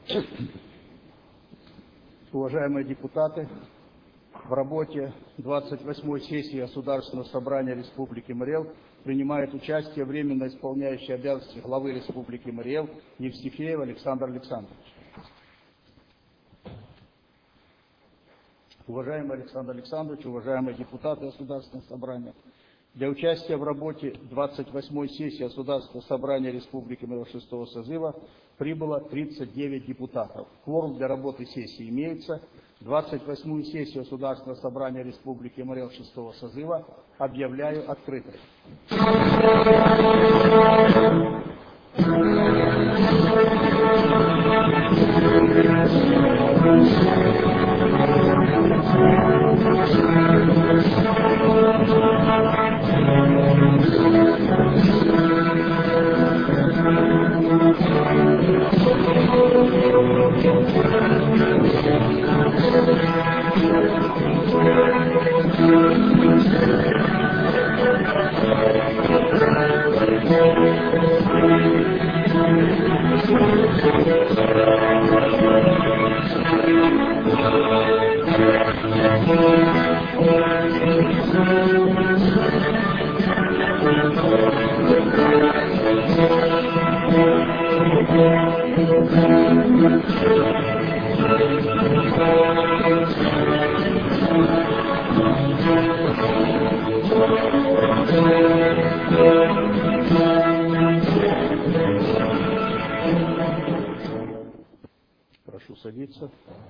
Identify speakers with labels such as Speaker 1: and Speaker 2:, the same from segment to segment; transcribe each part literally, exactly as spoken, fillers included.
Speaker 1: Уважаемые депутаты, в работе двадцать восьмой сессии Государственного собрания Республики Марий Эл принимает участие временно исполняющий обязанности главы Республики Марий Эл Евстифеев Александр Александрович. Уважаемый Александр Александрович, уважаемые депутаты Государственного собрания, для участия в работе двадцать восьмой сессии Государственного собрания Республики Марий Эл шестого созыва прибыло тридцать девять депутатов. Кворум для работы сессии имеется. двадцать восьмую сессию Государственного собрания Республики Марий Эл шестого созыва объявляю открытой. Прошу садиться.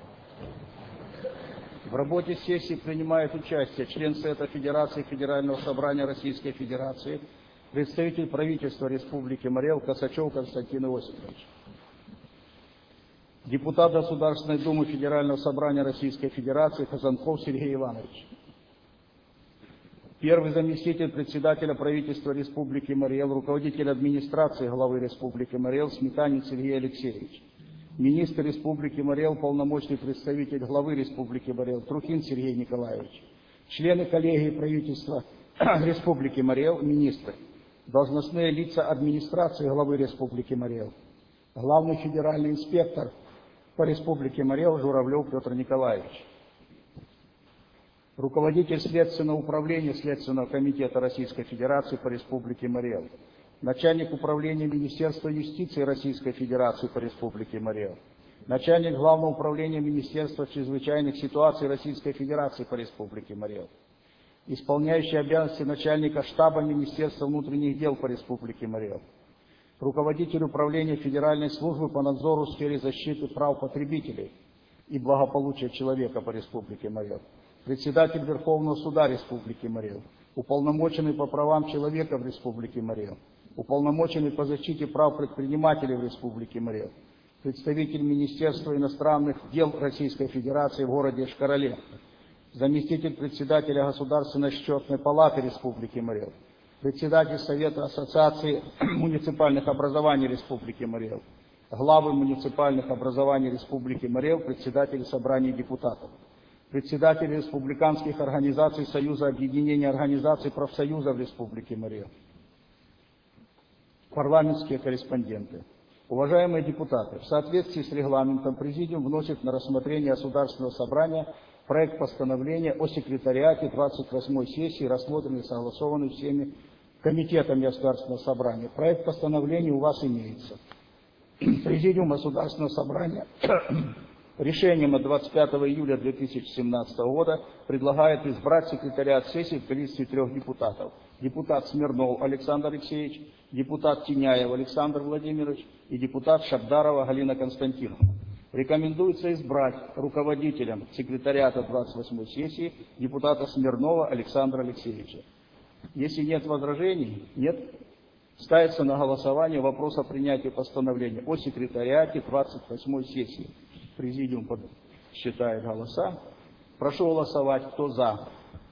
Speaker 1: В работе сессии принимает участие член Совета Федерации Федерального собрания Российской Федерации, представитель правительства Республики Марий Эл Косачев Константин Иосифович, депутат Государственной Думы Федерального собрания Российской Федерации Казанков Сергей Иванович, первый заместитель председателя правительства Республики Марий Эл, руководитель администрации главы Республики Марий Эл Сметанин Сергей Алексеевич, министр Республики Марий Эл, полномочный представитель главы Республики Марий Эл Трухин Сергей Николаевич, члены коллегии правительства Республики Марий Эл, министры, должностные лица администрации главы Республики Марий Эл, главный федеральный инспектор по Республике Марий Эл Журавлев Петр Николаевич, руководитель Следственного управления Следственного комитета Российской Федерации по Республике Марий Эл, начальник управления Министерства юстиции Российской Федерации по Республике Марий Эл, начальник Главного управления Министерства чрезвычайных ситуаций Российской Федерации по Республике Марий Эл, исполняющий обязанности начальника штаба Министерства внутренних дел по Республике Марий Эл, руководитель управления Федеральной службы по надзору в сфере защиты прав потребителей и благополучия человека по Республике Марий Эл, председатель Верховного суда Республики Марий Эл, уполномоченный по правам человека в Республике Марий Эл, уполномоченный по защите прав предпринимателей в Республике Марий Эл, представитель Министерства иностранных дел Российской Федерации в городе Йошкар-Оле, заместитель председателя Государственной счетной палаты Республики Марий Эл, председатель Совета Ассоциации муниципальных образований Республики Марий Эл, главы муниципальных образований Республики Марий Эл, председатель собраний депутатов, председатель республиканских организаций Союза объединения организаций профсоюзов Республики Марий Эл, парламентские корреспонденты. Уважаемые депутаты, в соответствии с регламентом Президиум вносит на рассмотрение Государственного собрания проект постановления о секретариате двадцать восьмой сессии, рассмотренный и согласованный всеми комитетами Государственного собрания. Проект постановления у вас имеется. Президиум Государственного собрания решением от двадцать пятого июля две тысячи семнадцатого года предлагает избрать секретариат сессии в количестве трех депутатов. Депутат Смирнов Александр Алексеевич, депутат Тиняев Александр Владимирович и депутат Шабдарова Галина Константиновна. Рекомендуется избрать руководителем секретариата двадцать восьмой сессии депутата Смирнова Александра Алексеевича. Если нет возражений, нет, ставится на голосование вопрос о принятии постановления о секретариате двадцать восьмой сессии. Президиум считает голоса. Прошу голосовать, кто за.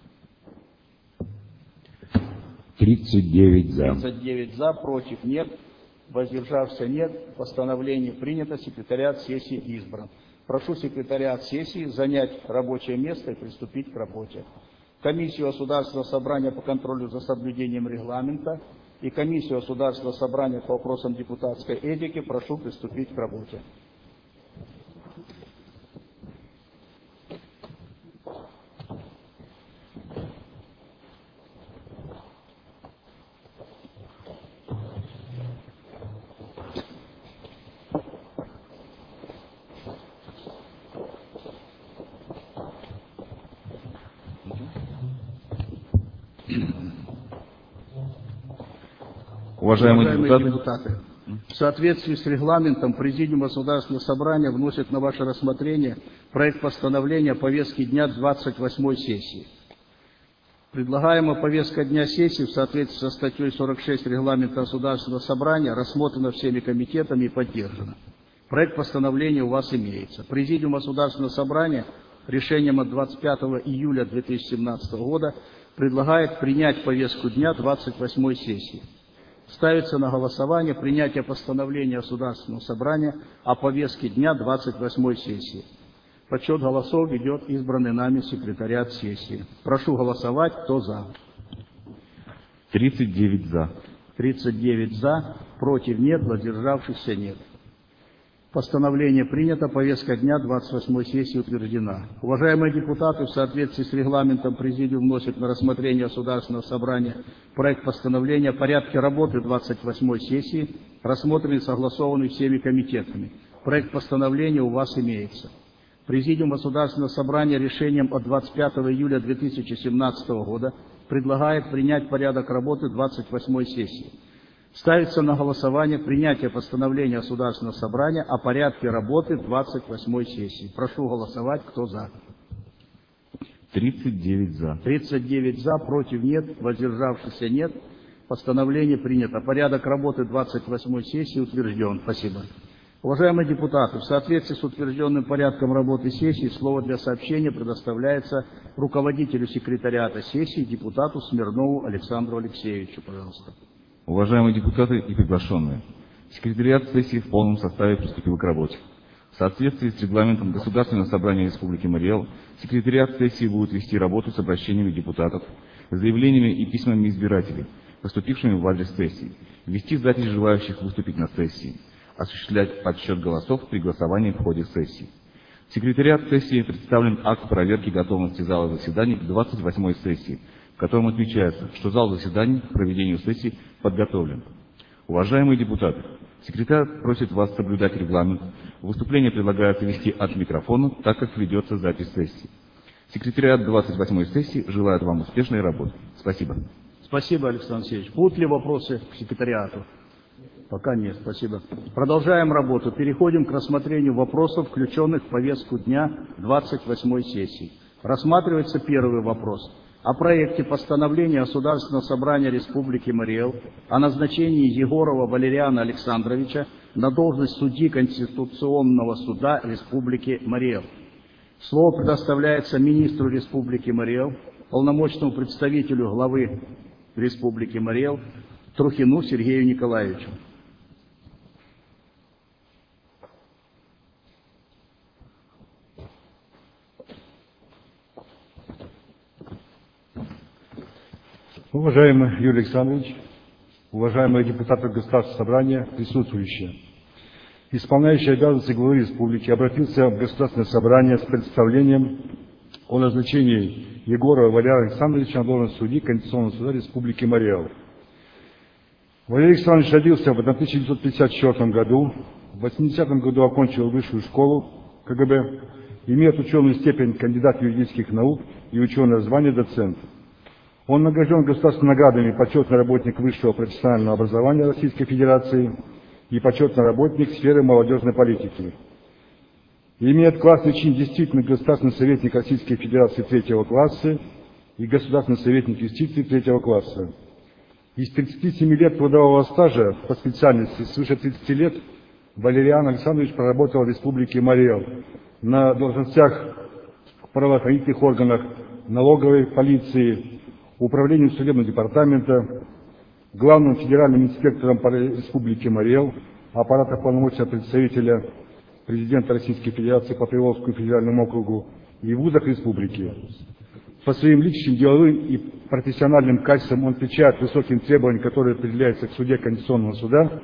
Speaker 2: тридцать девять за.
Speaker 1: тридцать девять за, против нет, воздержавшихся нет. Постановление принято, секретариат сессии избран. Прошу секретариат сессии занять рабочее место и приступить к работе. Комиссию Государственного собрания по контролю за соблюдением регламента и комиссию Государственного собрания по вопросам депутатской этики прошу приступить к работе.
Speaker 3: Уважаемые,
Speaker 1: Уважаемые
Speaker 3: депутаты,
Speaker 1: депутаты, в соответствии с регламентом Президиум Государственного собрания вносит на ваше рассмотрение проект постановления повестки дня двадцать восьмой сессии. Предлагаемая повестка дня сессии в соответствии со статьей сорок шесть Регламента Государственного собрания рассмотрена всеми комитетами и поддержана. Проект постановления у вас имеется. Президиум Государственного собрания решением от двадцать пятого июля две тысячи семнадцатого года предлагает принять повестку дня двадцать восьмой сессии. Ставится на голосование принятие постановления Государственного собрания о повестке дня двадцать восьмой сессии. Подсчет голосов ведет избранный нами секретариат сессии. Прошу голосовать. Кто за?
Speaker 3: тридцать девять за.
Speaker 1: тридцать девять за. Против нет. Воздержавшихся нет. Постановление принято. Повестка дня двадцать восьмой сессии утверждена. Уважаемые депутаты, в соответствии с регламентом Президиум вносит на рассмотрение Государственного собрания проект постановления о порядке работы двадцать восьмой сессии, рассмотренный и согласованный всеми комитетами. Проект постановления у вас имеется. Президиум Государственного собрания решением от двадцать пятого июля две тысячи семнадцатого года предлагает принять порядок работы двадцать восьмой сессии. Ставится на голосование принятие постановления Государственного собрания о порядке работы двадцать восьмой сессии. Прошу голосовать. Кто за?
Speaker 3: тридцать девять за.
Speaker 1: тридцать девять за. Против нет. Воздержавшихся нет. Постановление принято. Порядок работы двадцать восьмой сессии утвержден. Спасибо. Уважаемые депутаты, в соответствии с утвержденным порядком работы сессии, слово для сообщения предоставляется руководителю секретариата сессии, депутату Смирнову Александру Алексеевичу. Пожалуйста.
Speaker 3: Уважаемые депутаты и приглашенные, секретариат сессии в полном составе приступил к работе. В соответствии с регламентом Государственного собрания Республики Марий Эл, секретариат сессии будет вести работу с обращениями депутатов, заявлениями и письмами избирателей, поступившими в адрес сессии, вести запись желающих выступить на сессии, осуществлять подсчет голосов при голосовании в ходе сессии. В секретариат сессии представлен акт проверки готовности зала заседаний к двадцать восьмой сессии, в котором отмечается, что зал заседаний к проведению сессии подготовлен. Уважаемые депутаты, секретарь просит вас соблюдать регламент. Выступление предлагается вести от микрофона, так как ведется запись сессии. Секретариат двадцать восьмой сессии желает вам успешной работы. Спасибо.
Speaker 1: Спасибо, Александр Алексеевич. Будут ли вопросы к секретариату? Пока нет, спасибо. Продолжаем работу. Переходим к рассмотрению вопросов, включенных в повестку дня двадцать восьмой сессии. Рассматривается первый вопрос о проекте постановления Государственного собрания Республики Марий Эл о назначении Егорова Валериана Александровича на должность судьи Конституционного суда Республики Марий Эл. Слово предоставляется министру Республики Марий Эл, полномочному представителю главы Республики Марий Эл Трухину Сергею Николаевичу.
Speaker 4: Уважаемый Юрий Александрович, уважаемые депутаты Государственного собрания, присутствующие, исполняющий обязанности главы республики обратился в Государственное собрание с представлением о назначении Егорова Валерия Александровича на должность судьи Конституционного суда Республики Марий Эл. Валерий Александрович родился в тысяча девятьсот пятьдесят четвёртом году, в восьмидесятом году окончил высшую школу ка гэ бэ, имеет ученую степень кандидат юридических наук и ученое звание доцент. Он награжден государственными наградами почетный работник высшего профессионального образования Российской Федерации и почетный работник сферы молодежной политики. Имеет классный чин действительный государственный советник Российской Федерации третьего класса и государственный советник юстиции третьего класса. Из тридцати семи лет трудового стажа по специальности свыше тридцати лет Валериан Александрович проработал в Республике Марий Эл на должностях в правоохранительных органах, налоговой полиции, управлении судебного департамента, главным федеральным инспектором по Республике Марий Эл, аппарата полномочного представителя президента Российской Федерации по Приволжскому федеральному округу и вузах республики. По своим личным, деловым и профессиональным качествам он отвечает высоким требованиям, которые определяются к суде Конституционного суда.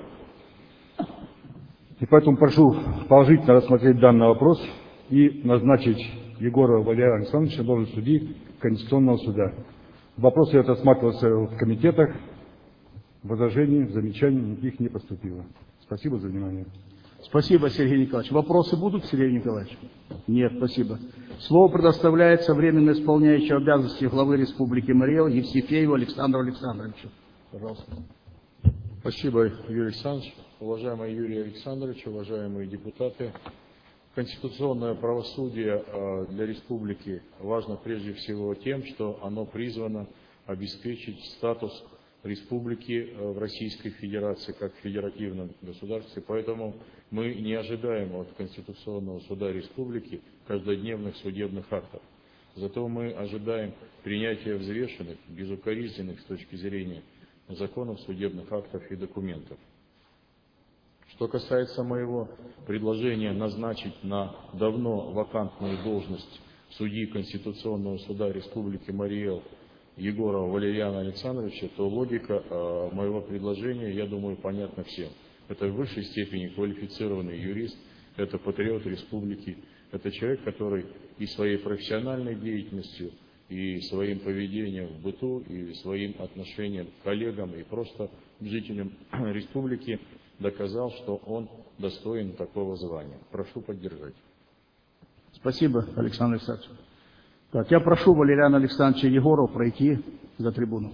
Speaker 4: И поэтому прошу положительно рассмотреть данный вопрос и назначить Егорова Валерия Александровича на должность судьи Конституционного суда. Вопрос этот рассматривался в комитетах. Возражений, замечаний никаких не поступило. Спасибо за внимание.
Speaker 1: Спасибо, Сергей Николаевич. Вопросы будут, Сергей Николаевич? Нет, спасибо. Слово предоставляется временно исполняющему обязанности главы Республики Марий Эл Евсефееву Александру Александровичу. Пожалуйста.
Speaker 5: Спасибо, Юрий Александрович. Уважаемый Юрий Александрович, уважаемые депутаты, конституционное правосудие для республики важно прежде всего тем, что оно призвано обеспечить статус республики в Российской Федерации как федеративном государстве. Поэтому мы не ожидаем от Конституционного суда республики каждодневных судебных актов. Зато мы ожидаем принятия взвешенных, безукоризненных с точки зрения законов, судебных актов и документов. Что касается моего предложения назначить на давно вакантную должность судьи Конституционного суда Республики Марий Эл Егорова Валерьяна Александровича, то логика э, моего предложения, я думаю, понятна всем. Это в высшей степени квалифицированный юрист, это патриот республики, это человек, который и своей профессиональной деятельностью, и своим поведением в быту, и своим отношением к коллегам, и просто жителям республики доказал, что он достоин такого звания. Прошу поддержать.
Speaker 1: Спасибо, Александр Александрович. Так, я прошу Валерьяна Александровича Егорова пройти за трибуну.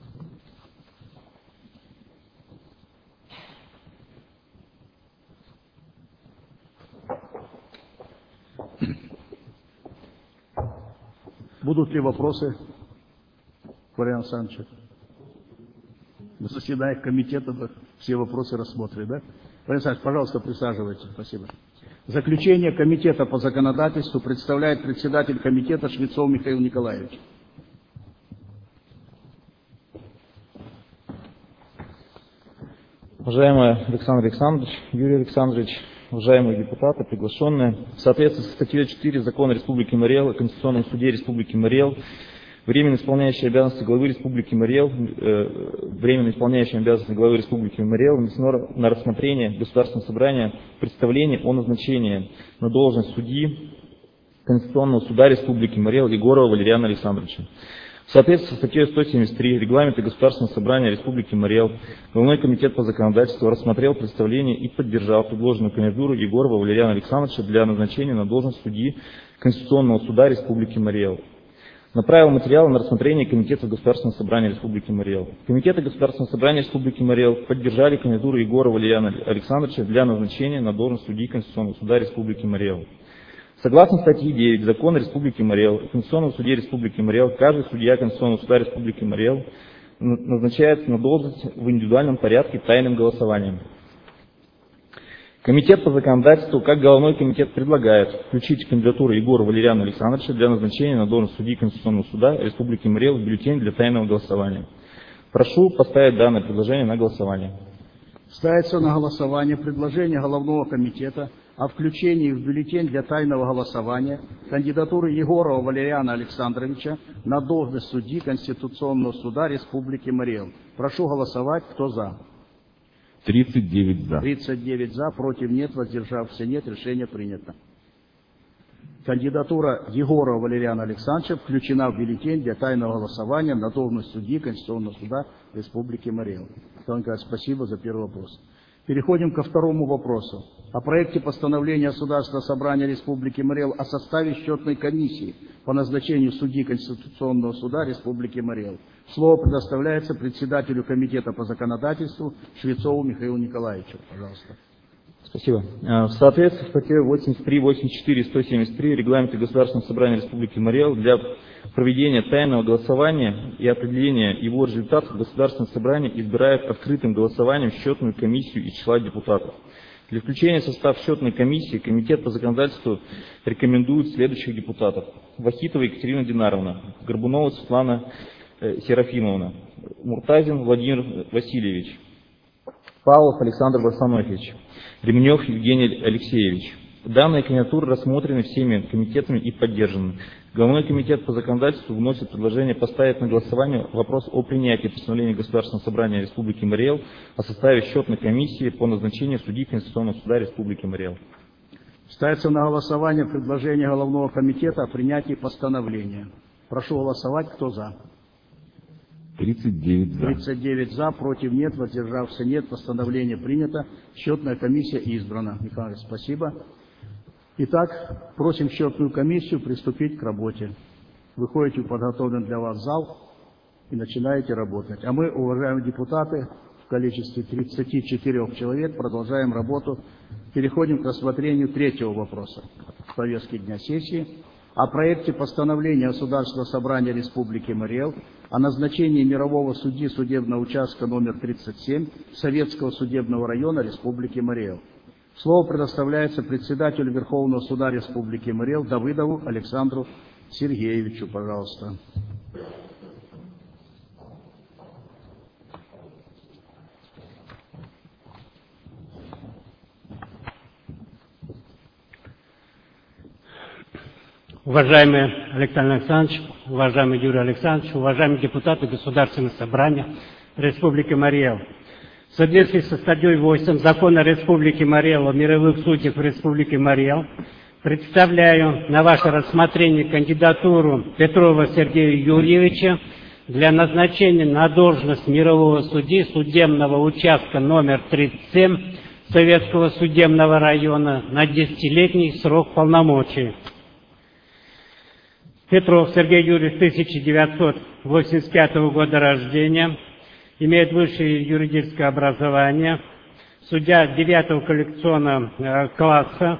Speaker 1: Будут ли вопросы, Валерьян Александрович? На заседаниях комитета все вопросы рассмотрены, да? Валерьян Александрович, пожалуйста, присаживайтесь. Спасибо. Заключение комитета по законодательству представляет председатель комитета Швецов Михаил Николаевич.
Speaker 6: Уважаемый Александр Александрович, Юрий Александрович, уважаемые депутаты, приглашенные, в соответствии со статьей четыре Закона Республики Марий Эл о Конституционном суде Республики Марий Эл, временно исполняющий обязанности главы Республики Марий Эл, э, временно исполняющий обязанности главы Республики Марий Эл внесено на рассмотрение Государственного собрания представление о назначении на должность судьи Конституционного суда Республики Марий Эл Егорова Валерьяна Александровича. В соответствии со статьей сто семьдесят три Регламента Государственного собрания Республики Марий Эл, Головной комитет по законодательству рассмотрел представление и поддержал предложенную кандидатуру Егорова Валерьяна Александровича для назначения на должность судьи Конституционного суда Республики Марий Эл. Направил материалы на рассмотрение Комитета Государственного собрания Республики Марий Эл. Комитеты Государственного собрания Республики Марий Эл поддержали кандидатуру Егорова Валерьяна Александровича для назначения на должность судьи Конституционного суда Республики Марий Эл. Согласно статье девять Закона Республики Марий Эл о Конституционном суде Республики Марий Эл, каждый судья Конституционного суда Республики Марий Эл назначается на должность в индивидуальном порядке тайным голосованием. Комитет по законодательству, как головной комитет, предлагает включить кандидатуру Егора Валерьяна Александровича для назначения на должность судьи Конституционного суда Республики Марий Эл в бюллетень для тайного голосования. Прошу поставить данное предложение на голосование.
Speaker 1: Ставится на голосование предложение головного комитета о включении в бюллетень для тайного голосования кандидатуры Егорова Валерьяна Александровича на должность судьи Конституционного суда Республики Марий Эл. Прошу голосовать. Кто за?
Speaker 2: тридцать девять за.
Speaker 1: тридцать девять за, против нет, воздержавшихся нет. Решение принято. Кандидатура Егорова Валерьяна Александровича включена в бюллетень для тайного голосования на должность судьи Конституционного суда Республики Марий Эл. Спасибо за первый вопрос. Переходим ко второму вопросу. О проекте постановления Государственного собрания Республики Марий Эл о составе счетной комиссии по назначению судьи Конституционного суда Республики Марий Эл. Слово предоставляется председателю комитета по законодательству Швецову Михаилу Николаевичу. Пожалуйста.
Speaker 6: Спасибо. В соответствии с статьей восемьдесят три, восемьдесят четыре, сто семьдесят три Регламента Государственного собрания Республики Марий Эл для проведения тайного голосования и определения его результатов Государственное собрание избирает открытым голосованием счетную комиссию из числа депутатов. Для включения в состав счетной комиссии Комитет по законодательству рекомендует следующих депутатов: Вахитова Екатерина Динаровна, Горбунова Светлана э, Серафимовна, Муртазин Владимир Васильевич, Павлов Александр Барсанович, Ремнев Евгений Алексеевич. Данные кандидатуры рассмотрены всеми комитетами и поддержаны. Головной комитет по законодательству вносит предложение поставить на голосование вопрос о принятии постановления Государственного собрания Республики Марий Эл о составе счетной комиссии по назначению судьи Конституционного суда Республики Марий Эл.
Speaker 1: Ставится на голосование предложение Головного комитета о принятии постановления. Прошу голосовать. Кто за?
Speaker 2: тридцать девять за.
Speaker 1: тридцать девять за, против нет, воздержавшихся нет. Постановление принято. Счетная комиссия избрана. Михаил, спасибо. Итак, просим счетную комиссию приступить к работе. Выходите в подготовленный для вас зал и начинаете работать. А мы, уважаемые депутаты, в количестве тридцати четырёх человек. Продолжаем работу. Переходим к рассмотрению третьего вопроса повестки дня сессии. О проекте постановления Государственного собрания Республики Мари Эл о назначении мирового судьи судебного участка номер тридцать семь Советского судебного района Республики Мари Эл. Слово предоставляется председателю Верховного суда Республики Мари Эл Давыдову Александру Сергеевичу, пожалуйста.
Speaker 7: Уважаемый Александр Александрович, уважаемый Юрий Александрович, уважаемые депутаты Государственного собрания Республики Мари Эл. В соответствии со статьей восемь Закона Республики Мари Эл о мировых судьях в Республике Мари Эл представляю на ваше рассмотрение кандидатуру Петрова Сергея Юрьевича для назначения на должность мирового судьи судебного участка номер тридцать семь Советского судебного района на десятилетний срок полномочий. Петров Сергей Юрьевич, тысяча девятьсот восемьдесят пятого года рождения, имеет высшее юридическое образование, судья девятого коллекционного класса,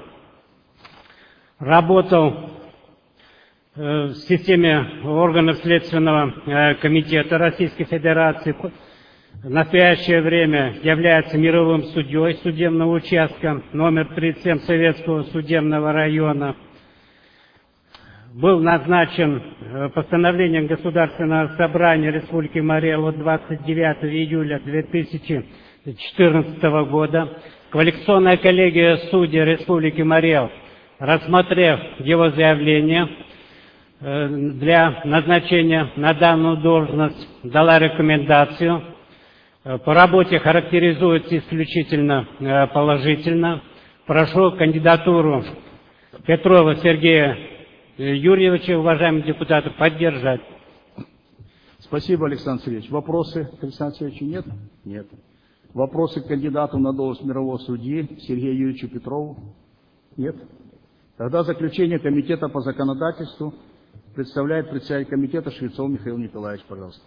Speaker 7: работал в системе органов Следственного комитета Российской Федерации, в настоящее время является мировым судьей судебного участка номер тридцать семь Советского судебного района. Был назначен постановлением Государственного собрания Республики Мари Эл от двадцать девятого июля две тысячи четырнадцатого года. Квалификационная коллегия судей Республики Мари Эл, рассмотрев его заявление для назначения на данную должность, дала рекомендацию. По работе характеризуется исключительно положительно. Прошу кандидатуру Петрова Сергея Юрьевича, уважаемые депутаты, поддержать.
Speaker 1: Спасибо, Александр Сергеевич. Вопросы к Александру Сергеевичу нет? Нет. Вопросы к кандидату на должность мирового судьи Сергею Юрьевичу Петрову? Нет. Тогда заключение комитета по законодательству представляет председатель комитета Швецов Михаил Николаевич, пожалуйста.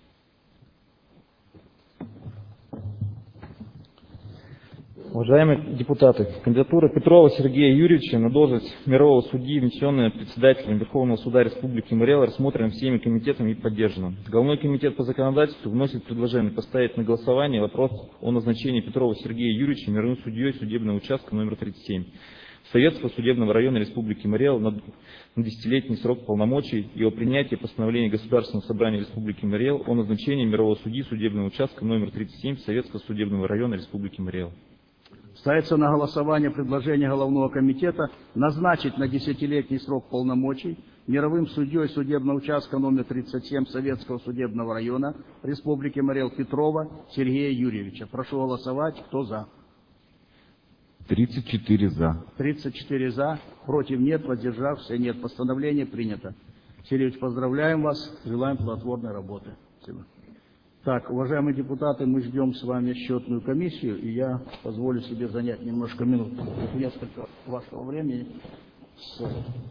Speaker 6: Уважаемые депутаты, кандидатура Петрова Сергея Юрьевича на должность мирового судьи, внесенная председателем Верховного суда Республики Мари Эл, рассмотрена всеми комитетами и поддержана. Головной комитет по законодательству вносит предложение поставить на голосование вопрос о назначении Петрова Сергея Юрьевича мировым судьей судебного участка номер тридцать семь Советского судебного района Республики Мари Эл на десятилетний срок полномочий и о принятии постановления Государственного собрания Республики Мари Эл о назначении мирового судьи судебного участка номер тридцать семь Советского судебного района Республики Мари Эл.
Speaker 1: Ставится на голосование предложение Головного комитета назначить на десятилетний срок полномочий мировым судьей судебного участка номер тридцать семь Советского судебного района Республики Мари Эл Петрова Сергея Юрьевича. Прошу голосовать. Кто за?
Speaker 2: тридцать четыре за.
Speaker 1: тридцать четыре за. Против нет. Воздержавшихся нет. Постановление принято. Сергеевич, поздравляем вас. Желаем плодотворной работы. Спасибо. Так, уважаемые депутаты, мы ждем с вами счетную комиссию, и я позволю себе занять немножко минут, несколько вашего времени с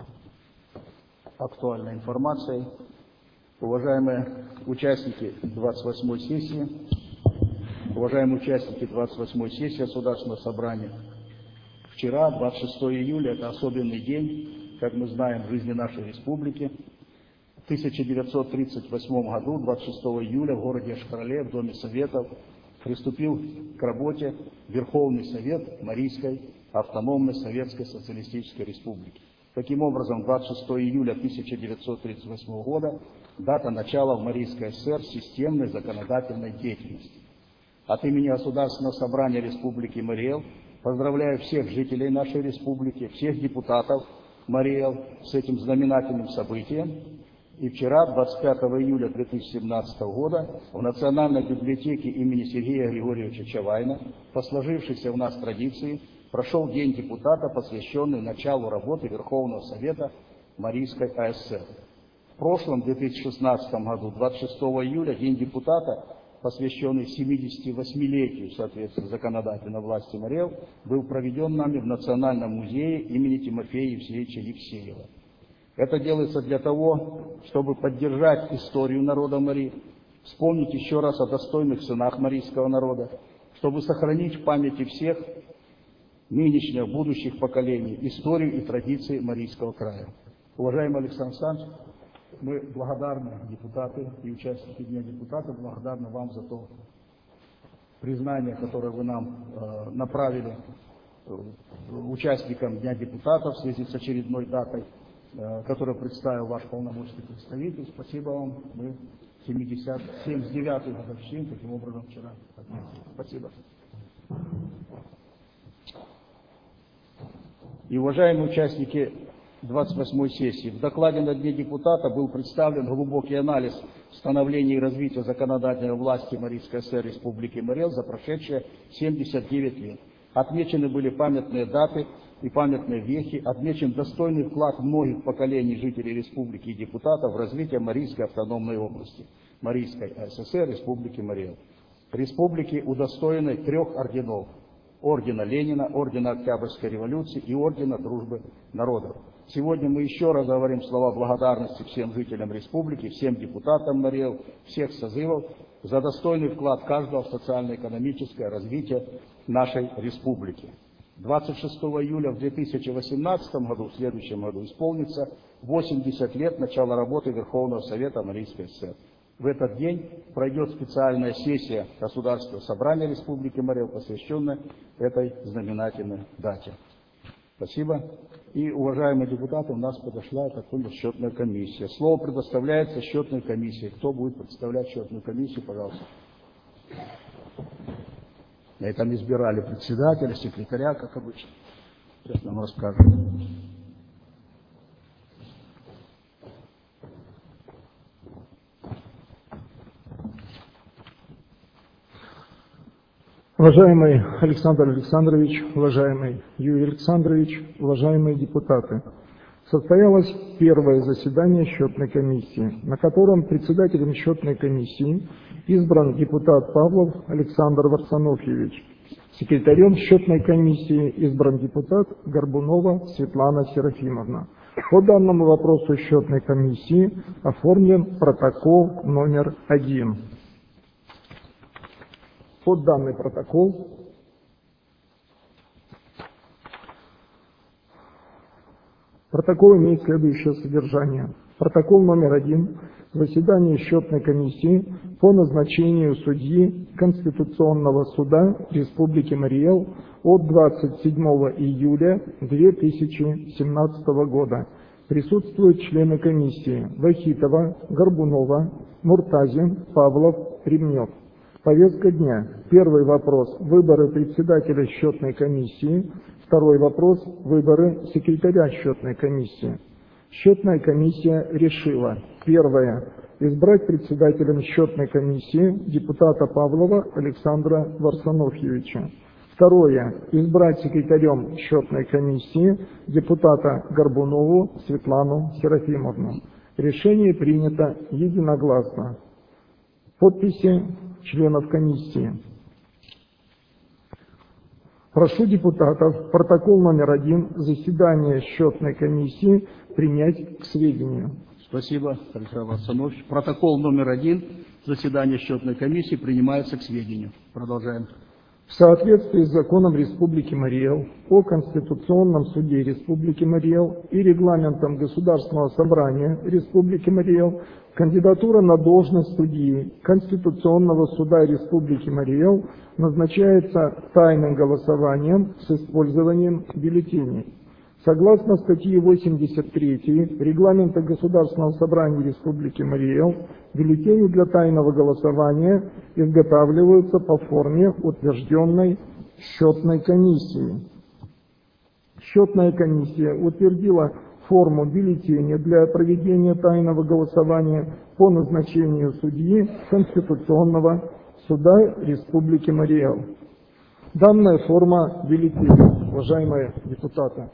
Speaker 1: актуальной информацией. Уважаемые участники двадцать восьмой сессии, уважаемые участники двадцать восьмой сессии Государственного собрания, вчера, двадцать шестого июля, это особенный день, как мы знаем, в жизни нашей республики. В тысяча девятьсот тридцать восьмом году, двадцать шестого июля, в городе Ашкарале, в Доме Советов, приступил к работе Верховный Совет Марийской автономной Советской Социалистической Республики. Таким образом, двадцать шестого июля тысяча девятьсот тридцать восьмого года дата начала в Марийской ССР системной законодательной деятельности. От имени Государственного собрания Республики Мари Эл поздравляю всех жителей нашей республики, всех депутатов Мари Эл с этим знаменательным событием. И вчера, двадцать пятого июля две тысячи семнадцатого года, в Национальной библиотеке имени Сергея Григорьевича Чавайна, по сложившейся у нас традиции, прошел День депутата, посвященный началу работы Верховного Совета Марийской АСР. В прошлом, две тысячи шестнадцатом году, двадцать шестого июля, День депутата, посвященный семидесятивосьмилетию, соответственно, законодательной власти Мари Эл, был проведен нами в Национальном музее имени Тимофея Евсеевича Евсеева. Это делается для того, чтобы поддержать историю народа Мари, вспомнить еще раз о достойных сынах марийского народа, чтобы сохранить в памяти всех нынешних, будущих поколений историю и традиции Марийского края. Уважаемый Александр Александрович, мы благодарны, депутаты и участники Дня депутатов, благодарны вам за то признание, которое вы нам э, направили э, участникам Дня депутатов в связи с очередной датой, э, которую представил ваш полномочный представитель. Спасибо вам. Мы семьдесят девятую годовщину таким образом вчера отметили. Спасибо. И, уважаемые участники двадцать восьмой сессии, в докладе на Дне депутата был представлен глубокий анализ становления и развития законодательной власти Марийской ССР Республики Марий Эл за прошедшие семьдесят девять лет. Отмечены были памятные даты и памятные вехи, отмечен достойный вклад многих поколений жителей республики и депутатов в развитие Марийской автономной области, Марийской ССР Республики Марий Эл. Республики удостоены трех орденов: ордена Ленина, ордена Октябрьской революции и ордена Дружбы народов. Сегодня мы еще раз говорим слова благодарности всем жителям республики, всем депутатам Марий Эл, всех созывов за достойный вклад каждого в социально-экономическое развитие нашей республики. двадцать шестого июля в две тысячи восемнадцатом году, в следующем году, исполнится восемьдесят лет начала работы Верховного Совета Марийской ССР. В этот день пройдет специальная сессия Государственного собрания Республики Марий Эл, посвященная этой знаменательной дате. Спасибо. И, уважаемые депутаты, у нас подошла, так понял, счетная комиссия. Слово предоставляется счетной комиссии. Кто будет представлять счетную комиссию, пожалуйста. И там избирали председателя, секретаря, как обычно. Сейчас нам расскажут.
Speaker 8: Уважаемый Александр Александрович, уважаемый Юрий Александрович, уважаемые депутаты, состоялось первое заседание счетной комиссии, на котором председателем счетной комиссии избран депутат Павлов Александр Варсонофьевич. Секретарем счетной комиссии избран депутат Горбунова Светлана Серафимовна. По данному вопросу счетной комиссии оформлен протокол номер один. Под данный протокол протокол имеет следующее содержание. Протокол номер один. Заседание счетной комиссии по назначению судьи Конституционного суда Республики Марий Эл от двадцать седьмого июля две тысячи семнадцатого года. Присутствуют члены комиссии: Вахитова, Горбунова, Муртазин, Павлов, Ремнев. Повестка дня. Первый вопрос – выборы председателя счетной комиссии. Второй вопрос – выборы секретаря счетной комиссии. Счетная комиссия решила: первое – избрать председателем счетной комиссии депутата Павлова Александра Варсонофьевича. Второе – избрать секретарем счетной комиссии депутата Горбунову Светлану Серафимовну. Решение принято единогласно. Подписи членов комиссии. Прошу депутатов протокол номер один заседания счетной комиссии принять к сведению.
Speaker 1: Спасибо, Александр Варсонофьевич. Протокол номер один заседания счетной комиссии принимается к сведению. Продолжаем.
Speaker 8: В соответствии с законом Республики Марий Эл о Конституционном суде Республики Марий Эл и регламентом Государственного собрания Республики Марий Эл, кандидатура на должность судьи Конституционного суда Республики Марий Эл назначается тайным голосованием с использованием бюллетеней. Согласно статье восемьдесят третьей Регламента Государственного собрания Республики Марий Эл, бюллетени для тайного голосования изготавливаются по форме, утвержденной счетной комиссией. Счетная комиссия утвердила форму бюллетеня для проведения тайного голосования по назначению судьи Конституционного суда Республики Марий Эл. Данная форма бюллетеня, уважаемые депутаты,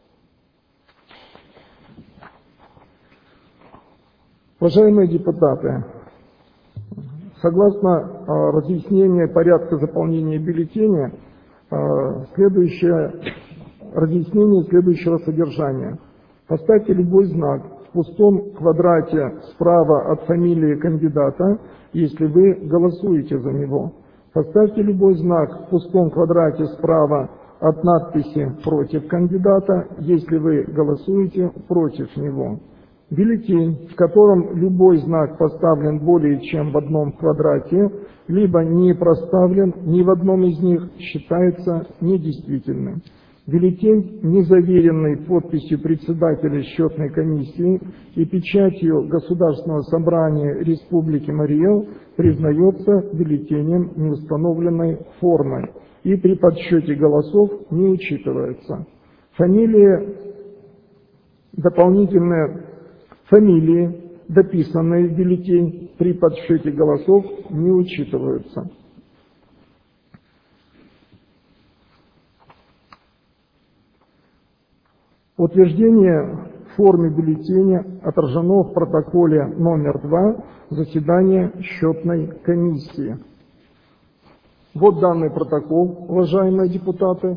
Speaker 8: Уважаемые депутаты, согласно э, разъяснению порядка заполнения бюллетеня, э, следующее разъяснение следующего содержания. Поставьте любой знак в пустом квадрате справа от фамилии кандидата, если вы голосуете за него. Поставьте любой знак в пустом квадрате справа от надписи «Против кандидата», если вы голосуете против него. Бюллетень, в котором любой знак поставлен более чем в одном квадрате, либо не проставлен ни в одном из них, считается недействительным. Бюллетень, не заверенный подписью председателя счетной комиссии и печатью Государственного собрания Республики Марий Эл, признается бюллетенем неустановленной формы и при подсчете голосов не учитывается. Фамилии, дополнительные фамилии, дописанные в бюллетень, при подсчете голосов не учитываются. Утверждение в форме бюллетеня отражено в протоколе номер два заседания счетной комиссии. Вот данный протокол, уважаемые депутаты.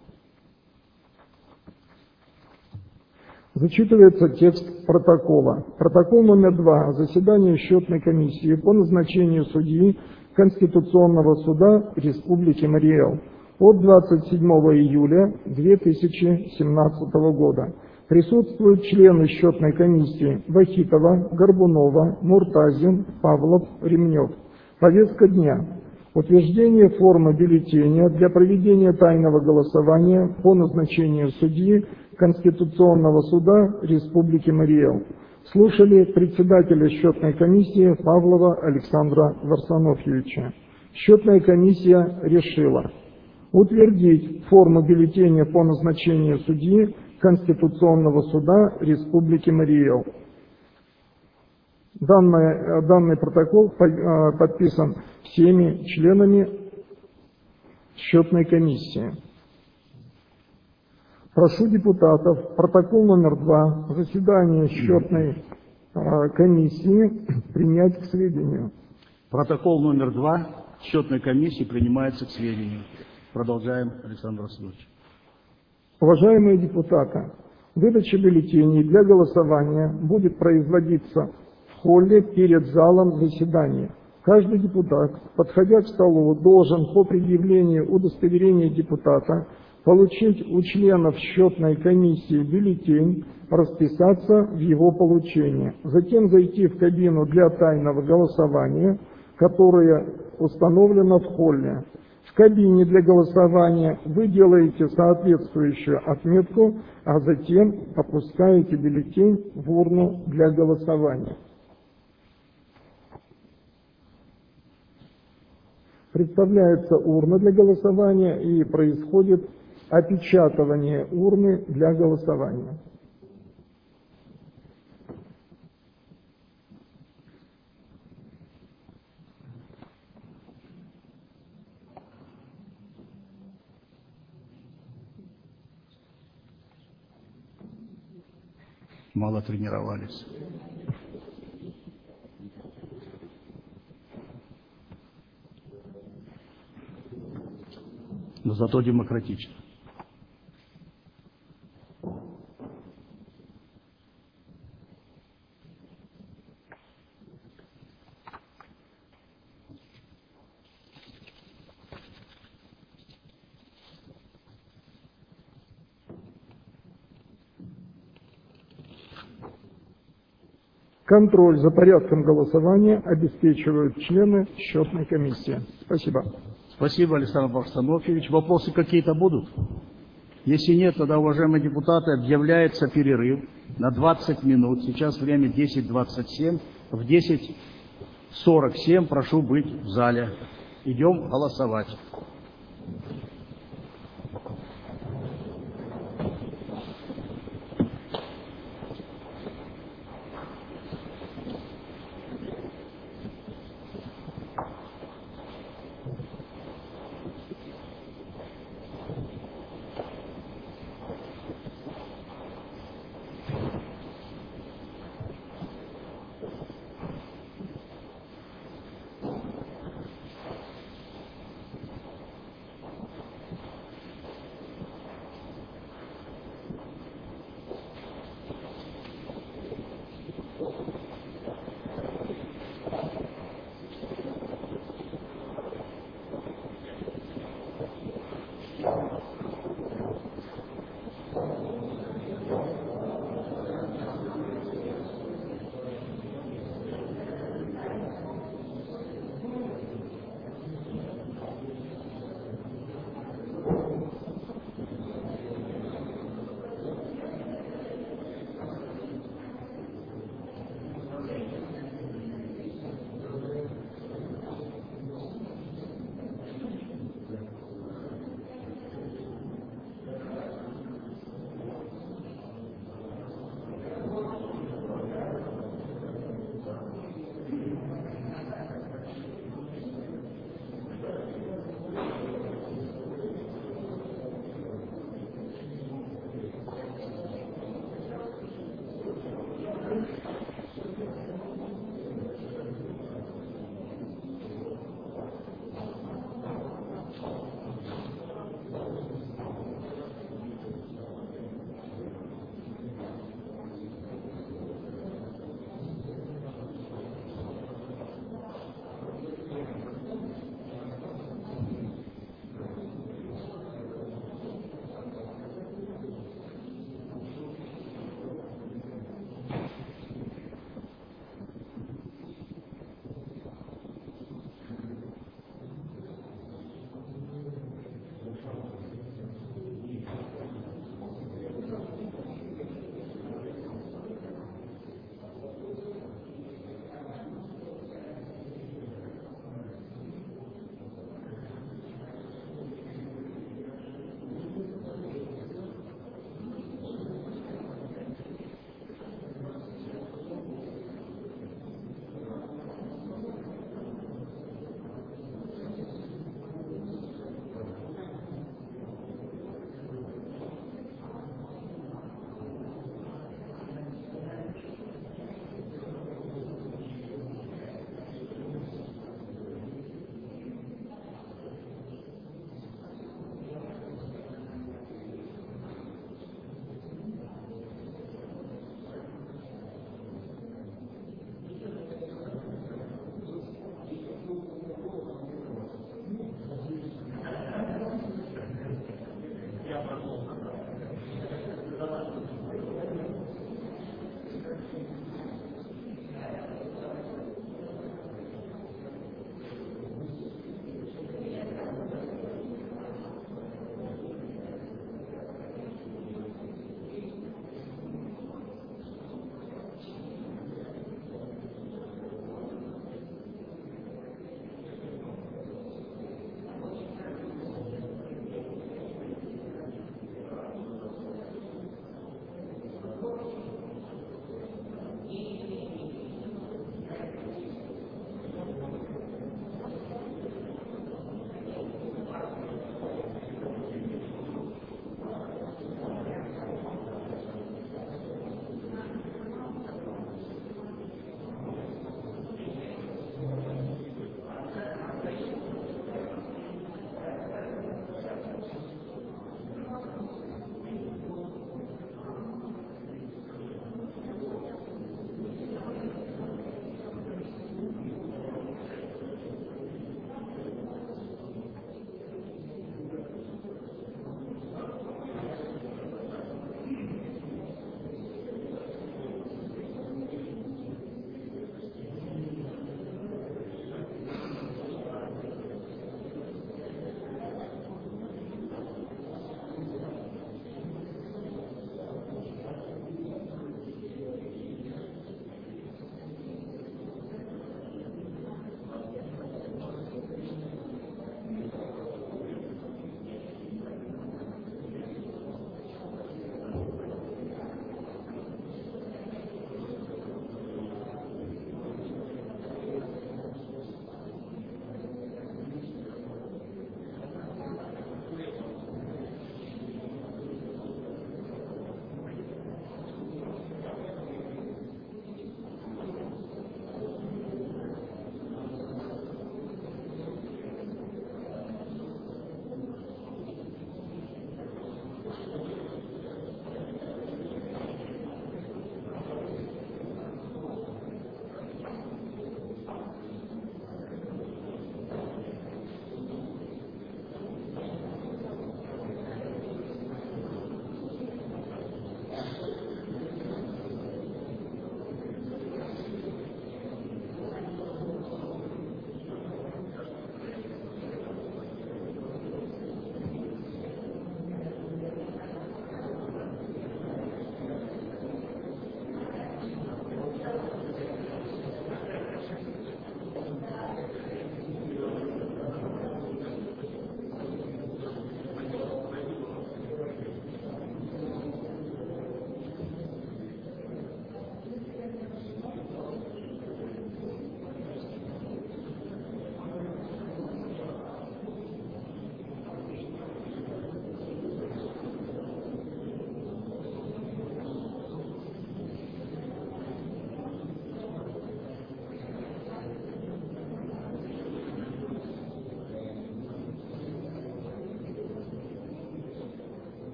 Speaker 8: Зачитывается текст протокола. Протокол номер два заседания счетной комиссии по назначению судьи Конституционного суда Республики Марий Эл от двадцать седьмого июля две тысячи семнадцатого года. Присутствуют члены счетной комиссии Вахитова, Горбунова, Муртазин, Павлов, Ремнев. Повестка дня. Утверждение формы бюллетеня для проведения тайного голосования по назначению судьи Конституционного суда Республики Марий Эл. Слушали председателя счетной комиссии Павлова Александра Варсонофьевича. Счетная комиссия решила утвердить форму бюллетеня по назначению судьи Конституционного суда Республики Марий Эл. Данный, данный протокол подписан всеми членами счетной комиссии. Прошу депутатов протокол номер два заседания счетной комиссии принять к сведению.
Speaker 1: Протокол номер два счетной комиссии принимается к сведению. Продолжаем, Александр Васильевич.
Speaker 8: Уважаемые депутаты, выдача бюллетеней для голосования будет производиться в холле перед залом заседания. Каждый депутат, подходя к столу, должен по предъявлению удостоверения депутата получить у членов счетной комиссии бюллетень, расписаться в его получении, затем зайти в кабину для тайного голосования, которая установлена в холле. В кабине для голосования вы делаете соответствующую отметку, а затем опускаете бюллетень в урну для голосования. Представляется урна для голосования и происходит опечатывание урны для голосования.
Speaker 1: Мало тренировались. Но зато демократично.
Speaker 8: Контроль за порядком голосования обеспечивают члены счетной комиссии. Спасибо.
Speaker 1: Спасибо, Александр Варсонофьевич. Вопросы какие-то будут? Если нет, тогда, уважаемые депутаты, объявляется перерыв на двадцать минут. Сейчас время десять двадцать семь. В десять сорок семь прошу быть в зале. Идем голосовать.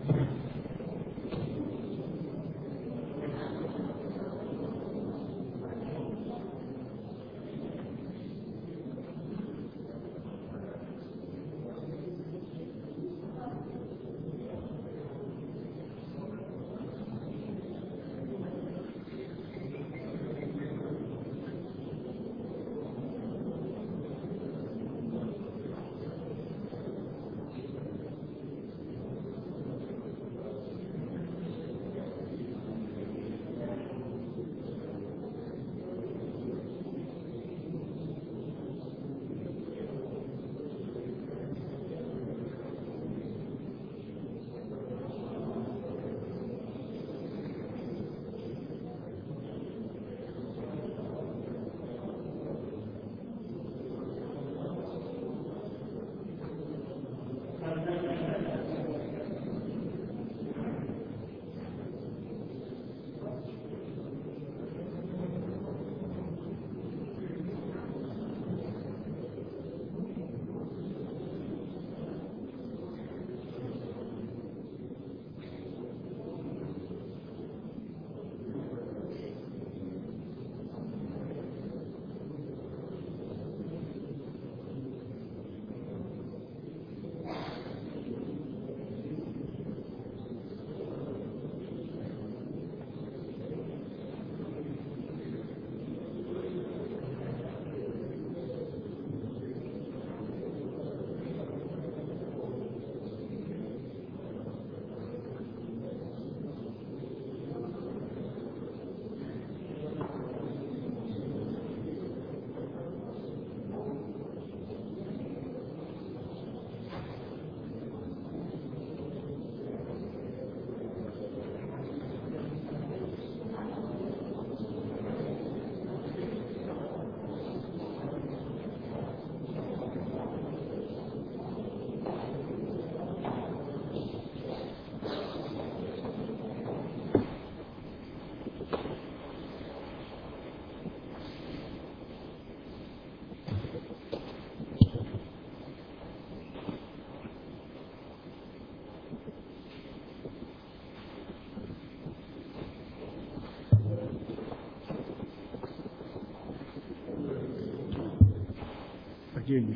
Speaker 1: Где они?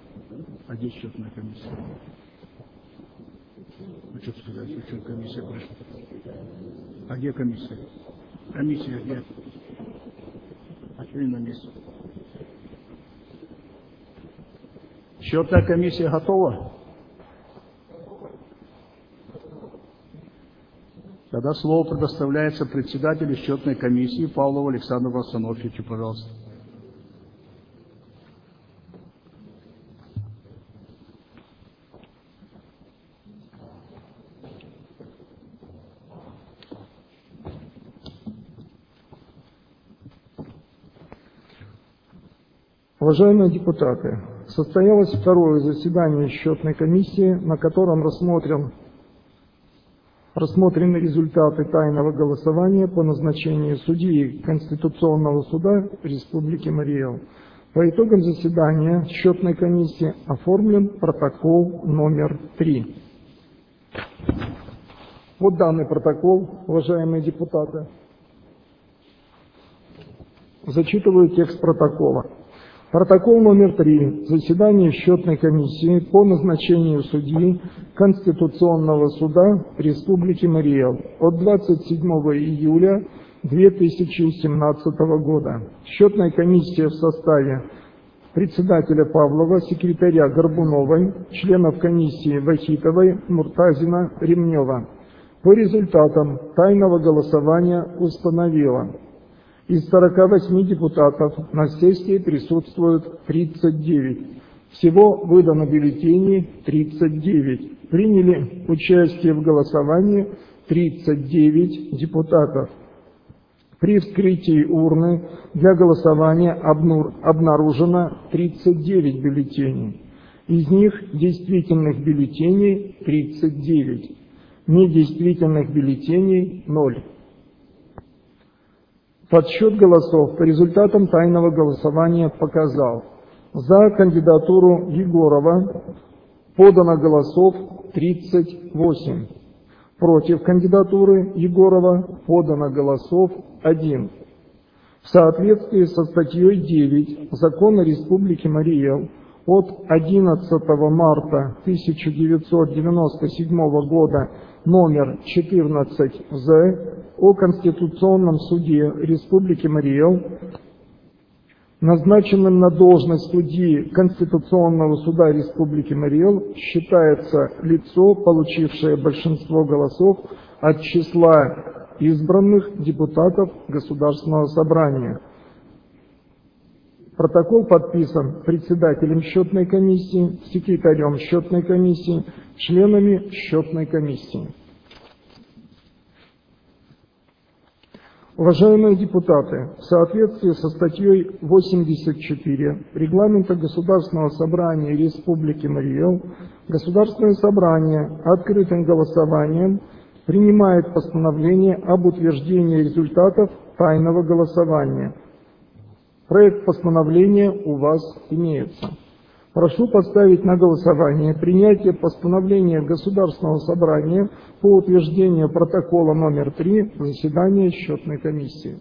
Speaker 1: А где счетная комиссия? Ну что сказать, что комиссия пришла? А где комиссия? Комиссия где? А что не на месте? Счетная комиссия готова? Тогда слово предоставляется председателю счетной комиссии Павлову Александру Астанофьевичу, пожалуйста.
Speaker 8: Уважаемые депутаты, состоялось второе заседание счетной комиссии, на котором рассмотрен, рассмотрены результаты тайного голосования по назначению судьи Конституционного суда Республики Марий Эл. По итогам заседания счетной комиссии оформлен протокол номер три. Вот данный протокол, уважаемые депутаты. Зачитываю текст протокола. Протокол номер три. Заседание счетной комиссии по назначению судьи Конституционного суда Республики Марий Эл от двадцать седьмого июля две тысячи семнадцатого года. Счетная комиссия в составе председателя Павлова, секретаря Горбуновой, членов комиссии Вахитовой, Муртазина, Ремнева. По результатам тайного голосования установила: из сорока восьми депутатов на сессии присутствует тридцать девять. Всего выдано бюллетеней тридцать девять. Приняли участие в голосовании тридцать девять депутатов. При вскрытии урны для голосования обнаружено тридцать девять бюллетеней. Из них действительных бюллетеней тридцать девять. Недействительных бюллетеней ноль. Подсчет голосов по результатам тайного голосования показал: за кандидатуру Егорова подано голосов тридцать восемь, Против кандидатуры Егорова подано голосов один. В соответствии со статьей девять Закона Республики Марий Эл от одиннадцатого марта тысяча девятьсот девяносто седьмого года номер четырнадцать З о Конституционном суде Республики Марий Эл, назначенным на должность судьи Конституционного суда Республики Марий Эл считается лицо, получившее большинство голосов от числа избранных депутатов Государственного собрания. Протокол подписан председателем счетной комиссии, секретарем счетной комиссии, членами счетной комиссии. Уважаемые депутаты, в соответствии со статьей восемьдесят четыре Регламента Государственного собрания Республики Марий Эл, Государственное собрание открытым голосованием принимает постановление об утверждении результатов тайного голосования. Проект постановления у вас имеется. Прошу поставить на голосование принятие постановления Государственного собрания по утверждению протокола номер три заседания счетной комиссии.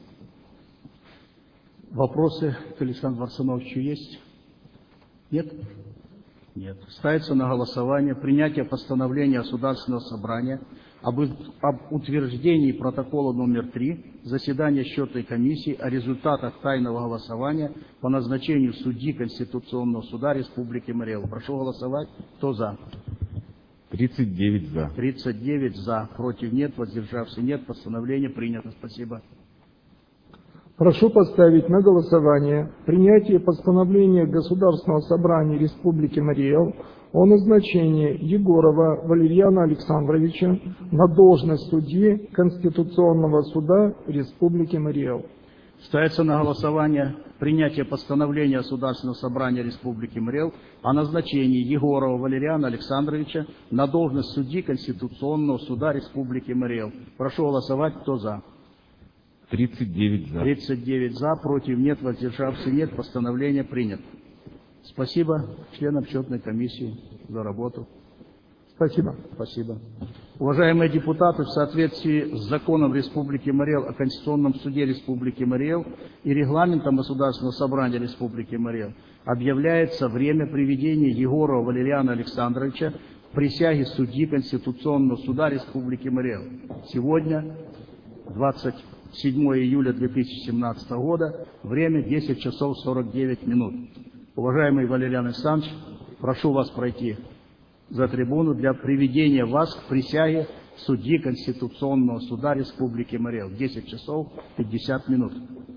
Speaker 1: Вопросы к Александру Арсеновичу есть? Нет? Нет. Ставится на голосование принятие постановления Государственного собрания об, об утверждении протокола номер три заседания счетной комиссии о результатах тайного голосования по назначению судьи Конституционного суда Республики Марий Эл. Прошу голосовать. Кто за?
Speaker 2: тридцать девять за.
Speaker 1: тридцать девять за. Против нет. Воздержавшихся нет. Постановление принято. Спасибо.
Speaker 8: Прошу поставить на голосование принятие постановления Государственного собрания Республики Марий Эл о назначении Егорова Валерьяна Александровича на должность судьи Конституционного суда Республики Марий Эл.
Speaker 1: Ставится на голосование принятие постановления Государственного собрания Республики Марий Эл о назначении Егорова Валерьяна Александровича на должность судьи Конституционного суда Республики Марий Эл. Прошу голосовать. Кто за?
Speaker 2: тридцать девять за.
Speaker 1: тридцать девять за. Против нет. Воздержавшихся нет. Постановление принято. Спасибо членам счетной комиссии за работу.
Speaker 8: Спасибо.
Speaker 1: Спасибо. Уважаемые депутаты, в соответствии с законом Республики Марий Эл о Конституционном суде Республики Марий Эл и регламентом Государственного собрания Республики Марий Эл объявляется время приведения Егорова Валерьяна Александровича к присяге судьи Конституционного суда Республики Марий Эл. Сегодня, двадцать седьмого июля две тысячи семнадцатого года, время десять часов сорок девять минут. Уважаемый Валерьян Александрович, прошу вас пройти за трибуну для приведения вас к присяге судьи Конституционного суда Республики Марий Эл. десять часов пятьдесят минут.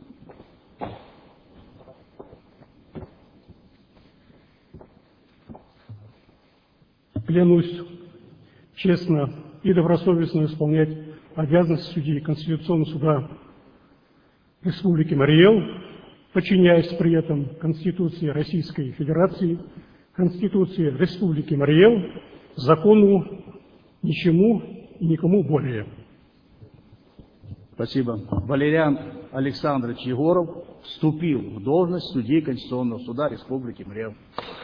Speaker 9: Клянусь честно и добросовестно исполнять обязанности судьи Конституционного суда Республики Марий Эл, подчиняясь при этом Конституции Российской Федерации, Конституции Республики Марий Эл, закону, ничему и никому более.
Speaker 1: Спасибо. Валерьян Александрович Егоров вступил в должность судьи Конституционного суда Республики Марий Эл.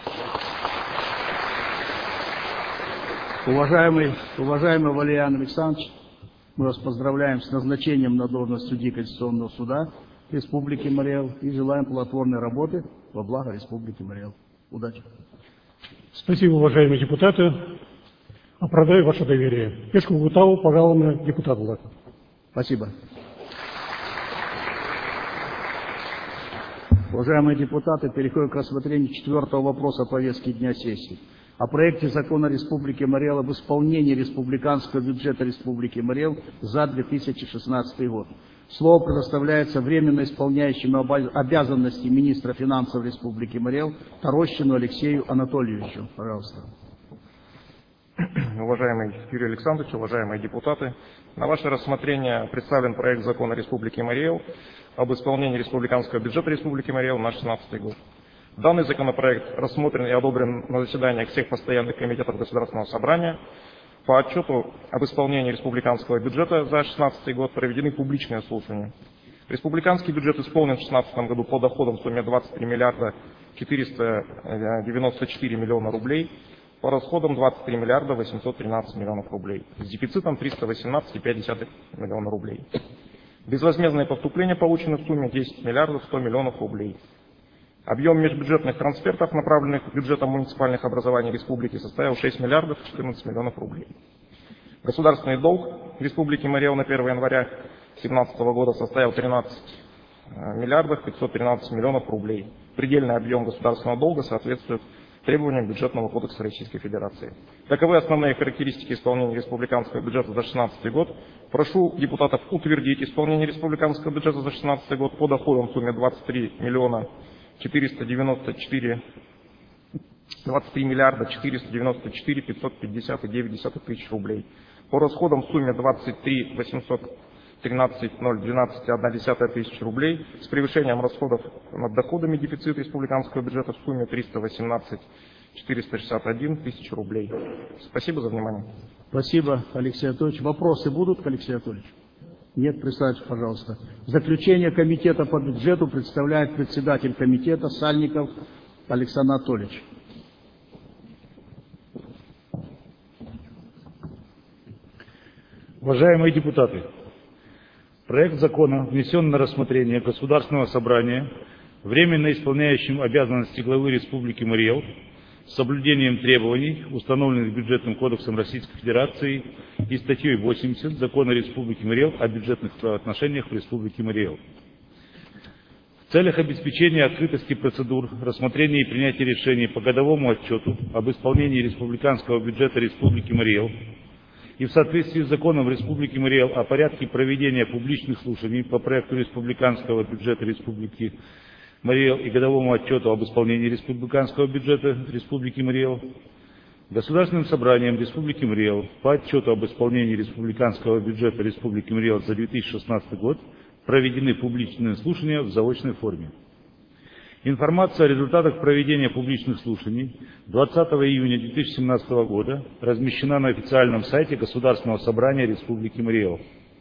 Speaker 1: Уважаемый, уважаемый Валерьян Александрович, мы вас поздравляем с назначением на должность судьи Конституционного суда Республики Марий Эл и желаем плодотворной работы во благо Республики Марий Эл. Удачи.
Speaker 9: Спасибо, уважаемые депутаты. Оправдаю ваше доверие. Пешку Гутау, пожалуйста, депутат Влад.
Speaker 1: Спасибо. Уважаемые депутаты, переходим к рассмотрению четвертого вопроса повестки дня сессии. О проекте закона Республики Марий Эл об исполнении республиканского бюджета Республики Марий Эл за две тысячи шестнадцатый год. Слово предоставляется временно исполняющему обязанности министра финансов Республики Марий Эл Тарощину Алексею Анатольевичу. Пожалуйста.
Speaker 10: Уважаемый Юрий Александрович, уважаемые депутаты, на ваше рассмотрение представлен проект закона Республики Марий Эл об исполнении республиканского бюджета Республики Марий Эл на шестнадцатый год. Данный законопроект рассмотрен и одобрен на заседаниях всех постоянных комитетов Государственного собрания. По отчету об исполнении республиканского бюджета за две тысячи шестнадцатый год проведены публичные слушания. Республиканский бюджет исполнен в две тысячи шестнадцатом году по доходам в сумме двадцать три миллиарда четыреста девяносто четыре миллиона рублей, по расходам двадцать три миллиарда восемьсот тринадцать миллионов рублей, с дефицитом триста восемнадцать целых пять десятых миллиона рублей. Безвозмездные поступления получены в сумме десять миллиардов сто миллионов рублей. Объем межбюджетных трансфертов, направленных бюджетом муниципальных образований республики, составил шесть миллиардов четырнадцать миллионов рублей. Государственный долг Республики Марий Эл на первое января две тысячи семнадцатого года составил тринадцать миллиардов пятьсот тринадцать миллионов рублей. Предельный объем государственного долга соответствует требованиям Бюджетного кодекса Российской Федерации. Таковы основные характеристики исполнения республиканского бюджета за две тысячи шестнадцатый год. Прошу депутатов утвердить исполнение республиканского бюджета за две тысячи шестнадцатый год по доходам в сумме двадцать три миллиона четыреста девяносто четыре двадцать три миллиарда четыреста девяносто четыре пятьсот пятьдесят девять десятых тысяч рублей. По расходам в сумме двадцать три восемьсот тринадцать ноль двенадцать одна десятая тысяч рублей с превышением расходов над доходами дефицит республиканского бюджета в сумме триста восемнадцать четыреста шестьдесят один тысяч рублей. Спасибо за внимание.
Speaker 1: Спасибо, Алексей Анатольевич. Вопросы будут к Алексею Анатольевичу? Нет, присаживайтесь, пожалуйста. Заключение комитета по бюджету представляет председатель комитета Сальников Александр Анатольевич.
Speaker 11: Уважаемые депутаты, проект закона внесен на рассмотрение Государственного собрания временно исполняющим обязанности главы Республики Марий Эл с соблюдением требований, установленных Бюджетным кодексом Российской Федерации и статьей восемьдесят Закона Республики Марий Эл о бюджетных правоотношениях в Республике Марий Эл. В целях обеспечения открытости процедур, рассмотрения и принятия решений по годовому отчету об исполнении республиканского бюджета Республики Марий Эл и в соответствии с законом Республики Марий Эл о порядке проведения публичных слушаний по проекту республиканского бюджета Республики Марий Эл и годовому отчету об исполнении республиканского бюджета Республики Марий Эл, Государственным собранием Республики Марий Эл по отчету об исполнении республиканского бюджета Республики Марий Эл за две тысячи шестнадцатый год проведены публичные слушания в заочной форме. Информация о результатах проведения публичных слушаний двадцатого июня две тысячи семнадцатого года размещена на официальном сайте Государственного собрания Республики Марий Эл.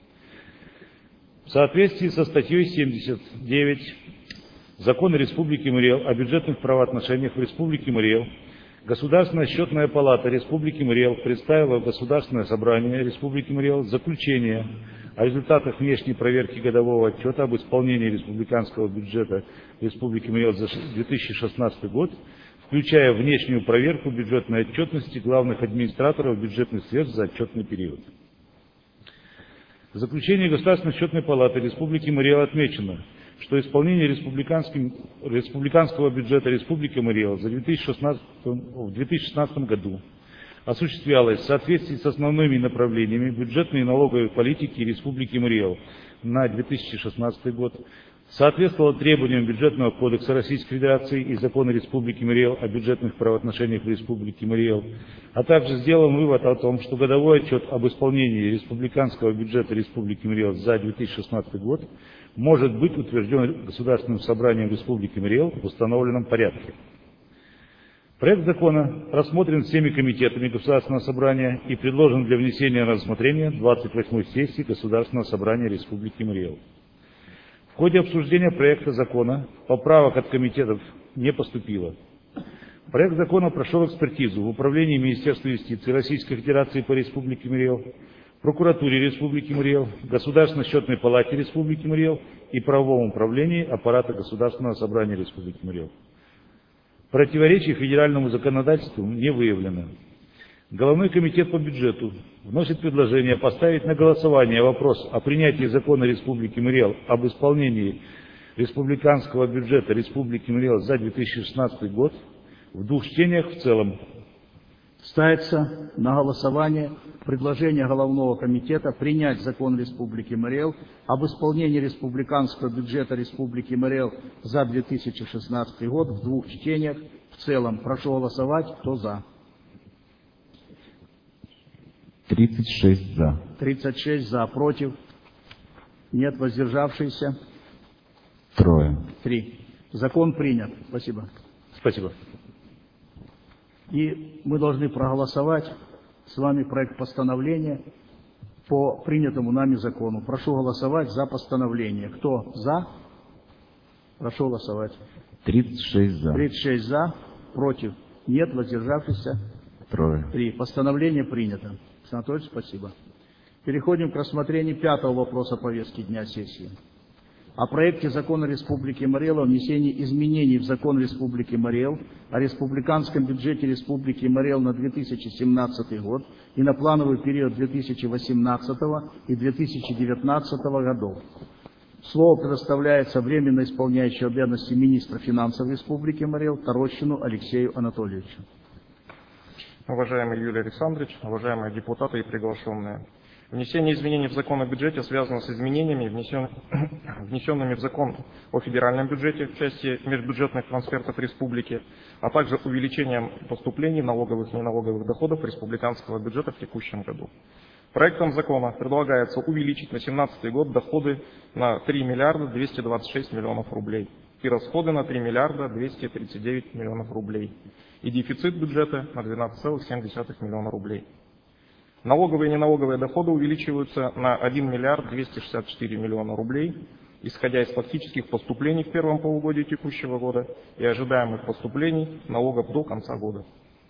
Speaker 11: В соответствии со статьей семьдесят девять Закона Республики Марий Эл о бюджетных правоотношениях в Республике Марий Эл, Государственная счетная палата Республики Марий Эл представила в Государственное собрание Республики Марий Эл заключение о результатах внешней проверки годового отчета об исполнении республиканского бюджета Республики Марий Эл за две тысячи шестнадцатый год, включая внешнюю проверку бюджетной отчетности главных администраторов бюджетных средств за отчетный период. В заключении Государственной счетной палаты Республики Марий Эл отмечено, что исполнение республиканского бюджета Республики Марий Эл за две тысячи шестнадцатом году осуществлялось в соответствии с основными направлениями бюджетной и налоговой политики Республики Марий Эл на две тысячи шестнадцатый год, соответствовало требованиям Бюджетного кодекса Российской Федерации и Закона Республики Марий Эл о бюджетных правоотношениях в Республике Марий Эл, а также сделан вывод о том, что годовой отчет об исполнении республиканского бюджета Республики Марий Эл за две тысячи шестнадцатый год может быть утвержден Государственным собранием Республики Марий Эл в установленном порядке. Проект закона рассмотрен всеми комитетами Государственного собрания и предложен для внесения на рассмотрение двадцать восьмой сессии Государственного собрания Республики Марий Эл. В ходе обсуждения проекта закона поправок от комитетов не поступило. Проект закона прошел экспертизу в Управлении Министерства юстиции Российской Федерации по Республике Марий Эл, Прокуратуре Республики Марий Эл, Государственной счетной палате Республики Марий Эл и Правовом управлении аппарата Государственного собрания Республики Марий Эл. Противоречий федеральному законодательству не выявлено. Головной комитет по бюджету вносит предложение поставить на голосование вопрос о принятии закона Республики Марий Эл об исполнении республиканского бюджета Республики Марий Эл за две тысячи шестнадцатый год в двух чтениях в целом.
Speaker 1: Ставится на голосование предложение Головного комитета принять закон Республики Марий Эл об исполнении республиканского бюджета Республики Марий Эл за две тысячи шестнадцатый год в двух чтениях в целом. Прошу голосовать. Кто за?
Speaker 2: тридцать шесть за.
Speaker 1: тридцать шесть за. Против? Нет. Воздержавшиеся?
Speaker 2: Трое.
Speaker 1: Три. Закон принят. Спасибо.
Speaker 11: Спасибо.
Speaker 1: И мы должны проголосовать с вами проект постановления по принятому нами закону. Прошу голосовать за постановление. Кто за? Прошу голосовать.
Speaker 2: тридцать шесть за.
Speaker 1: тридцать шесть за. Против? Нет. Воздержавшихся?
Speaker 2: Трое.
Speaker 1: Три. Постановление принято. Александр Анатольевич, спасибо. Переходим к рассмотрению пятого вопроса повестки дня сессии. О проекте закона Республики Марий Эл о внесении изменений в закон Республики Марий Эл о республиканском бюджете Республики Марий Эл на две тысячи семнадцатый год и на плановый период две тысячи восемнадцатого и две тысячи девятнадцатого годов. Слово предоставляется временно исполняющему обязанности министра финансов Республики Марий Эл Тарощину Алексею Анатольевичу.
Speaker 10: Уважаемый Юрий Александрович, уважаемые депутаты и приглашенные. Внесение изменений в закон о бюджете связано с изменениями, внесен... внесенными в закон о федеральном бюджете в части межбюджетных трансфертов республики, а также увеличением поступлений налоговых и неналоговых доходов республиканского бюджета в текущем году. Проектом закона предлагается увеличить на две тысячи семнадцатый год доходы на три миллиарда двести двадцать шесть миллионов рублей и расходы на три миллиарда двести тридцать девять миллионов рублей и дефицит бюджета на двенадцать целых семь десятых миллиона рублей. Налоговые и неналоговые доходы увеличиваются на один миллиард двести шестьдесят четыре миллиона рублей, исходя из фактических поступлений в первом полугодии текущего года и ожидаемых поступлений налогов до конца года.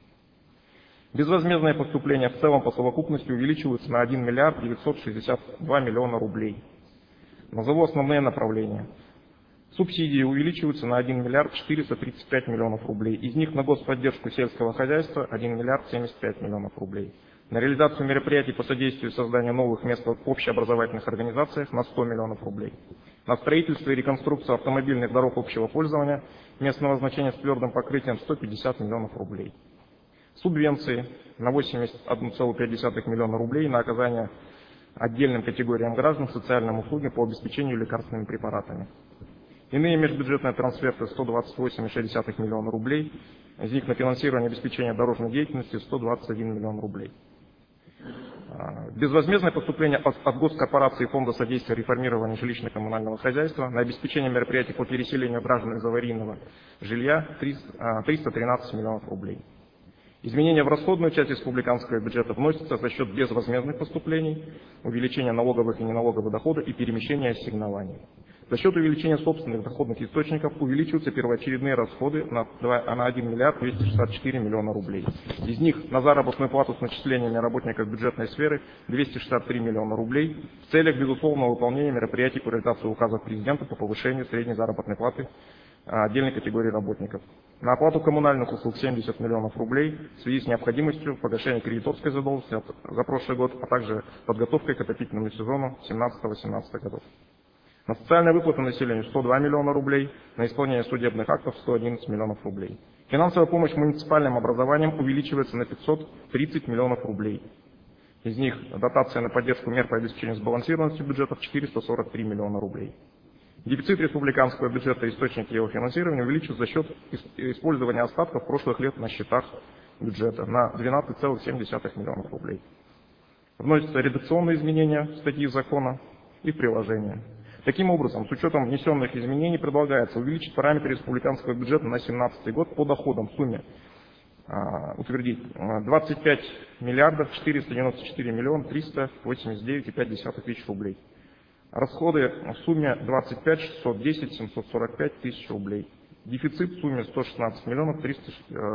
Speaker 10: Безвозмездные поступления в целом по совокупности увеличиваются на один миллиард девятьсот шестьдесят два миллиона рублей. Назову основные направления. Субсидии увеличиваются на один миллиард четыреста тридцать пять миллионов рублей. Из них на господдержку сельского хозяйства один миллиард семьдесят пять миллионов рублей. На реализацию мероприятий по содействию созданию новых мест в общеобразовательных организациях на сто миллионов рублей. На строительство и реконструкцию автомобильных дорог общего пользования местного значения с твердым покрытием сто пятьдесят миллионов рублей. Субвенции на восемьдесят один целых пять десятых миллиона рублей на оказание отдельным категориям граждан социальным услугам по обеспечению лекарственными препаратами. Иные межбюджетные трансферты сто двадцать восемь целых шесть десятых миллиона рублей, из них на финансирование обеспечения дорожной деятельности сто двадцать один миллион рублей. Безвозмездное поступление от госкорпорации Фонда содействия реформированию жилищно-коммунального хозяйства на обеспечение мероприятий по переселению граждан из аварийного жилья триста тринадцать миллионов рублей. Изменения в расходную часть республиканского бюджета вносятся за счет безвозмездных поступлений, увеличения налоговых и неналоговых доходов и перемещения ассигнований. За счет увеличения собственных доходных источников увеличиваются первоочередные расходы на один миллиард двести шестьдесят четыре миллиона рублей. Из них на заработную плату с начислениями работников бюджетной сферы двести шестьдесят три миллиона рублей в целях безусловного выполнения мероприятий по реализации указов президента по повышению средней заработной платы отдельной категории работников. На оплату коммунальных услуг семьдесят миллионов рублей в связи с необходимостью погашения кредиторской задолженности за прошлый год, а также подготовкой к отопительному сезону семнадцатого-восемнадцатого годов. На социальные выплаты населению сто два миллиона рублей, на исполнение судебных актов сто одиннадцать миллионов рублей. Финансовая помощь муниципальным образованиям увеличивается на пятьсот тридцать миллионов рублей. Из них дотация на поддержку мер по обеспечению сбалансированности бюджетов четыреста сорок три миллиона рублей. Дефицит республиканского бюджета и источники его финансирования увеличиваются за счет использования остатков прошлых лет на счетах бюджета на двенадцать целых семь десятых миллионов рублей. Вносятся редакционные изменения в статьи закона и приложения. Таким образом, с учетом внесенных изменений предлагается увеличить параметры республиканского бюджета на две тысячи семнадцатый год по доходам в сумме а, утвердить двадцать пять миллиардов четыреста девяносто четыре миллиона триста восемьдесят девять целых пять десятых тысяч рублей. Расходы в сумме двадцать пять шестьсот десять семьсот сорок пять тысяч рублей. Дефицит в сумме сто шестнадцать миллионов триста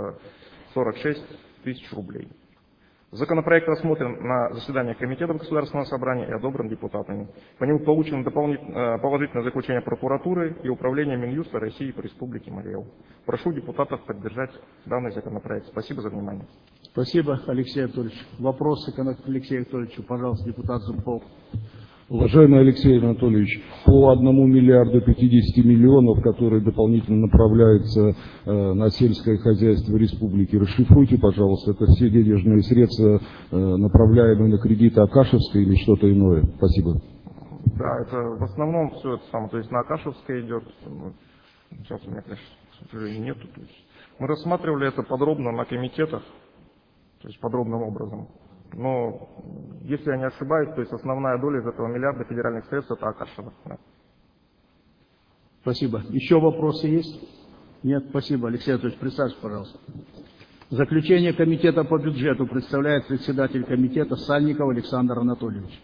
Speaker 10: сорок шесть тысяч рублей. Законопроект рассмотрен на заседании Комитета Государственного собрания и одобрен депутатами. По нему получено дополнительное положительное заключение прокуратуры и управления Минюста России по Республике Марий Эл. Прошу депутатов поддержать данный законопроект. Спасибо за внимание.
Speaker 1: Спасибо, Алексей Анатольевич. Вопросы к Алексею Анатольевичу, пожалуйста, депутат Зубков.
Speaker 12: Уважаемый Алексей Анатольевич, по одному миллиарду пятидесяти миллионов, которые дополнительно направляются э, на сельское хозяйство республики, расшифруйте, пожалуйста, это все денежные средства, э, направляемые на кредиты Акашевской или что-то иное. Спасибо.
Speaker 10: Да, это в основном все это самое, то есть на Акашевской идет. Сейчас у меня, конечно, к сожалению, нету. То есть мы рассматривали это подробно на комитетах, то есть подробным образом. Но, если я не ошибаюсь, то есть основная доля из этого миллиарда федеральных средств это Акашево. Да.
Speaker 1: Спасибо. Еще вопросы есть? Нет, спасибо. Алексей Анатольевич, присаживайтесь, пожалуйста. Заключение комитета по бюджету представляет председатель комитета Сальников Александр Анатольевич.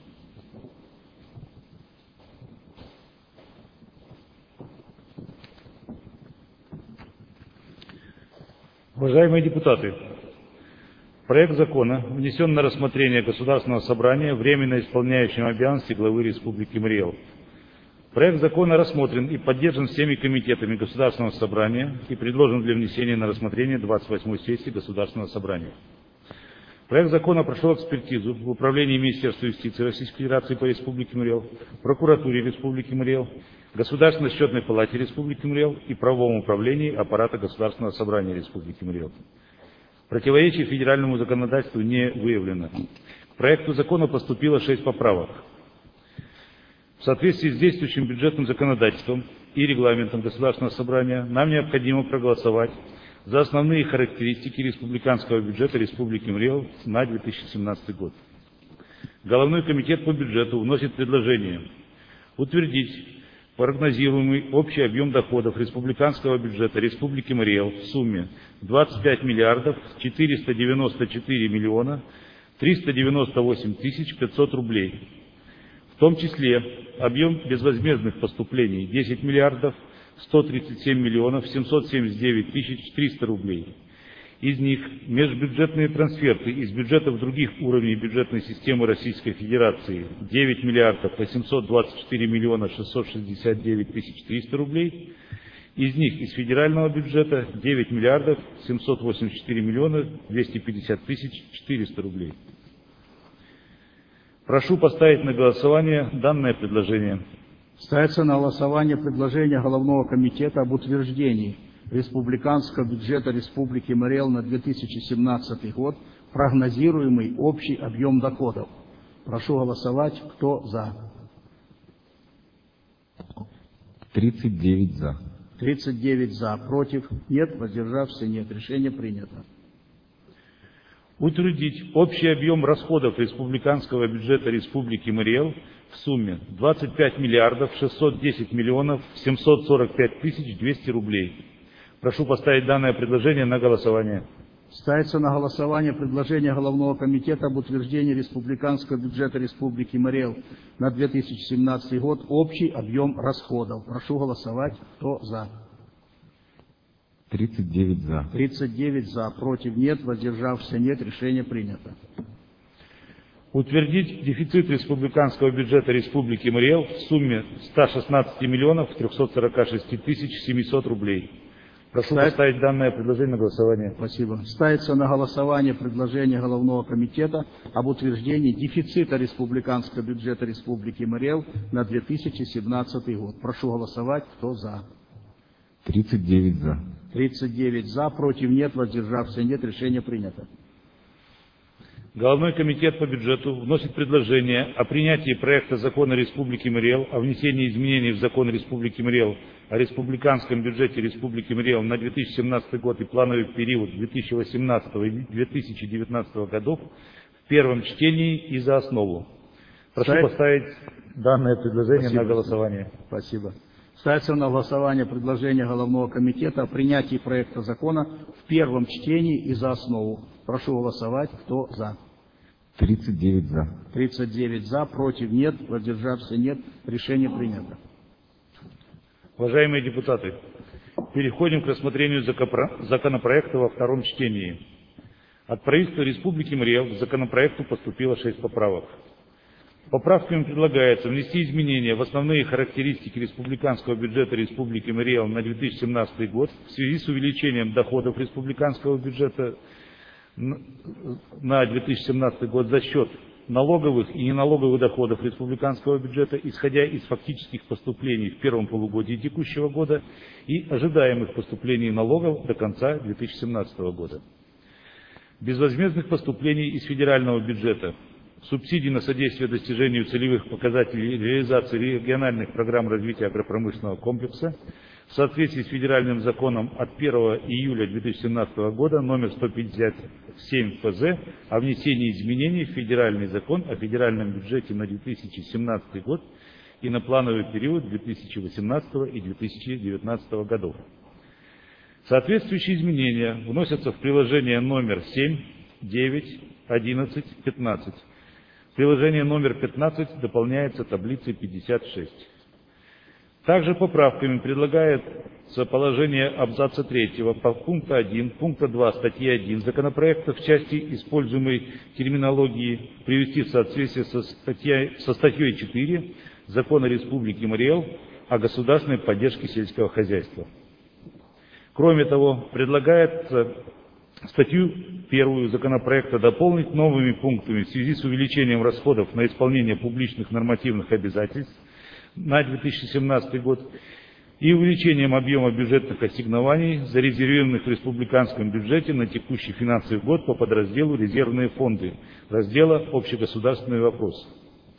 Speaker 11: Уважаемые депутаты, Проект закона внесен на рассмотрение Государственного собрания временно исполняющим обязанности главы Республики Мари-Эл. Проект закона рассмотрен и поддержан всеми комитетами Государственного собрания и предложен для внесения на рассмотрение двадцать восьмой сессии Государственного собрания. Проект закона прошел экспертизу в Управлении Министерства юстиции Российской Федерации по Республике Мари-Эл, Прокуратуре Республики Мари-Эл, Государственной счетной палате Республики Мари-Эл и Правовом управлении аппарата Государственного собрания Республики Мари-Эл. Противоречий федеральному законодательству не выявлено. К проекту закона поступило шесть поправок. В соответствии с действующим бюджетным законодательством и регламентом Государственного собрания нам необходимо проголосовать за основные характеристики республиканского бюджета Республики Мари-Эл на две тысячи семнадцатый год. Головной комитет по бюджету вносит предложение утвердить прогнозируемый общий объем доходов республиканского бюджета Республики Мари-Эл в сумме двадцать пять миллиардов четыреста девяносто четыре миллиона триста девяносто восемь тысяч пятьсот рублей. В том числе объем безвозмездных поступлений десять миллиардов сто тридцать семь миллионов семьсот семьдесят девять тысяч триста рублей. Из них межбюджетные трансферты из бюджетов других уровней бюджетной системы Российской Федерации девять миллиардов восемьсот двадцать четыре миллиона шестьсот шестьдесят девять тысяч триста рублей. Из них из федерального бюджета девять миллиардов семьсот восемьдесят четыре миллиона двести пятьдесят тысяч четыреста рублей. Прошу поставить на голосование данное предложение.
Speaker 1: Ставится на голосование предложение Головного комитета об утверждении республиканского бюджета Республики Мари-Эл на две тысячи семнадцатый год, прогнозируемый общий объем доходов. Прошу голосовать. Кто за?
Speaker 2: тридцать девять за.
Speaker 1: тридцать девять за. Против? Нет. Воздержавшихся? Нет. Решение принято.
Speaker 11: Утвердить общий объем расходов республиканского бюджета Республики Мари-Эл в сумме двадцать пять миллиардов шестьсот десять миллионов семьсот сорок пять тысяч двести рублей. Прошу поставить данное предложение на голосование.
Speaker 1: Ставится на голосование предложение Головного комитета об утверждении республиканского бюджета Республики Мари-Эл на две тысячи семнадцатый год, общий объем расходов. Прошу голосовать. Кто за?
Speaker 2: тридцать девять за.
Speaker 1: тридцать девять за. Против? Нет. Воздержавшихся? Нет. Решение принято.
Speaker 11: Утвердить дефицит республиканского бюджета Республики Мари-Эл в сумме ста шестнадцати миллионов трехсот сорока шести тысяч семисот рублей. Прошу Ставь... поставить данное предложение на голосование.
Speaker 1: Спасибо. Ставится на голосование предложение Головного комитета об утверждении дефицита республиканского бюджета Республики Мари-Эл на две тысячи семнадцатый год. Прошу голосовать. Кто за?
Speaker 2: тридцать девять за.
Speaker 1: тридцать девять за. Против? Нет. Воздержавшихся? Нет. Решение принято.
Speaker 11: Головной комитет по бюджету вносит предложение о принятии проекта закона Республики Мари-Эл о внесении изменений в закон Республики Мари-Эл о республиканском бюджете Республики Мари-Эл на две тысячи семнадцатый год и плановый период две тысячи восемнадцатого и две тысячи девятнадцатого годов в первом чтении и за основу. Прошу Ставь... поставить данное предложение Спасибо. на голосование.
Speaker 1: Спасибо. Ставится на голосование предложение Головного комитета о принятии проекта закона в первом чтении и за основу. Прошу голосовать. Кто за?
Speaker 2: тридцать девять за.
Speaker 1: тридцать девять за. Против? Нет. Воздержавшихся? Нет. Решение принято.
Speaker 11: Уважаемые депутаты, переходим к рассмотрению законопроекта во втором чтении. От правительства Республики Мари-Эл к законопроекту поступило шесть поправок. Поправками предлагается внести изменения в основные характеристики республиканского бюджета Республики Мари-Эл на две тысячи семнадцатый год в связи с увеличением доходов республиканского бюджета на две тысячи семнадцатый год за счет налоговых и неналоговых доходов республиканского бюджета, исходя из фактических поступлений в первом полугодии текущего года и ожидаемых поступлений налогов до конца две тысячи семнадцатого года. Безвозмездных поступлений из федерального бюджета, субсидий на содействие достижению целевых показателей реализации региональных программ развития агропромышленного комплекса в соответствии с федеральным законом от первого июля две тысячи семнадцатого года номер сто пятьдесят семь Ф З о внесении изменений в федеральный закон о федеральном бюджете на две тысячи семнадцатый год и на плановый период две тысячи восемнадцатого и две тысячи девятнадцатого годов. Соответствующие изменения вносятся в приложение номер семь, девять, одиннадцать, пятнадцать. Приложение номер пятнадцать дополняется таблицей пятьдесят шесть. Также поправками предлагается положение абзаца третьего пункта один, пункта два статьи один законопроекта в части используемой терминологии привести в соответствие со статьей, со статьей четыре Закона Республики Мари-Эл о государственной поддержке сельского хозяйства. Кроме того, предлагается статью первую законопроекта дополнить новыми пунктами в связи с увеличением расходов на исполнение публичных нормативных обязательств на две тысячи семнадцатый год и увеличением объема бюджетных ассигнований, зарезервированных в республиканском бюджете на текущий финансовый год по подразделу «Резервные фонды» раздела «Общегосударственные вопросы».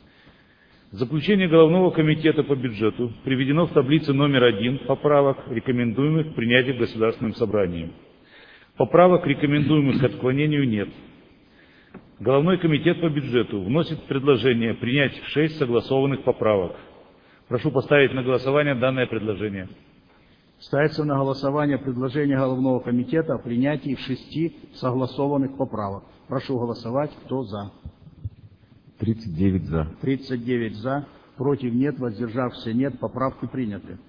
Speaker 11: Заключение Головного комитета по бюджету приведено в таблице номер один поправок, рекомендуемых к принятию Государственным собранием. Поправок, рекомендуемых к отклонению, нет. Головной комитет по бюджету вносит предложение принять шесть согласованных поправок. Прошу поставить на голосование данное предложение.
Speaker 1: Ставится на голосование предложение Головного комитета о принятии шести согласованных поправок. Прошу голосовать. Кто за?
Speaker 2: тридцать девять за.
Speaker 1: тридцать девять за. Против нет. Воздержавшихся нет. Поправки приняты.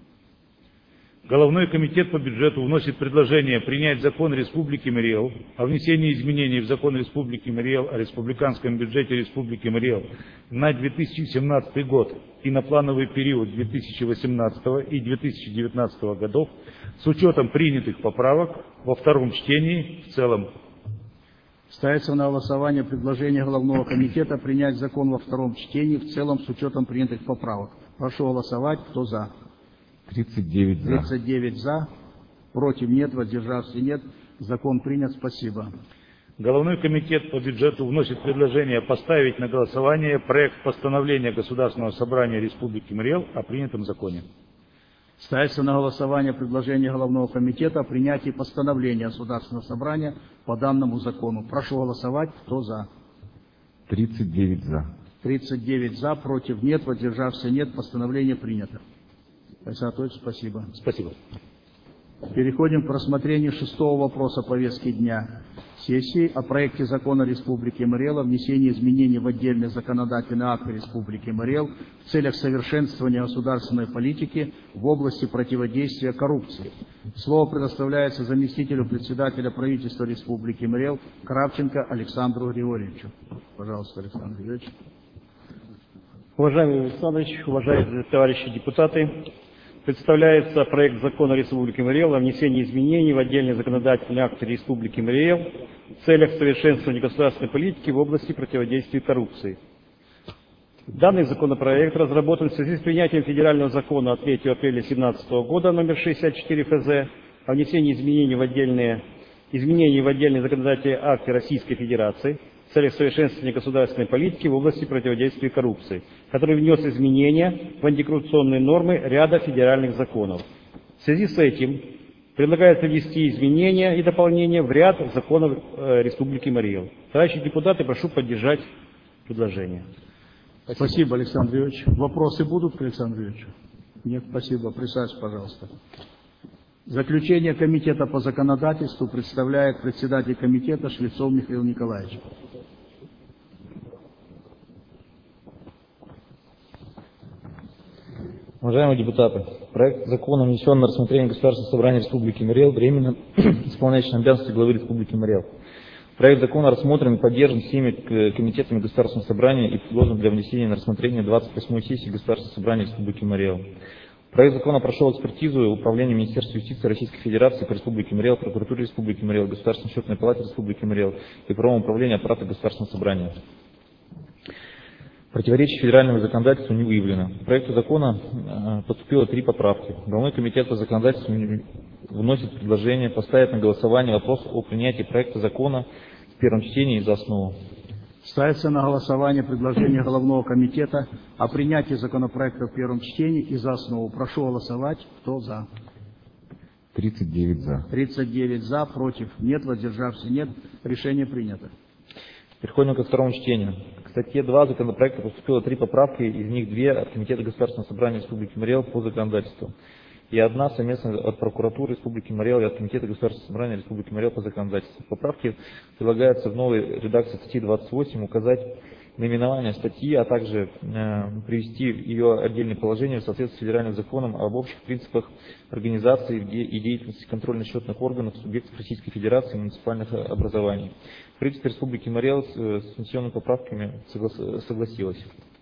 Speaker 11: Головной комитет по бюджету вносит предложение принять закон Республики Мари-Эл о внесении изменений в закон Республики Мари-Эл о республиканском бюджете Республики Мари-Эл на две тысячи семнадцатый год и на плановый период две тысячи восемнадцатого и две тысячи девятнадцатого годов с учетом принятых поправок во втором чтении в целом.
Speaker 1: Ставится на голосование предложение Головного комитета принять закон во втором чтении в целом с учетом принятых поправок. Прошу голосовать. Кто за?
Speaker 2: тридцать девять за.
Speaker 1: тридцать девять за. Против нет. Воздержавшихся нет. Закон принят. Спасибо.
Speaker 11: Головной комитет по бюджету вносит предложение поставить на голосование проект постановления Государственного собрания Республики Мари-Эл о принятом законе.
Speaker 1: Ставится на голосование предложение Головного комитета о принятии постановления Государственного собрания по данному закону. Прошу голосовать. Кто за?
Speaker 2: тридцать девять за.
Speaker 1: тридцать девять за. Против нет. Воздержавшихся нет. Постановление принято. Александр Анатольевич, спасибо.
Speaker 11: Спасибо.
Speaker 1: Переходим к рассмотрению шестого вопроса повестки дня сессии о проекте закона Республики Мари-Эл о внесении изменений в отдельные законодательные акты Республики Мари-Эл в целях совершенствования государственной политики в области противодействия коррупции. Слово предоставляется заместителю председателя правительства Республики Мари-Эл Кравченко Александру Григорьевичу. Пожалуйста, Александр Григорьевич.
Speaker 13: Уважаемый Александр Ильич, уважаемые товарищи депутаты, представляется проект закона Республики Мари-Эл о внесении изменений в отдельные законодательные акты Республики Мари-Эл в целях совершенствования государственной политики в области противодействия коррупции. Данный законопроект разработан в связи с принятием федерального закона от третьего апреля две тысячи семнадцатого года номер шестьдесят четыре эф зэ о внесении изменений в отдельные, изменений в отдельные законодательные акты Российской Федерации в целях совершенствования государственной политики в области противодействия коррупции, который внес изменения в антикоррупционные нормы ряда федеральных законов. В связи с этим предлагается внести изменения и дополнения в ряд законов э, Республики Мари-Эл. Товарищи депутаты, прошу поддержать предложение.
Speaker 1: Спасибо, спасибо Александр Григорьевич. Вопросы будут к Александру Григорьевичу? Нет, спасибо. Присаживайтесь, пожалуйста. Заключение комитета по законодательству представляет председатель комитета Швецов Михаил Николаевич.
Speaker 6: Уважаемые депутаты, проект закона внесен на рассмотрение Государственного собрания Республики Мари-Эл, временно исполняющим обязанности главы Республики Мари-Эл. Проект закона рассмотрен и поддержан всеми комитетами Государственного собрания и предложен для внесения на рассмотрение двадцать восьмой сессии Государственного собрания Республики Мари-Эл. Проект закона прошел экспертизу Управления Министерства юстиции Российской Федерации по Республике Мари-Эл, Прокуратуре Республики Мари-Эл, Государственной счетной палате Республики Мари-Эл и правовом управлении аппарата Государственного собрания. Противоречий федеральному законодательству не выявлено. К проекту закона поступило три поправки. Головной комитет по законодательству вносит предложение поставить на голосование вопрос о принятии проекта закона в первом чтении за основу.
Speaker 1: Ставится на голосование предложение Головного комитета о принятии законопроекта в первом чтении и за основу. Прошу голосовать. Кто за?
Speaker 2: тридцать девять за.
Speaker 1: тридцать девять за. Против нет. Воздержавшихся нет. Решение принято.
Speaker 6: Переходим ко второму чтению. К статье два законопроекта поступило три поправки, из них две от Комитета Государственного собрания Республики Мари-Эл по законодательству и одна совместно от Прокуратуры Республики Мари-Эл и от Комитета Государственного собрания Республики Мари-Эл по законодательству. Поправки предлагаются в новой редакции статьи двадцать восемь указать наименование статьи, а также э, привести ее отдельные положения в соответствии с федеральным законом об общих принципах организации и деятельности контрольно-счетных органов субъектов Российской Федерации и муниципальных образований. Правительство Республики Марий Эл с, с внесенными поправками соглас, согласилось.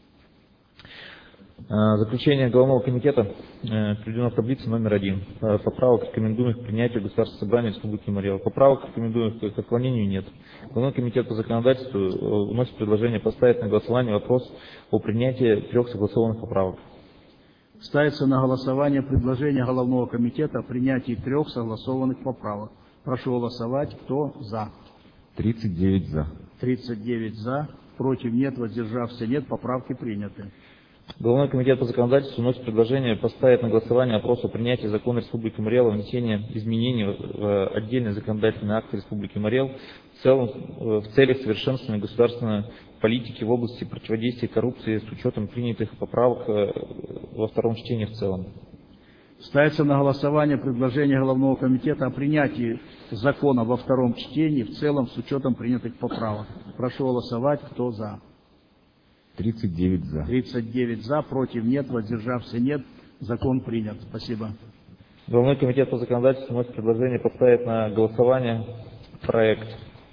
Speaker 6: Заключение Головного комитета приведено в таблице номер один. Поправок, рекомендуемых к принятию Государственного собрания Республики Марий Эл. Поправок, рекомендуемых к отклонению, нет. Головной комитет по законодательству вносит предложение поставить на голосование вопрос о принятии трех согласованных поправок.
Speaker 1: Ставится на голосование предложение Головного комитета о принятии трех согласованных поправок. Прошу голосовать. Кто за?
Speaker 2: тридцать девять за.
Speaker 1: тридцать девять за. Против нет. Воздержавшихся нет. Поправки приняты.
Speaker 6: Головной комитет по законодательству вносит предложение поставить на голосование вопрос о принятии закона Республики Марий Эл о внесении изменений в отдельные законодательные акты Республики Марий Эл в, целом, в целях совершенствования государственной политики в области противодействия коррупции с учетом принятых поправок во втором чтении в целом.
Speaker 1: Ставится на голосование предложение Головного комитета о принятии закона во втором чтении в целом с учетом принятых поправок. Прошу голосовать. Кто за?
Speaker 2: тридцать девять за.
Speaker 1: тридцать девять за, против нет, воздержавшихся нет. Закон принят. Спасибо.
Speaker 6: Головной комитет по законодательству вносит предложение поставить на голосование проект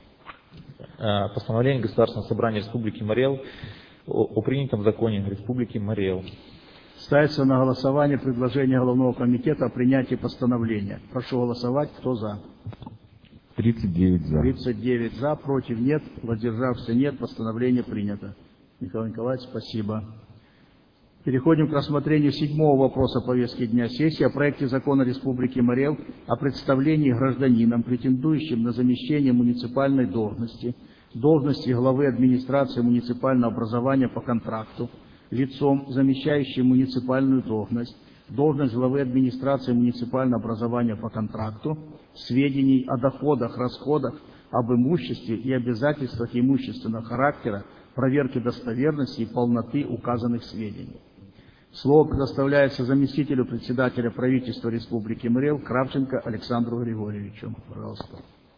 Speaker 6: постановления Государственного собрания Республики Марий Эл о, о принятом законе Республики Марий Эл.
Speaker 1: Ставится на голосование предложение Головного комитета о принятии постановления. Прошу голосовать. Кто за?
Speaker 2: тридцать девять за.
Speaker 1: тридцать девять за, против нет, воздержавшихся нет. Постановление принято. Николай Николаевич, спасибо. Переходим к рассмотрению седьмого вопроса повестки дня сессии о проекте закона Республики Марий Эл о представлении гражданинам, претендующим на замещение муниципальной должности, должности главы администрации муниципального образования по контракту, лицом, замещающим муниципальную должность, должность главы администрации муниципального образования по контракту, сведений о доходах, расходах, об имуществе и обязательствах имущественного характера, проверки достоверности и полноты указанных сведений. Слово предоставляется заместителю председателя правительства Республики Марий Эл Кравченко Александру Григорьевичу. Пожалуйста.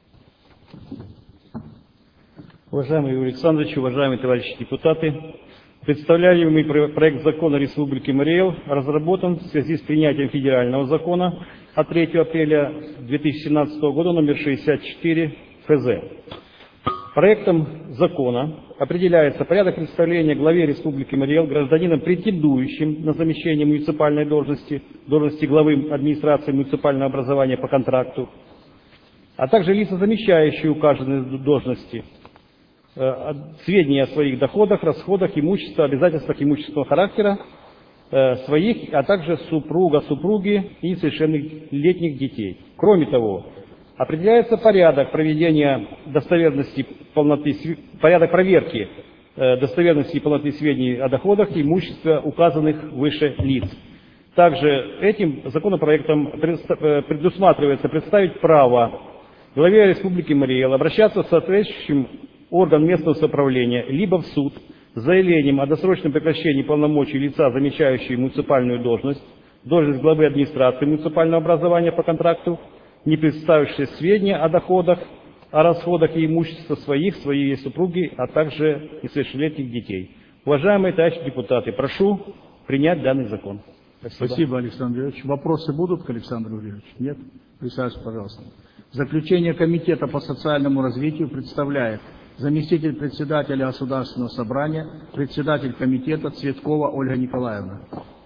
Speaker 13: Уважаемый Юрий Александрович, уважаемые товарищи депутаты, представляемый проект закона Республики Марий Эл разработан в связи с принятием федерального закона от третьего апреля две тысячи семнадцатого года номер шестьдесят четыре Ф З. Проектом закона определяется порядок представления главе Республики Марий Эл гражданинам, претендующим на замещение муниципальной должности, должности главы администрации муниципального образования по контракту, а также лица, замещающие указанные должности, э, сведения о своих доходах, расходах, имуществе, обязательствах имущественного характера э, своих, а также супруга, супруги и несовершеннолетних детей. Кроме того, определяется порядок проведения достоверности, полноты, порядок проверки э, достоверности и полноты сведений о доходах и имуществе указанных выше лиц. Также этим законопроектом предусматривается представить право главе Республики Марий Эл обращаться в соответствующий орган местного самоуправления либо в суд с заявлением о досрочном прекращении полномочий лица, замещающего муниципальную должность, должность главы администрации муниципального образования по контракту, не представившие сведения о доходах, о расходах и имуществе своих, своей супруги, а также несовершеннолетних детей. Уважаемые товарищи депутаты, прошу принять данный закон.
Speaker 1: Спасибо, Спасибо Александр Григорьевич. Вопросы будут к Александру Григорьевичу? Нет? Присаживайтесь, пожалуйста. Заключение Комитета по социальному развитию представляет заместитель председателя Государственного собрания, председатель комитета Цветкова Ольга Николаевна.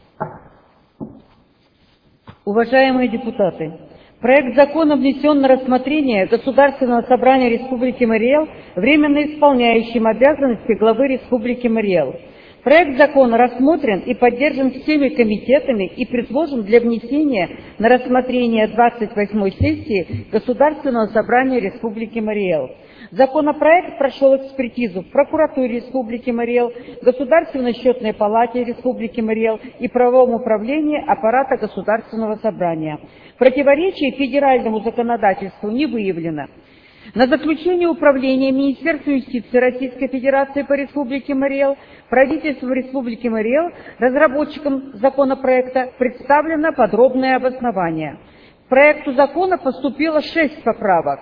Speaker 14: Уважаемые депутаты, проект закона внесен на рассмотрение Государственного собрания Республики Марий Эл временно исполняющим обязанности главы Республики Марий Эл. Проект закона рассмотрен и поддержан всеми комитетами и предложен для внесения на рассмотрение двадцать восьмой сессии Государственного собрания Республики Марий Эл. Законопроект прошел экспертизу в прокуратуре Республики Марий Эл, Государственной счетной палате Республики Марий Эл и правовом управлении аппарата Государственного собрания. Противоречий федеральному законодательству не выявлено. На заключение управления Министерства юстиции Российской Федерации по Республике Марий Эл, правительству Республики Марий Эл, разработчикам законопроекта представлено подробное обоснование. К проекту закона поступило шесть поправок.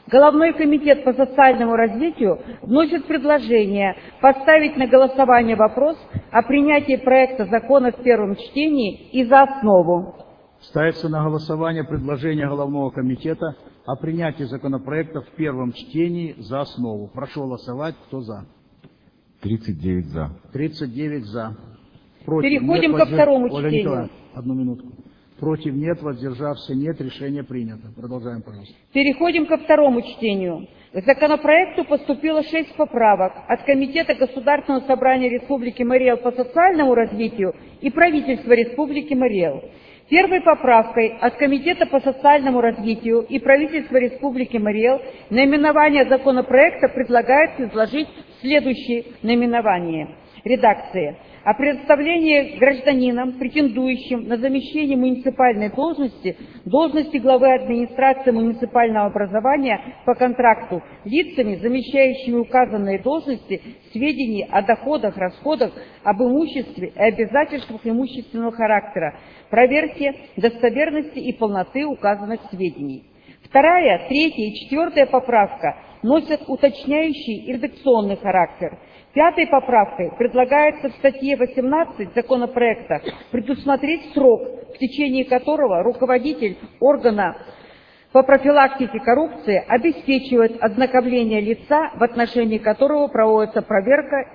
Speaker 14: Головной комитет по социальному развитию вносит предложение поставить на голосование вопрос о принятии проекта закона в первом чтении и за основу.
Speaker 1: Ставится на голосование предложение Головного комитета о принятии законопроекта в первом чтении за основу. Прошу голосовать. Кто за?
Speaker 2: тридцать девять за.
Speaker 1: тридцать девять за. Против
Speaker 14: Переходим
Speaker 1: нет,
Speaker 14: ко
Speaker 1: воздерж...
Speaker 14: второму
Speaker 1: Оля
Speaker 14: чтению.
Speaker 1: Николаевна, одну минутку. Против нет, воздержався нет, решение принято. Продолжаем, пожалуйста.
Speaker 14: Переходим ко второму чтению. К законопроекту поступило шесть поправок от Комитета Государственного собрания Республики Марий Эл по социальному развитию и правительства Республики Марий Эл. Первой поправкой от Комитета по социальному развитию и правительства Республики Марий Эл наименование законопроекта предлагается изложить следующие наименования. Редакции. О предоставлении гражданинам, претендующим на замещение муниципальной должности, должности главы администрации муниципального образования по контракту лицами, замещающими указанные должности, сведений о доходах, расходах, об имуществе и обязательствах имущественного характера, проверке достоверности и полноты указанных сведений. Вторая, третья и четвертая поправка носят уточняющий и редакционный характер. Пятой поправкой предлагается в статье восемнадцать законопроекта предусмотреть срок, в течение которого руководитель органа по профилактике коррупции обеспечивает ознакомление лица, в отношении которого проводится проверка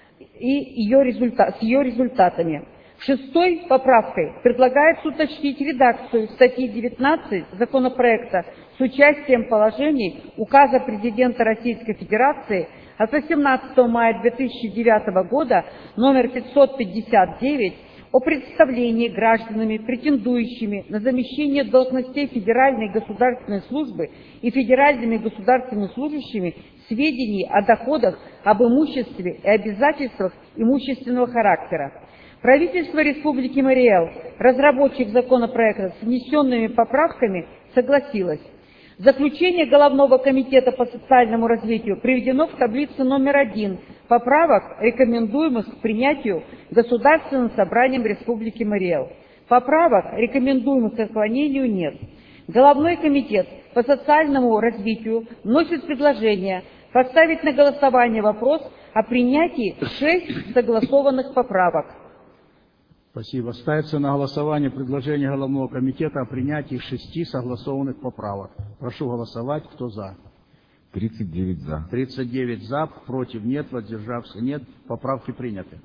Speaker 14: и ее результат, с ее результатами. Шестой поправкой предлагается уточнить редакцию статьи девятнадцать законопроекта с участием положений Указа Президента Российской Федерации от восемнадцатого мая две тысячи девятого года номер пятьсот пятьдесят девять о представлении гражданами, претендующими на замещение должностей Федеральной государственной службы и федеральными государственными служащими сведений о доходах, об имуществе и обязательствах имущественного характера. Правительство Республики Марий Эл, разработчик законопроекта с внесенными поправками, согласилось. Заключение Головного комитета по социальному развитию приведено в таблице номер один поправок, рекомендуемых к принятию Государственным собранием Республики Марий Эл. Поправок, рекомендуемых к отклонению, нет. Головной комитет по социальному развитию вносит предложение поставить на голосование вопрос о принятии шесть согласованных поправок.
Speaker 1: Спасибо. Ставится на голосование предложение Головного комитета о принятии шести согласованных поправок. Прошу голосовать. Кто за?
Speaker 2: тридцать девять за.
Speaker 1: тридцать девять за. Против нет. Воздержався нет. Поправки приняты.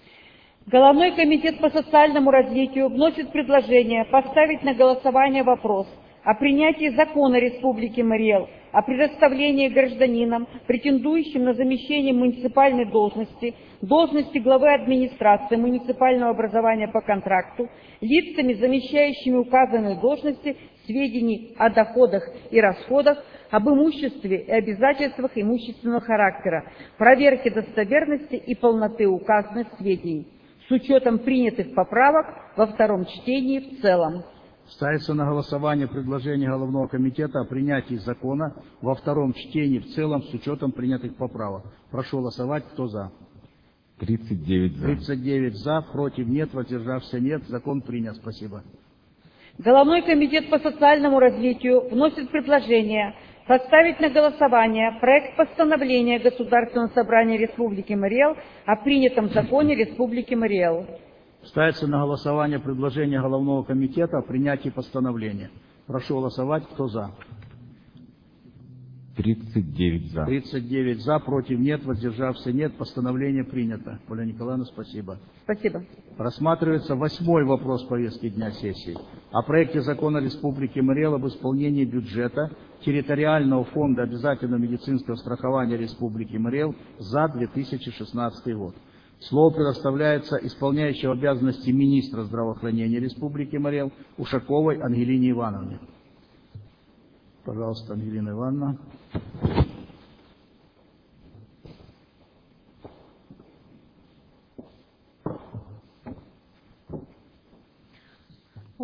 Speaker 14: Головной комитет по социальному развитию вносит предложение поставить на голосование вопрос о принятии закона Республики Марий Эл о предоставлении гражданинам, претендующим на замещение муниципальной должности, должности главы администрации муниципального образования по контракту, лицами, замещающими указанные должности, сведений о доходах и расходах, об имуществе и обязательствах имущественного характера, проверке достоверности и полноты указанных сведений, с учетом принятых поправок во втором чтении в целом.
Speaker 1: Ставится на голосование предложение Головного комитета о принятии закона во втором чтении в целом с учетом принятых поправок. Прошу голосовать. Кто за?
Speaker 2: тридцать девять за.
Speaker 1: тридцать девять за. Против нет. Воздержався нет. Закон принят. Спасибо.
Speaker 14: Головной комитет по социальному развитию вносит предложение поставить на голосование проект постановления Государственного собрания Республики Марий Эл о принятом законе Республики Марий Эл.
Speaker 1: Ставится на голосование предложение Головного комитета о принятии постановления. Прошу голосовать. Кто за?
Speaker 2: тридцать девять за.
Speaker 1: тридцать девять за. Против нет. Воздержався нет. Постановление принято. Оля Николаевна, спасибо.
Speaker 14: Спасибо.
Speaker 1: Рассматривается восьмой вопрос повестки дня сессии. О проекте закона Республики Марий Эл об исполнении бюджета территориального фонда обязательного медицинского страхования Республики Марий Эл за две тысячи шестнадцатый год. Слово предоставляется исполняющей обязанности министра здравоохранения Республики Марий Эл Ушаковой Ангелине Ивановне. Пожалуйста, Ангелина Ивановна.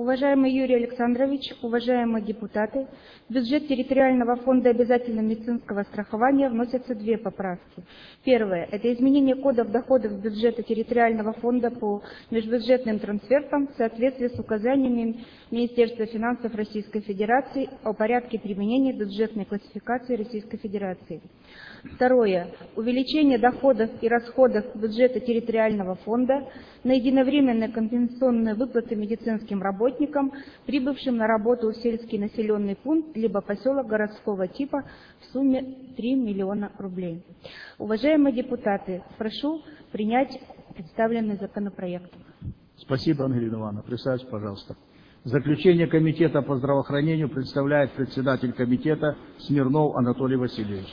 Speaker 15: Уважаемый Юрий Александрович, уважаемые депутаты, в бюджет территориального фонда обязательного медицинского страхования вносятся две поправки. Первое – это изменение кодов доходов бюджета территориального фонда по межбюджетным трансфертам в соответствии с указаниями Министерства финансов Российской Федерации о порядке применения бюджетной классификации Российской Федерации. Второе – увеличение доходов и расходов бюджета территориального фонда на единовременные компенсационные выплаты медицинским работникам, прибывшим на работу в сельский населенный пункт либо поселок городского типа в сумме три миллиона рублей. Уважаемые депутаты, прошу принять представленный законопроект.
Speaker 1: Спасибо, Ангелина Ивановна. Присаживайтесь, пожалуйста. Заключение Комитета по здравоохранению представляет председатель комитета Смирнов Анатолий Васильевич.